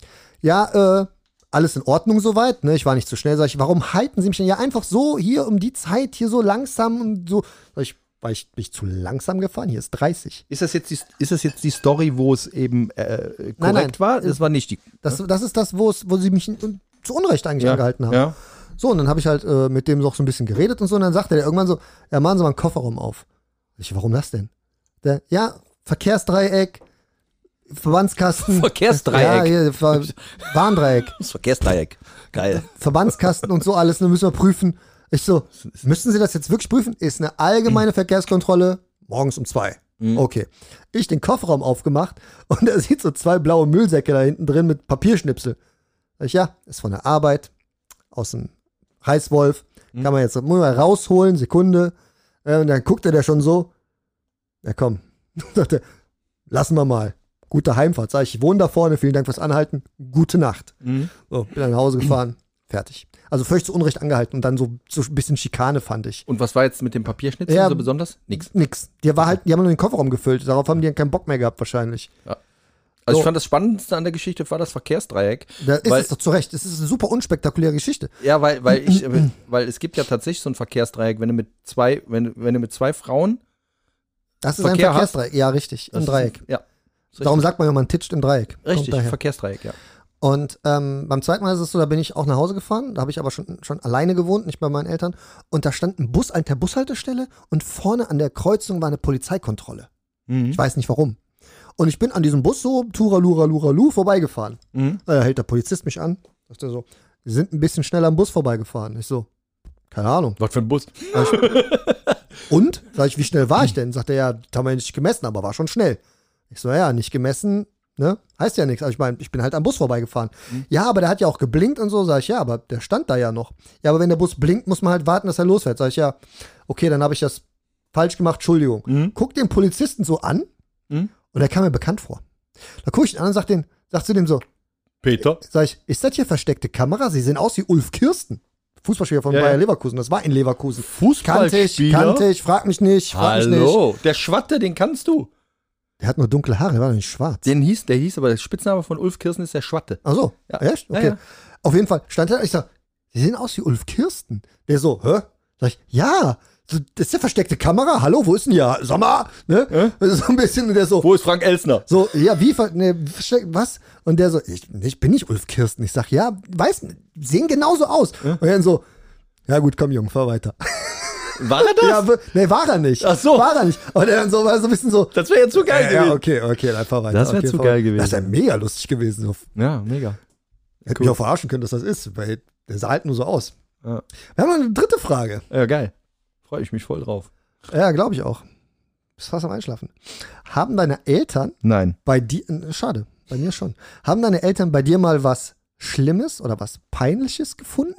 Ja, äh, alles in Ordnung soweit. Ne? Ich war nicht zu schnell. Sag ich, warum halten Sie mich denn ja einfach so hier um die Zeit hier so langsam und so? Sag ich, War ich, bin ich zu langsam gefahren? Hier ist dreißig. Ist das jetzt die, ist das jetzt die Story, wo es eben äh, korrekt Nein, nein. war? Das war nicht die. Das, das ist das, wo es, wo sie mich in, zu Unrecht eigentlich Ja, angehalten haben. ja. So, und dann habe ich halt äh, mit dem so so ein bisschen geredet und so. Und dann sagte der irgendwann so, ja, machen Sie mal einen Kofferraum auf. Ich, warum das denn? Der, ja, Verkehrsdreieck, Verbandskasten. Verkehrsdreieck. Ja, hier, Ver Warndreieck. Das Verkehrsdreieck. Geil. Verbandskasten und so alles, dann müssen wir prüfen. Ich so, müssten Sie das jetzt wirklich prüfen? Ist eine allgemeine Verkehrskontrolle morgens um zwei. Mhm. Okay. Ich den Kofferraum aufgemacht und er sieht so zwei blaue Müllsäcke da hinten drin mit Papierschnipsel. Sag ich, ja, ist von der Arbeit, aus dem Reißwolf, Mhm. kann man jetzt muss man rausholen, Sekunde. Äh, Und dann guckte der schon so, ja komm, sagte, lassen wir mal. Gute Heimfahrt. Sag ich, ich wohne da vorne, vielen Dank fürs Anhalten. Gute Nacht. Mhm. So, bin dann nach Hause gefahren. Fertig. Also völlig zu Unrecht angehalten und dann so, so ein bisschen Schikane, fand ich. Und was war jetzt mit dem Papierschnitzel Ja, so besonders? Nix. Nix. Die, war halt, die haben nur den Kofferraum gefüllt. Darauf haben die dann keinen Bock mehr gehabt, wahrscheinlich. Also So. ich fand das Spannendste an der Geschichte war das Verkehrsdreieck. Da ist Weil- es doch zu Recht. Es ist eine super unspektakuläre Geschichte. Ja, weil, weil ich, äh, weil es gibt ja tatsächlich so ein Verkehrsdreieck, wenn du mit zwei, wenn, du- wenn du mit zwei Frauen. Das ist Verkehr ein Verkehrsdreieck. Ja, richtig. das Im Dreieck. Ist, ja. Ist Darum sagt man ja, man titscht im Dreieck. Kommt richtig, daher. Verkehrsdreieck, ja. Und ähm, beim zweiten Mal ist es so, da bin ich auch nach Hause gefahren. Da habe ich aber schon, schon alleine gewohnt, nicht bei meinen Eltern. Und da stand ein Bus an der Bushaltestelle und vorne an der Kreuzung war eine Polizeikontrolle. Mhm. Ich weiß nicht warum. Und ich bin an diesem Bus so, Turalura, Luralu, vorbeigefahren. Mhm. Da hält der Polizist mich an. Sagt er so, Sie sind ein bisschen schneller am Bus vorbeigefahren. Ich so, keine Ahnung. Was für ein Bus? Und? Sag ich, wie schnell war ich denn? Sagt er, ja, das haben wir nicht gemessen, aber war schon schnell. Ich so, ja, nicht gemessen, ne? Heißt ja nichts. Also ich meine, ich bin halt am Bus vorbeigefahren. Mhm. Ja, aber der hat ja auch geblinkt und so. Sag ich, ja, aber der stand da ja noch. Ja, aber wenn der Bus blinkt, muss man halt warten, dass er losfährt. Sag ich, ja, okay, dann habe ich das falsch gemacht, Entschuldigung. Mhm. Guck den Polizisten so an Mhm. und er kam mir bekannt vor. Da gucke ich ihn an und sag, den, sag zu dem so, Peter? sag ich, ist das hier versteckte Kamera? Sie sehen aus wie Ulf Kirsten. Fußballspieler von Ja, Bayer ja. Leverkusen. Das war in Leverkusen. Fußballspieler? Kannte ich, kannte ich, frag mich nicht, frag mich nicht. Hallo, der Schwatte, den kannst du. Der hat nur dunkle Haare, der war doch nicht schwarz. Den hieß, der hieß, aber der Spitzname von Ulf Kirsten ist der Schwatte. Ach so, Ja. echt? Ja, Okay. ja. Auf jeden Fall stand er, ich sag, Sie sehen aus wie Ulf Kirsten. Der so, hä? Sag ich, ja, so, das ist der versteckte Kamera, hallo, wo ist denn hier? Sag mal, ne? Hä? So ein bisschen, und der so, Wo ist Frank Elsner? so, ja, wie, ver- ne, versteckt, was? Und der so, ich, ich bin nicht Ulf Kirsten. Ich sag, ja, weiß, sehen genauso aus. Und dann so, ja gut, komm, Junge, fahr weiter. War er das? Ja, w- nee, war er nicht. Ach so. War er nicht. Und er dann so, war so ein bisschen so, Das wäre ja zu geil ja, gewesen. okay, okay, dann fahr weiter. Das wär okay, zu fahr geil weiter. gewesen. Das wäre mega lustig gewesen. So. Ja, mega. Hätte mich auch verarschen können, dass das ist, weil der sah halt nur so aus. Ja, Wir haben noch eine dritte Frage. ja geil. Freue ich mich voll drauf. Ja, glaube ich auch. Bist fast am Einschlafen. Haben deine Eltern Nein. bei dir, äh, schade, bei mir schon, haben deine Eltern bei dir mal was Schlimmes oder was Peinliches gefunden?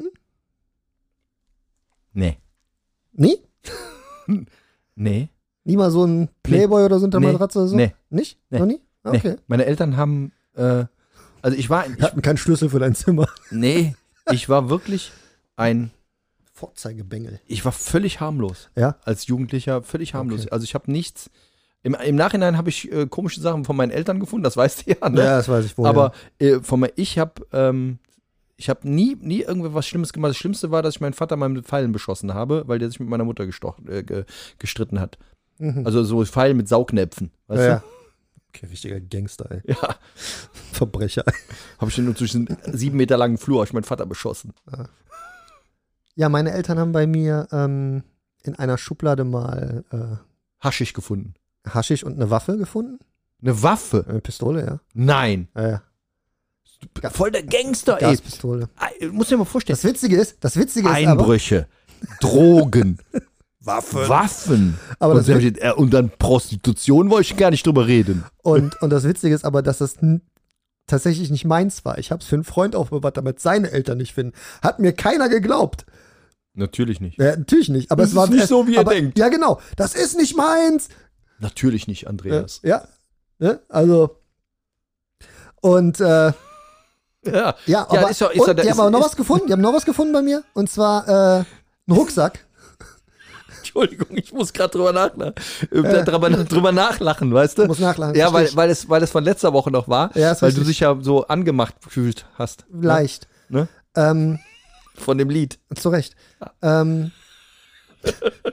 Nee. Nie? Nee. Nie mal so ein Playboy oder so unter der Nee. Matratze oder so? Nee. Nicht? Nee. Noch nie? Nee. Okay. Meine Eltern haben, äh, also ich war, Wir ich, hatten keinen Schlüssel für dein Zimmer. nee, ich war wirklich ein, Vorzeigebengel. ich war völlig harmlos. Ja? Als Jugendlicher völlig harmlos. Okay. Also ich habe nichts, im, im Nachhinein habe ich äh, komische Sachen von meinen Eltern gefunden, das weißt du ja, ne? Ja, das weiß ich wohl. Aber äh, von mir, ich habe ähm, ich habe nie, nie irgendwie was Schlimmes gemacht. Das Schlimmste war, dass ich meinen Vater mal mit Pfeilen beschossen habe, weil der sich mit meiner Mutter gestochen, äh, ge, gestritten hat. ja. Mhm. Also so Pfeilen mit Saugnäpfen. Weißt ja, du? ja. Okay, richtiger Gangster, ey. Ja. Verbrecher. Habe ich den nur zwischen sieben Meter langen Flur auf meinen Vater beschossen. Ja, meine Eltern haben bei mir ähm, in einer Schublade mal äh, Haschisch gefunden. Haschisch und eine Waffe gefunden. Eine Waffe? Eine Pistole, ja. Nein. Ja, ja. Voll der Gangster, ey. Gaspistole. Ey, muss dir mal vorstellen. Das Witzige ist, das Witzige ist aber, Einbrüche, Drogen, Waffen. Waffen. Aber und, das dann, äh, und dann Prostitution wollte ich gar nicht drüber reden. Und, und das Witzige ist aber, dass das n- tatsächlich nicht meins war. Ich habe es für einen Freund aufbewahrt, damit seine Eltern nicht finden. Hat mir keiner geglaubt. Natürlich nicht. Ja, natürlich nicht. Aber Das es war ist nicht es, so, wie ihr aber, denkt. Ja, genau. Das ist nicht meins. Natürlich nicht, Ja. Andreas. ja. Ne? Also. Und äh, Ja. ja, aber, ist doch- ist und doch- die ist- haben aber noch ist- was gefunden. Die haben noch was gefunden bei mir. Und zwar äh, einen Rucksack. Entschuldigung, ich muss gerade drüber, nachla- äh, drüber, drüber nachlachen, weißt du? Du musst nachlachen, Ja, weil, versteh ich. weil, es, weil es von letzter Woche noch war, Ja, ist weil du richtig. dich ja so angemacht gefühlt hast. Leicht. Ne? Ähm, Von dem Lied. zu Recht. Ähm,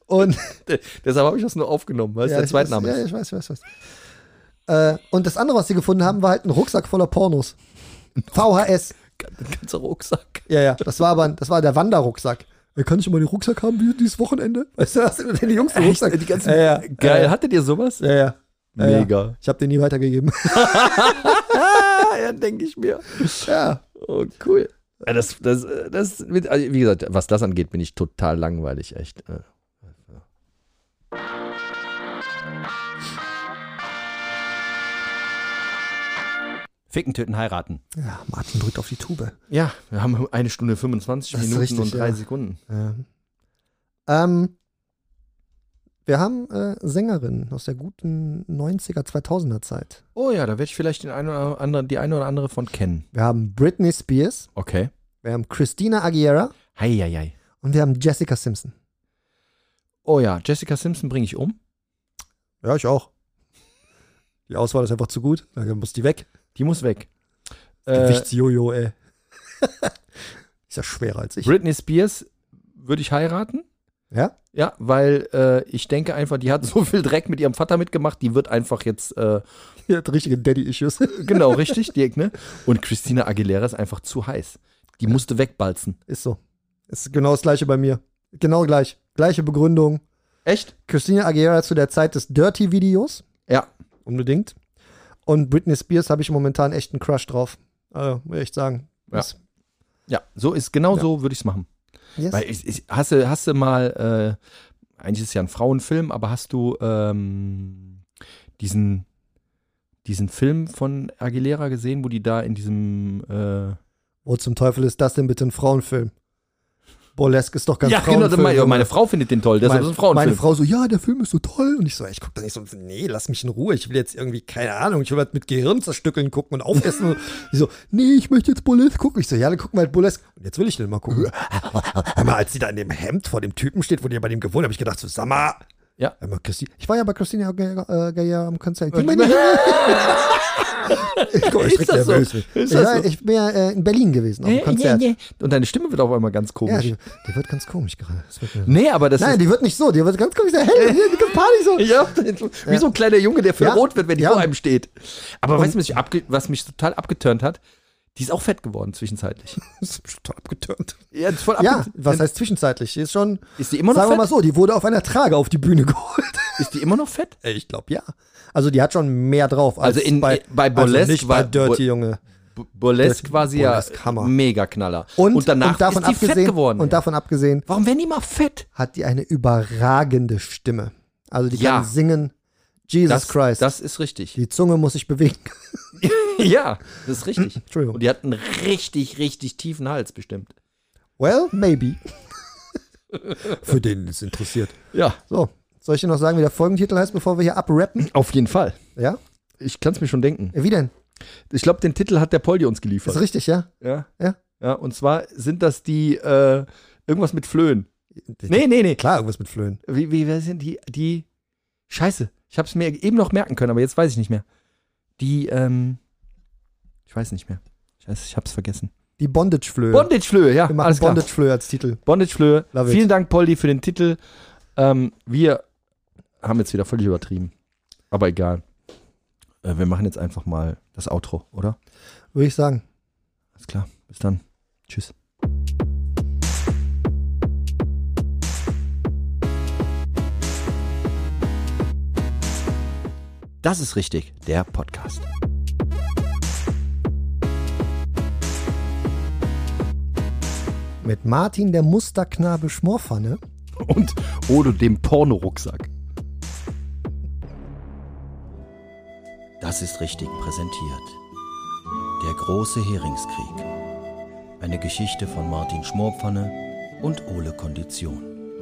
Und Deshalb habe ich das nur aufgenommen, weil es ja, der ich Zweitname weiß, ist. Ja, ich weiß, ich weiß, ich weiß. Äh, und das andere, was sie gefunden haben, war halt ein Rucksack voller Pornos. V H S. Ein ganzer Rucksack. Ja, ja, das war aber das war der Wanderrucksack. Kann ich mal den Rucksack haben wie dieses Wochenende? Weißt du, hast du denn die Jungs den Rucksack? Die ganzen, ja, ja. Geil, Ja, hattet ihr sowas? ja, ja. Ja, ja. Mega. Ich habe den nie weitergegeben. Ja, denke ich mir. Ja. Oh, cool. Ja, das, das, das, also wie gesagt, was das angeht, bin ich total langweilig, echt. Ficken, töten, heiraten. Ja, Martin drückt auf die Tube. Ja, wir haben eine Stunde fünfundzwanzig Das ist Minuten richtig, und drei ja. Sekunden. Ja. Ähm, wir haben äh, Sängerinnen aus der guten neunziger, zweitausender Zeit. Oh ja, da werde ich vielleicht den einen oder anderen, die eine oder andere von kennen. Wir haben Britney Spears, Okay. wir haben Christina Aguilera Hei, hei, hei. und wir haben Jessica Simpson. Oh ja, Jessica Simpson bringe ich um. Ja, ich auch. Die Auswahl ist einfach zu gut. Da muss die weg. Die muss weg. Äh, Gewichtsjojo, ey. Ist ja schwerer als ich. Britney Spears würde ich heiraten. Ja? Ja, weil äh, ich denke einfach, die hat so viel Dreck mit ihrem Vater mitgemacht, die wird einfach jetzt, äh, Die hat richtige Daddy-Issues. genau, richtig, Dirk, ne? Und Christina Aguilera ist einfach zu heiß. Die musste wegbalzen. Ist so. Ist genau das gleiche bei mir. Genau gleich. Gleiche Begründung. Echt? Christina Aguilera zu der Zeit des Dirty-Videos. Ja. Unbedingt. Und Britney Spears habe ich momentan echt einen Crush drauf. Also, muss ich echt sagen. Ja. Das- Ja, so ist, genau Ja. so würde ich es machen. Yes. Weil ich, ich hast du, hast du mal, äh, eigentlich ist es ja ein Frauenfilm, aber hast du ähm, diesen, diesen Film von Aguilera gesehen, wo die da in diesem äh, Wo zum Teufel ist das denn bitte ein Frauenfilm? Burlesque ist doch ganz ja, genau, Frauenfilm. meine, Junge. meine Frau findet den toll, das Meine- ist ein Frauenfilm. Meine Frau so, ja, der Film ist so toll. Und ich so, ich guck da nicht so, nee, lass mich in Ruhe. Ich will jetzt irgendwie, keine Ahnung, ich will halt mit Gehirn zerstückeln gucken und aufessen. Und die so, nee, ich möchte jetzt Burlesque gucken. Ich so, ja, dann gucken wir halt Burlesque. Und jetzt will ich den mal gucken. Hör mal, als sie da in dem Hemd vor dem Typen steht, wo die bei dem gewohnt, habe ich gedacht, so, sag mal. Ja. Hör mal, Christi- Ich war ja bei Christina Aguilera äh, am Konzert. Die Und- meine- Ich guck, ich Ist direkt das so? nervös. Ist Ich, das war- so? ich bin ja äh, in Berlin gewesen, auf dem Konzert. Und deine Stimme wird auf einmal ganz Ja, komisch. die, die wird ganz komisch gerade. Das wird mir- nee, aber das Nein, ist die wird nicht so, die wird ganz komisch. Hey, die ganz Party so. ja, wie so ein kleiner Junge, der für Ja. rot wird, wenn die Ja. vor einem steht. Aber Und- weißt du, was mich, abge was mich total abgeturnt hat? Die ist auch fett geworden zwischenzeitlich. Das ist total abgeturnt. Ja, die ist voll Ja, abge- was heißt zwischenzeitlich? Die ist schon, Ist die immer noch sagen wir fett? mal so, die wurde auf einer Trage auf die Bühne geholt. Ist die immer noch fett? Ich glaube, ja. Also die hat schon mehr drauf als Also in- bei, bei Burlesque also nicht bei war- Dirty, Bur- Junge. B- Burlesque war sie ja Burlesque, Hammer. mega Knaller. Und, danach und davon ist die abgesehen, fett geworden. Und davon abgesehen Warum werden die mal fett? hat die eine überragende Stimme. Also die Ja. kann singen. Jesus Das, Christ. das ist richtig. Die Zunge muss sich bewegen. Ja, das ist richtig. Entschuldigung. Und die hat einen richtig, richtig tiefen Hals bestimmt. Well, maybe. Für den es interessiert. Ja, So, soll ich dir noch sagen, wie der Folgentitel heißt, bevor wir hier abrappen? auf jeden Fall. Ja? Ich kann es mir schon denken. Wie denn? Ich glaube, den Titel hat der Poldi uns geliefert. Ist richtig, ja? Ja. Ja. Ja, und zwar sind das die, äh, irgendwas mit Flöhen. Nee, nee, nee. Klar, irgendwas mit Flöhen. Wie, wie, wer sind die, die, Scheiße. Ich habe es mir eben noch merken können, aber jetzt weiß ich nicht mehr. Die, ähm, ich weiß nicht mehr. Scheiße, ich hab's vergessen. Die Bondage-Flöhe. Bondage-Flöhe, ja, Wir machen alles klar. Bondage-Flöhe als Titel. Bondage-Flöhe. Love it. Vielen Dank, Poldi, für den Titel. Ähm, wir haben jetzt wieder völlig übertrieben. Aber egal. Äh, wir machen jetzt einfach mal das Outro, oder? Würde ich sagen. Alles klar. Bis dann. Tschüss. Das ist richtig, der Podcast. Mit Martin, der Musterknabe Schmorpfanne. Und Odo, dem Pornorucksack. Das ist richtig präsentiert. Der große Heringskrieg. Eine Geschichte von Martin Schmorpfanne und Ole Kondition.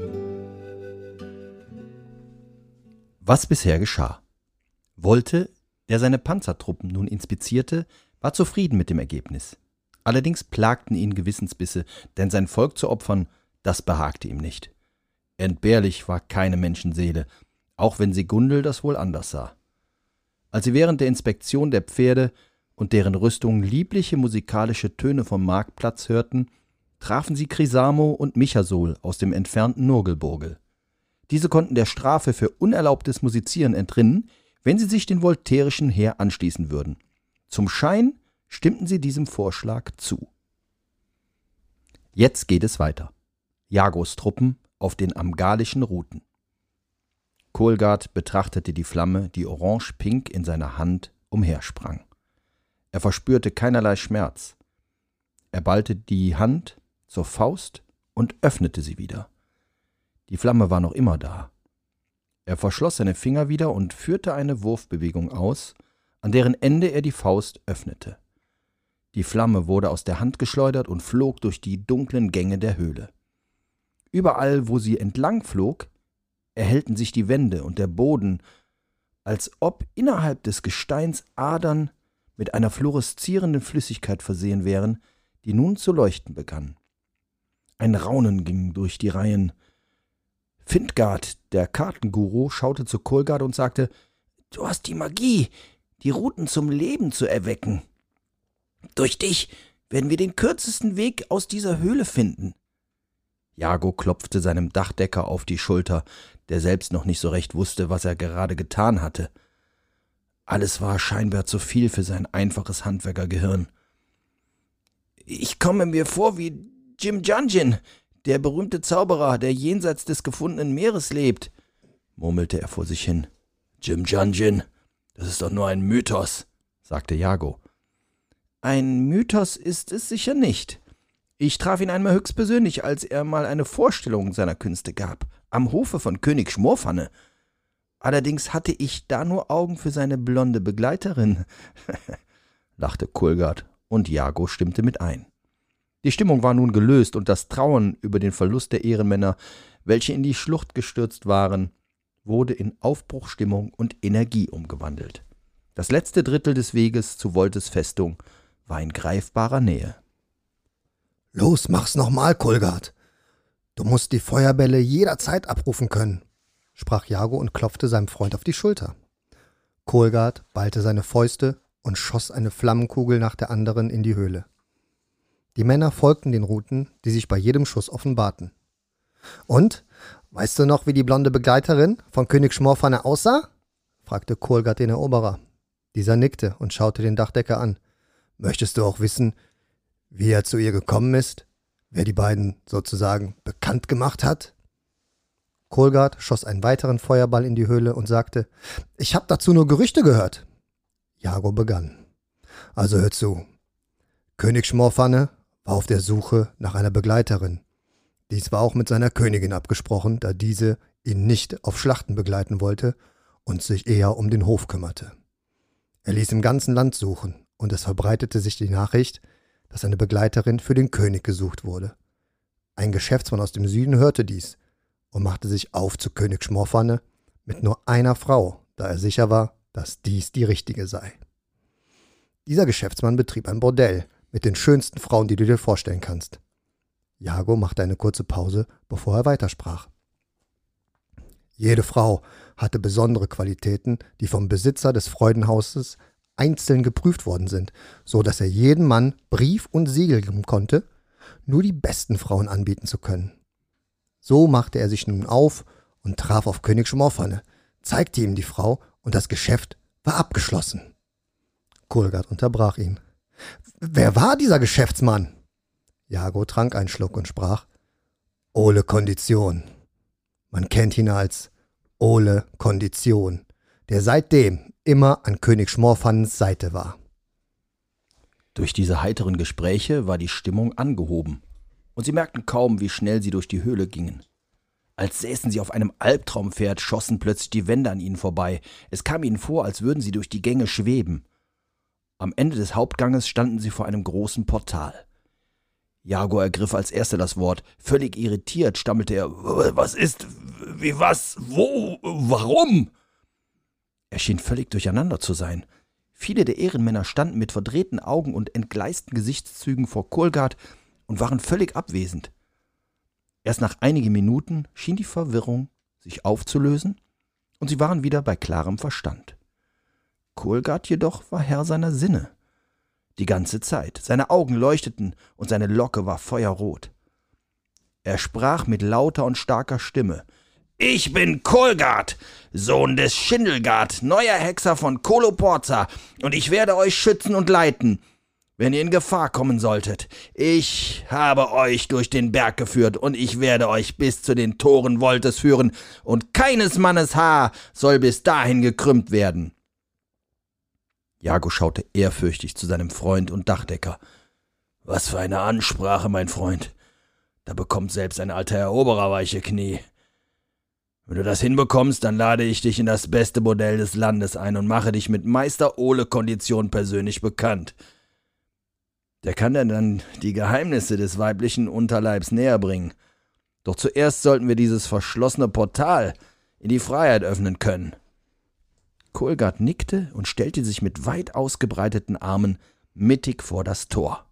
Was bisher geschah? Wollte, der seine Panzertruppen nun inspizierte, war zufrieden mit dem Ergebnis. Allerdings plagten ihn Gewissensbisse, denn sein Volk zu opfern, das behagte ihm nicht. Entbehrlich war keine Menschenseele, auch wenn sie Gundel das wohl anders sah. Als sie während der Inspektion der Pferde und deren Rüstung liebliche musikalische Töne vom Marktplatz hörten, trafen sie Crisamo und Michasol aus dem entfernten Nurgelburgel. Diese konnten der Strafe für unerlaubtes Musizieren entrinnen, wenn sie sich den voltairischen Heer anschließen würden. Zum Schein stimmten sie diesem Vorschlag zu. Jetzt geht es weiter. Jagos Truppen auf den amgalischen Routen. Kolgard betrachtete die Flamme, die orange-pink in seiner Hand umhersprang. Er verspürte keinerlei Schmerz. Er ballte die Hand zur Faust und öffnete sie wieder. Die Flamme war noch immer da. Er verschloss seine Finger wieder und führte eine Wurfbewegung aus, an deren Ende er die Faust öffnete. Die Flamme wurde aus der Hand geschleudert und flog durch die dunklen Gänge der Höhle. Überall, wo sie entlang flog, erhellten sich die Wände und der Boden, als ob innerhalb des Gesteins Adern mit einer fluoreszierenden Flüssigkeit versehen wären, die nun zu leuchten begann. Ein Raunen ging durch die Reihen. Findgard, der Kartenguru, schaute zu Kolgard und sagte: »Du hast die Magie, die Routen zum Leben zu erwecken. Durch dich werden wir den kürzesten Weg aus dieser Höhle finden.« Jago klopfte seinem Dachdecker auf die Schulter, der selbst noch nicht so recht wusste, was er gerade getan hatte. Alles war scheinbar zu viel für sein einfaches Handwerkergehirn. »Ich komme mir vor wie Jim Junjin, der berühmte Zauberer, der jenseits des gefundenen Meeres lebt«, murmelte er vor sich hin. »Jim Junjin, das ist doch nur ein Mythos«, sagte Jago. »Ein Mythos ist es sicher nicht. Ich traf ihn einmal höchstpersönlich, als er mal eine Vorstellung seiner Künste gab, am Hofe von König Schmorfanne. Allerdings hatte ich da nur Augen für seine blonde Begleiterin«, lachte Kolgard, und Jago stimmte mit ein. Die Stimmung war nun gelöst, und das Trauern über den Verlust der Ehrenmänner, welche in die Schlucht gestürzt waren, wurde in Aufbruchstimmung und Energie umgewandelt. Das letzte Drittel des Weges zu Voltes Festung war in greifbarer Nähe. »Los, mach's nochmal, Kolgard. Du musst die Feuerbälle jederzeit abrufen können«, sprach Jago und klopfte seinem Freund auf die Schulter. Kolgard ballte seine Fäuste und schoss eine Flammenkugel nach der anderen in die Höhle. Die Männer folgten den Routen, die sich bei jedem Schuss offenbarten. »Und, weißt du noch, wie die blonde Begleiterin von König Schmorfanne aussah?« fragte Kolgard den Eroberer. Dieser nickte und schaute den Dachdecker an. »Möchtest du auch wissen, wie er zu ihr gekommen ist? Wer die beiden sozusagen bekannt gemacht hat?« Kolgard schoss einen weiteren Feuerball in die Höhle und sagte: »Ich habe dazu nur Gerüchte gehört.« Jago begann. »Also hör zu. König Schmorfanne war auf der Suche nach einer Begleiterin. Dies war auch mit seiner Königin abgesprochen, da diese ihn nicht auf Schlachten begleiten wollte und sich eher um den Hof kümmerte. Er ließ im ganzen Land suchen, und es verbreitete sich die Nachricht, dass eine Begleiterin für den König gesucht wurde. Ein Geschäftsmann aus dem Süden hörte dies und machte sich auf zu König Schmorfanne mit nur einer Frau, da er sicher war, dass dies die richtige sei. Dieser Geschäftsmann betrieb ein Bordell mit den schönsten Frauen, die du dir vorstellen kannst.« Jago machte eine kurze Pause, bevor er weitersprach. »Jede Frau hatte besondere Qualitäten, die vom Besitzer des Freudenhauses einzeln geprüft worden sind, so dass er jedem Mann Brief und Siegel geben konnte, nur die besten Frauen anbieten zu können. So machte er sich nun auf und traf auf König Schmorfanne, zeigte ihm die Frau, und das Geschäft war abgeschlossen.« Kolgard unterbrach ihn. »Wer war dieser Geschäftsmann?« Jago trank einen Schluck und sprach: »Ole Kondition. Man kennt ihn als Ole Kondition, der seitdem immer an König Schmorfannens Seite war.« Durch diese heiteren Gespräche war die Stimmung angehoben, und sie merkten kaum, wie schnell sie durch die Höhle gingen. Als säßen sie auf einem Albtraumpferd, schossen plötzlich die Wände an ihnen vorbei. Es kam ihnen vor, als würden sie durch die Gänge schweben. Am Ende des Hauptganges standen sie vor einem großen Portal. Jago ergriff als erster das Wort. Völlig irritiert stammelte er: »Was ist? Wie was? Wo? Warum?« Er schien völlig durcheinander zu sein. Viele der Ehrenmänner standen mit verdrehten Augen und entgleisten Gesichtszügen vor Kolgard und waren völlig abwesend. Erst nach einigen Minuten schien die Verwirrung sich aufzulösen, und sie waren wieder bei klarem Verstand. Kolgard jedoch war Herr seiner Sinne. Die ganze Zeit. Seine Augen leuchteten und seine Locke war feuerrot. Er sprach mit lauter und starker Stimme: Ich bin Kolgard, Sohn des Schindelgard, neuer Hexer von Koloporza, und ich werde euch schützen und leiten, wenn ihr in Gefahr kommen solltet. Ich habe euch durch den Berg geführt, und ich werde euch bis zu den Toren Voltes führen, und keines Mannes Haar soll bis dahin gekrümmt werden. Jago schaute ehrfürchtig zu seinem Freund und Dachdecker. Was für eine Ansprache, mein Freund. Da bekommt selbst ein alter Eroberer weiche Knie. Wenn du das hinbekommst, dann lade ich dich in das beste Bordell des Landes ein und mache dich mit Meister Ole Kondition persönlich bekannt. Der kann dir dann die Geheimnisse des weiblichen Unterleibs näher bringen. Doch zuerst sollten wir dieses verschlossene Portal in die Freiheit öffnen können. Kolgard nickte und stellte sich mit weit ausgebreiteten Armen mittig vor das Tor.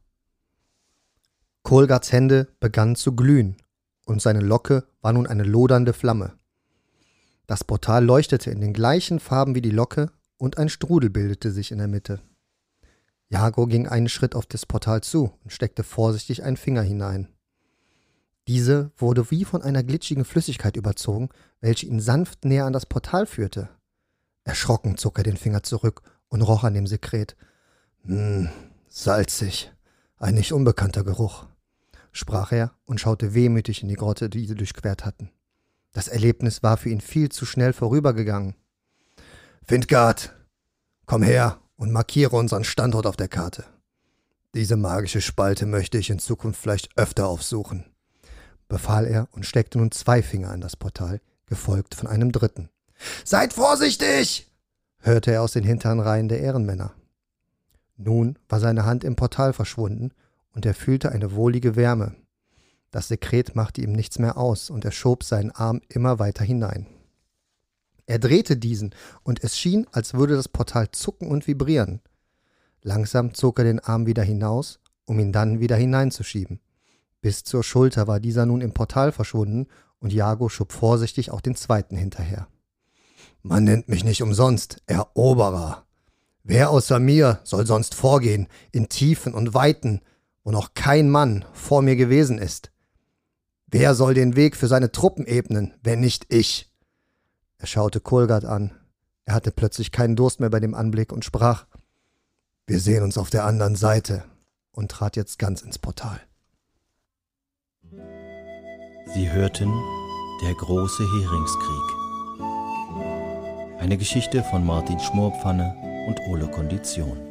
Kolgards Hände begannen zu glühen, und seine Locke war nun eine lodernde Flamme. Das Portal leuchtete in den gleichen Farben wie die Locke, und ein Strudel bildete sich in der Mitte. Jago ging einen Schritt auf das Portal zu und steckte vorsichtig einen Finger hinein. Diese wurde wie von einer glitschigen Flüssigkeit überzogen, welche ihn sanft näher an das Portal führte. Erschrocken zog er den Finger zurück und roch an dem Sekret. »Hm, salzig, ein nicht unbekannter Geruch«, sprach er und schaute wehmütig in die Grotte, die sie durchquert hatten. Das Erlebnis war für ihn viel zu schnell vorübergegangen. »Findgard, komm her und markiere unseren Standort auf der Karte. Diese magische Spalte möchte ich in Zukunft vielleicht öfter aufsuchen«, befahl er und steckte nun zwei Finger an das Portal, gefolgt von einem dritten. »Seid vorsichtig!« hörte er aus den hinteren Reihen der Ehrenmänner. Nun war seine Hand im Portal verschwunden, und er fühlte eine wohlige Wärme. Das Sekret machte ihm nichts mehr aus, und er schob seinen Arm immer weiter hinein. Er drehte diesen, und es schien, als würde das Portal zucken und vibrieren. Langsam zog er den Arm wieder hinaus, um ihn dann wieder hineinzuschieben. Bis zur Schulter war dieser nun im Portal verschwunden, und Jago schob vorsichtig auch den zweiten hinterher. »Man nennt mich nicht umsonst Eroberer. Wer außer mir soll sonst vorgehen, in Tiefen und Weiten, wo noch kein Mann vor mir gewesen ist? Wer soll den Weg für seine Truppen ebnen, wenn nicht ich?« Er schaute Kolgard an. Er hatte plötzlich keinen Durst mehr bei dem Anblick und sprach: »Wir sehen uns auf der anderen Seite«, und trat jetzt ganz ins Portal. Sie hörten Der große Heringskrieg. Eine Geschichte von Martin Schmorpfanne und Ole Kondition.